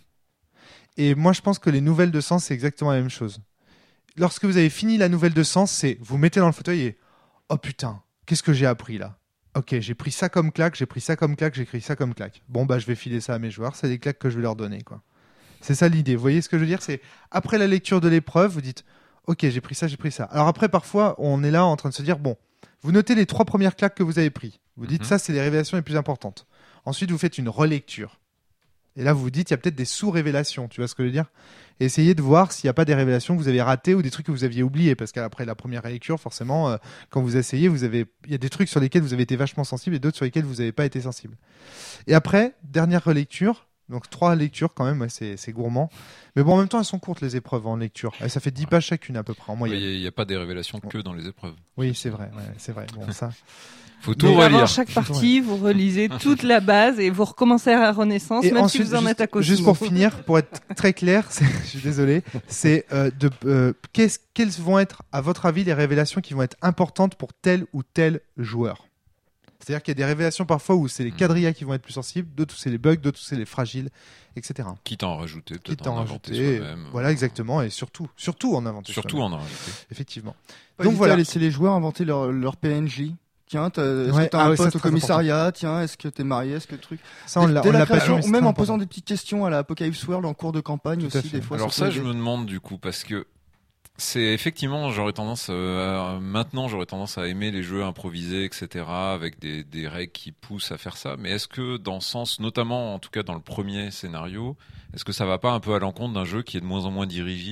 Et moi, je pense que les nouvelles de sens, c'est exactement la même chose. Lorsque vous avez fini la nouvelle de sens, c'est vous mettez dans le fauteuil et oh putain, qu'est-ce que j'ai appris là ? Ok, j'ai pris ça comme claque, j'ai pris ça comme claque, j'ai pris ça comme claque. Bon, bah, je vais filer ça à mes joueurs, c'est des claques que je vais leur donner, quoi. C'est ça l'idée. Vous voyez ce que je veux dire ? C'est après la lecture de l'épreuve, vous dites ok, j'ai pris ça, j'ai pris ça. Alors après, parfois, on est là en train de se dire bon, vous notez les trois premières claques que vous avez prises. Vous dites mm-hmm. ça, c'est les révélations les plus importantes. Ensuite, vous faites une relecture. Et là, vous vous dites, il y a peut-être des sous-révélations, tu vois ce que je veux dire ? Et essayez de voir s'il n'y a pas des révélations que vous avez ratées ou des trucs que vous aviez oubliés. Parce qu'après la première lecture, forcément, euh, quand vous essayez, vous avez... il y a des trucs sur lesquels vous avez été vachement sensible et d'autres sur lesquels vous n'avez pas été sensible. Et après, dernière relecture, donc trois lectures quand même, ouais, c'est, c'est gourmand. Mais bon, en même temps, elles sont courtes les épreuves en lecture. Et ça fait dix pages chacune à peu près en moyenne. Il n'y a, a pas des révélations que dans les épreuves. Oui, c'est vrai, ouais, c'est vrai. Bon, ça... Faut tout relire. Avant chaque partie, vous relisez toute la base et vous recommencez à la Renaissance, et même ensuite, si vous en juste, êtes à Cosmo. Juste pour finir, pour être très clair, c'est, je suis désolé, c'est euh, de euh, qu'est-ce, quelles vont être, à votre avis, les révélations qui vont être importantes pour tel ou tel joueur. C'est-à-dire qu'il y a des révélations parfois où c'est les quadrillas qui vont être plus sensibles, d'autres où c'est les bugs, d'autres où c'est les fragiles, et cetera. Quitte à en rajouter, peut-être Quitte à en, en inventer rajouter, soi-même. Voilà, exactement, et surtout, surtout en inventer Surtout soi-même. en en rajouter. Effectivement. Pas Donc voilà. À laisser les joueurs inventer leur, leur P N J. Tiens, t'as, est-ce ouais. que t'as ah un ouais, pote ça, au commissariat important. Tiens, est-ce que t'es marié, est-ce que truc. Ça, on l'a, dès on la l'a création, pas ou même en important. posant des petites questions à la Apocalypse World en cours de campagne Tout aussi, des fois. Alors ça, ça, je me demande du coup, parce que c'est effectivement, j'aurais tendance, euh, maintenant, j'aurais tendance à aimer les jeux improvisés, et cetera, avec des, des règles qui poussent à faire ça. Mais est-ce que dans ce sens, notamment, en tout cas dans le premier scénario, est-ce que ça va pas un peu à l'encontre d'un jeu qui est de moins en moins dirigiste ?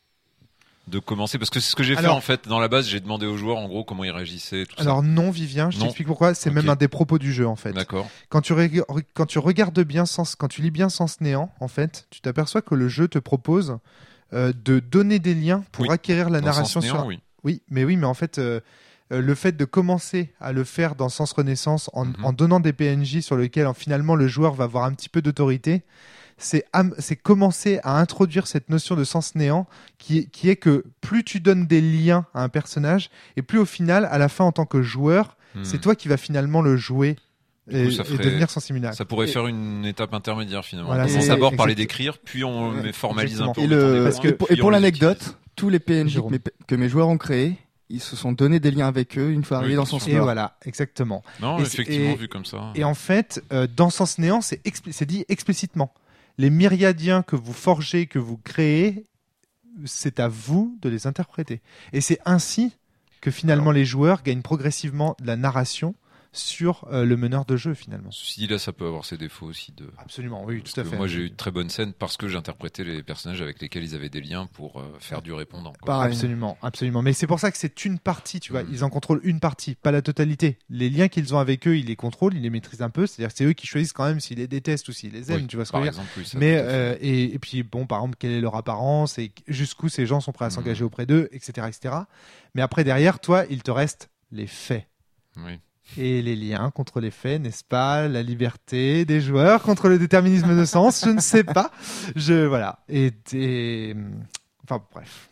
De commencer, parce que c'est ce que j'ai alors, fait en fait dans la base, j'ai demandé aux joueurs en gros comment ils réagissaient. Tout alors ça. non, Vivien, je non. t'explique pourquoi. C'est okay. Même un des propos du jeu en fait. D'accord. Quand tu, ré- quand tu regardes bien, sens, quand tu lis bien Sens Néant, en fait, tu t'aperçois que le jeu te propose euh, de donner des liens pour oui. acquérir la dans narration Sens Néant, sur. Oui. oui, mais oui, mais en fait. Euh, Euh, le fait de commencer à le faire dans Sens Renaissance en, mm-hmm. en donnant des P N J sur lesquels en, finalement le joueur va avoir un petit peu d'autorité, c'est, am- c'est commencer à introduire cette notion de sens néant qui est, qui est que plus tu donnes des liens à un personnage et plus au final, à la fin en tant que joueur, mm. c'est toi qui vas finalement le jouer. Et, coup, ferait, et devenir sensibilisateur. Ça pourrait et, faire une étape intermédiaire finalement. Voilà, on commence d'abord par les décrire, puis on ouais, formalise exactement. un peu. Et, le, parce que, et pour l'anecdote, tous les P N J que mes, que mes joueurs ont créés, ils se sont donné des liens avec eux une fois arrivés oui, dans Sens Néant. Et voilà, exactement. Non, et effectivement, et, vu comme ça. Et en fait, euh, dans Sens Néant, c'est, expli- c'est dit explicitement. Les myriadiens que vous forgez, que vous créez, c'est à vous de les interpréter. Et c'est ainsi que finalement Alors, les joueurs gagnent progressivement de la narration sur euh, le meneur de jeu finalement. Ceci dit, là, ça peut avoir ses défauts aussi. De... Absolument, oui, tout à fait. Moi, j'ai eu de très bonnes scènes parce que j'interprétais les personnages avec lesquels ils avaient des liens pour euh, faire du répondant. Quoi. Absolument, absolument. Mais c'est pour ça que c'est une partie, tu vois. Mmh. Ils en contrôlent une partie, pas la totalité. Les liens qu'ils ont avec eux, ils les contrôlent, ils les maîtrisent un peu. C'est-à-dire que c'est eux qui choisissent quand même s'ils les détestent ou s'ils les aiment, oui, tu vois ce que je veux dire. Oui, Mais euh, et, et puis bon, par exemple, quelle est leur apparence et jusqu'où ces gens sont prêts à s'engager mmh. auprès d'eux, et cetera, et cetera. Mais après derrière, toi, il te reste les faits. Oui. Et les liens contre les faits, n'est-ce pas ? La liberté des joueurs contre le déterminisme de sens, je ne sais pas. Je, voilà. Et, et... Enfin, bref.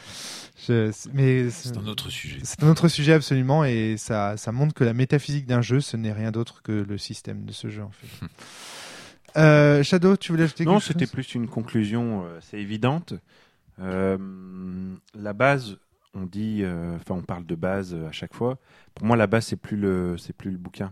Je, mais c'est un autre sujet. C'est un autre sujet, absolument. Et ça, ça montre que la métaphysique d'un jeu, ce n'est rien d'autre que le système de ce jeu, en fait. euh, Shadow, tu voulais ajouter quelque Non, chose ? c'était plus une conclusion assez évidente. Euh, la base... On dit, enfin, euh, on parle de base à chaque fois. Pour moi, la base, c'est plus le, c'est plus le bouquin.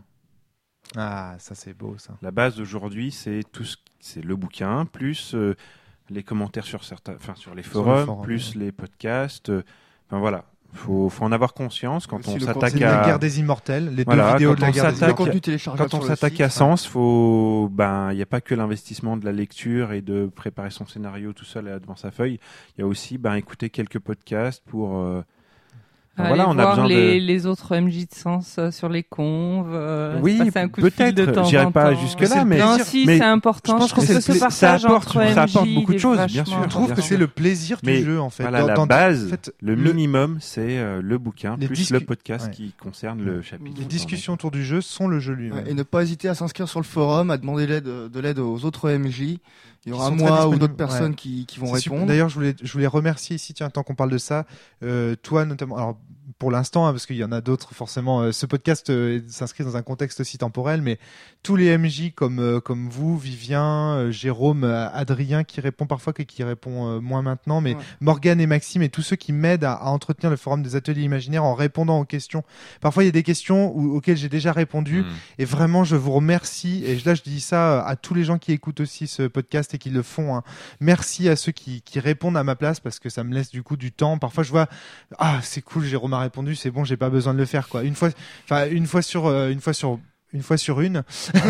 Ah, ça c'est beau, ça. La base d'aujourd'hui, c'est tout, ce, c'est le bouquin plus euh, les commentaires sur certains, enfin, sur les forums, sur forum, plus ouais. les podcasts. Enfin euh, voilà, faut, faut en avoir conscience quand on s'attaque c'est à la guerre des immortels, les voilà, deux vidéos de la on guerre des immortels. Quand on s'attaque à Sens, faut, ben, il n'y a pas que l'investissement de la lecture et de préparer son scénario tout seul devant sa feuille. Il y a aussi, ben, écouter quelques podcasts pour euh, Allez voilà, on a voir besoin les, de... les autres M J de sens euh, sur les conves. Euh, oui, passer un coup de fil de peut-être. temps J'irai en pas temps. jusque là, mais non, si mais c'est important. je pense Je que trouve c'est que le ce pla- partage ça apporte- entre ça M J, apporte beaucoup de il est choses, bien vachement sûr. Je trouve bien que sûr. c'est le plaisir mais du jeu en fait. Voilà, Dans- la dans- base, en fait, le, le- minimum, c'est euh, le bouquin Les plus discu- le podcast ouais. qui concerne le chapitre. Les discussions autour du jeu sont le jeu lui-même. Ouais, et ne pas hésiter à s'inscrire sur le forum, à demander l'aide, de l'aide aux autres M J. Il y aura sont très moi ou disponibles. d'autres personnes Ouais. qui, qui vont C'est super. répondre. D'ailleurs, je voulais, je voulais remercier ici, tiens, tant qu'on parle de ça, euh, toi notamment. Alors, pour l'instant, hein, parce qu'il y en a d'autres, forcément, euh, ce podcast euh, s'inscrit dans un contexte aussi temporel, mais tous les M J comme euh, comme vous, Vivien, euh, Jérôme, euh, Adrien, qui répond parfois, que qui répond euh, moins maintenant, mais Ouais. Morgane et Maxime et tous ceux qui m'aident à, à entretenir le forum des ateliers imaginaires en répondant aux questions. Parfois, il y a des questions où- auxquelles j'ai déjà répondu, Mmh. et vraiment, je vous remercie. Et là, je dis ça à tous les gens qui écoutent aussi ce podcast et qui le font. Hein. Merci à ceux qui, qui répondent à ma place parce que ça me laisse du coup du temps. Parfois, je vois, ah, c'est cool, Jérôme a répondu, c'est bon, j'ai pas besoin de le faire, quoi. Une fois, enfin, une fois sur, euh, une fois sur, une fois sur une.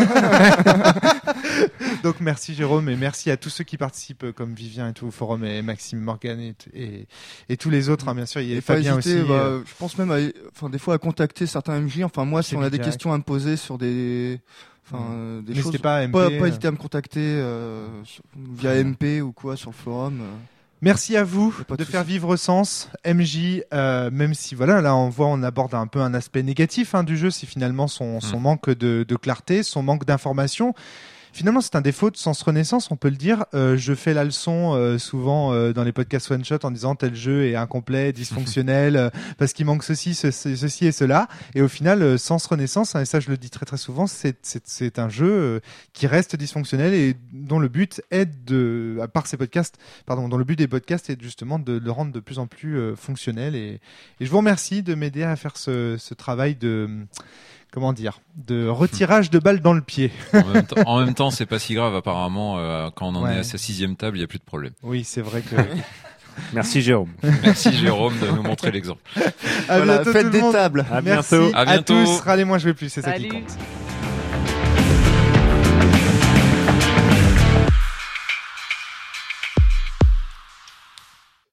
Donc, merci Jérôme et merci à tous ceux qui participent, euh, comme Vivien et tout au forum et Maxime, Morgane et, et, et tous les autres, hein, bien sûr. Il y a Et pas Fabien hésiter, aussi. bah, euh, je pense même à, enfin, des fois à contacter certains M J. Enfin, moi, si C'est on a des direct. questions à me poser sur des, enfin, euh, des N'hésitez choses, pas à M P. pas, euh. pas hésiter à me contacter euh, sur- via M P ou quoi sur le forum. euh. Merci à vous Y a pas de de faire souci. vivre Sens, M J, euh, même si voilà, là on voit, on aborde un peu un aspect négatif hein, du jeu, c'est finalement son, son Mm. manque de, de clarté, son manque d'information. Finalement, c'est un défaut de Sens Renaissance, on peut le dire. Euh, je fais la leçon euh, souvent euh, dans les podcasts one shot en disant tel jeu est incomplet, dysfonctionnel, euh, parce qu'il manque ceci, ce- ce- ceci et cela. Et au final, euh, Sens Renaissance, hein, et ça je le dis très très souvent, c'est c'est- c'est un jeu euh, qui reste dysfonctionnel et dont le but est de, à part ces podcasts, pardon, dont le but des podcasts est justement de le rendre de plus en plus euh, fonctionnel. Et, et je vous remercie de m'aider à faire ce, ce travail de comment dire, de retirage de balles dans le pied. En même, temps- en même temps, c'est pas si grave apparemment. euh, quand on en Ouais. est à sa sixième table, il y a plus de problème. Oui, c'est vrai que. Merci Jérôme. Merci Jérôme de nous montrer l'exemple. À Voilà, bientôt faites tout le des monde. tables. À Merci bientôt. À bientôt. tous. Râlez-moi, je vais plus, c'est ça qui Salut. compte.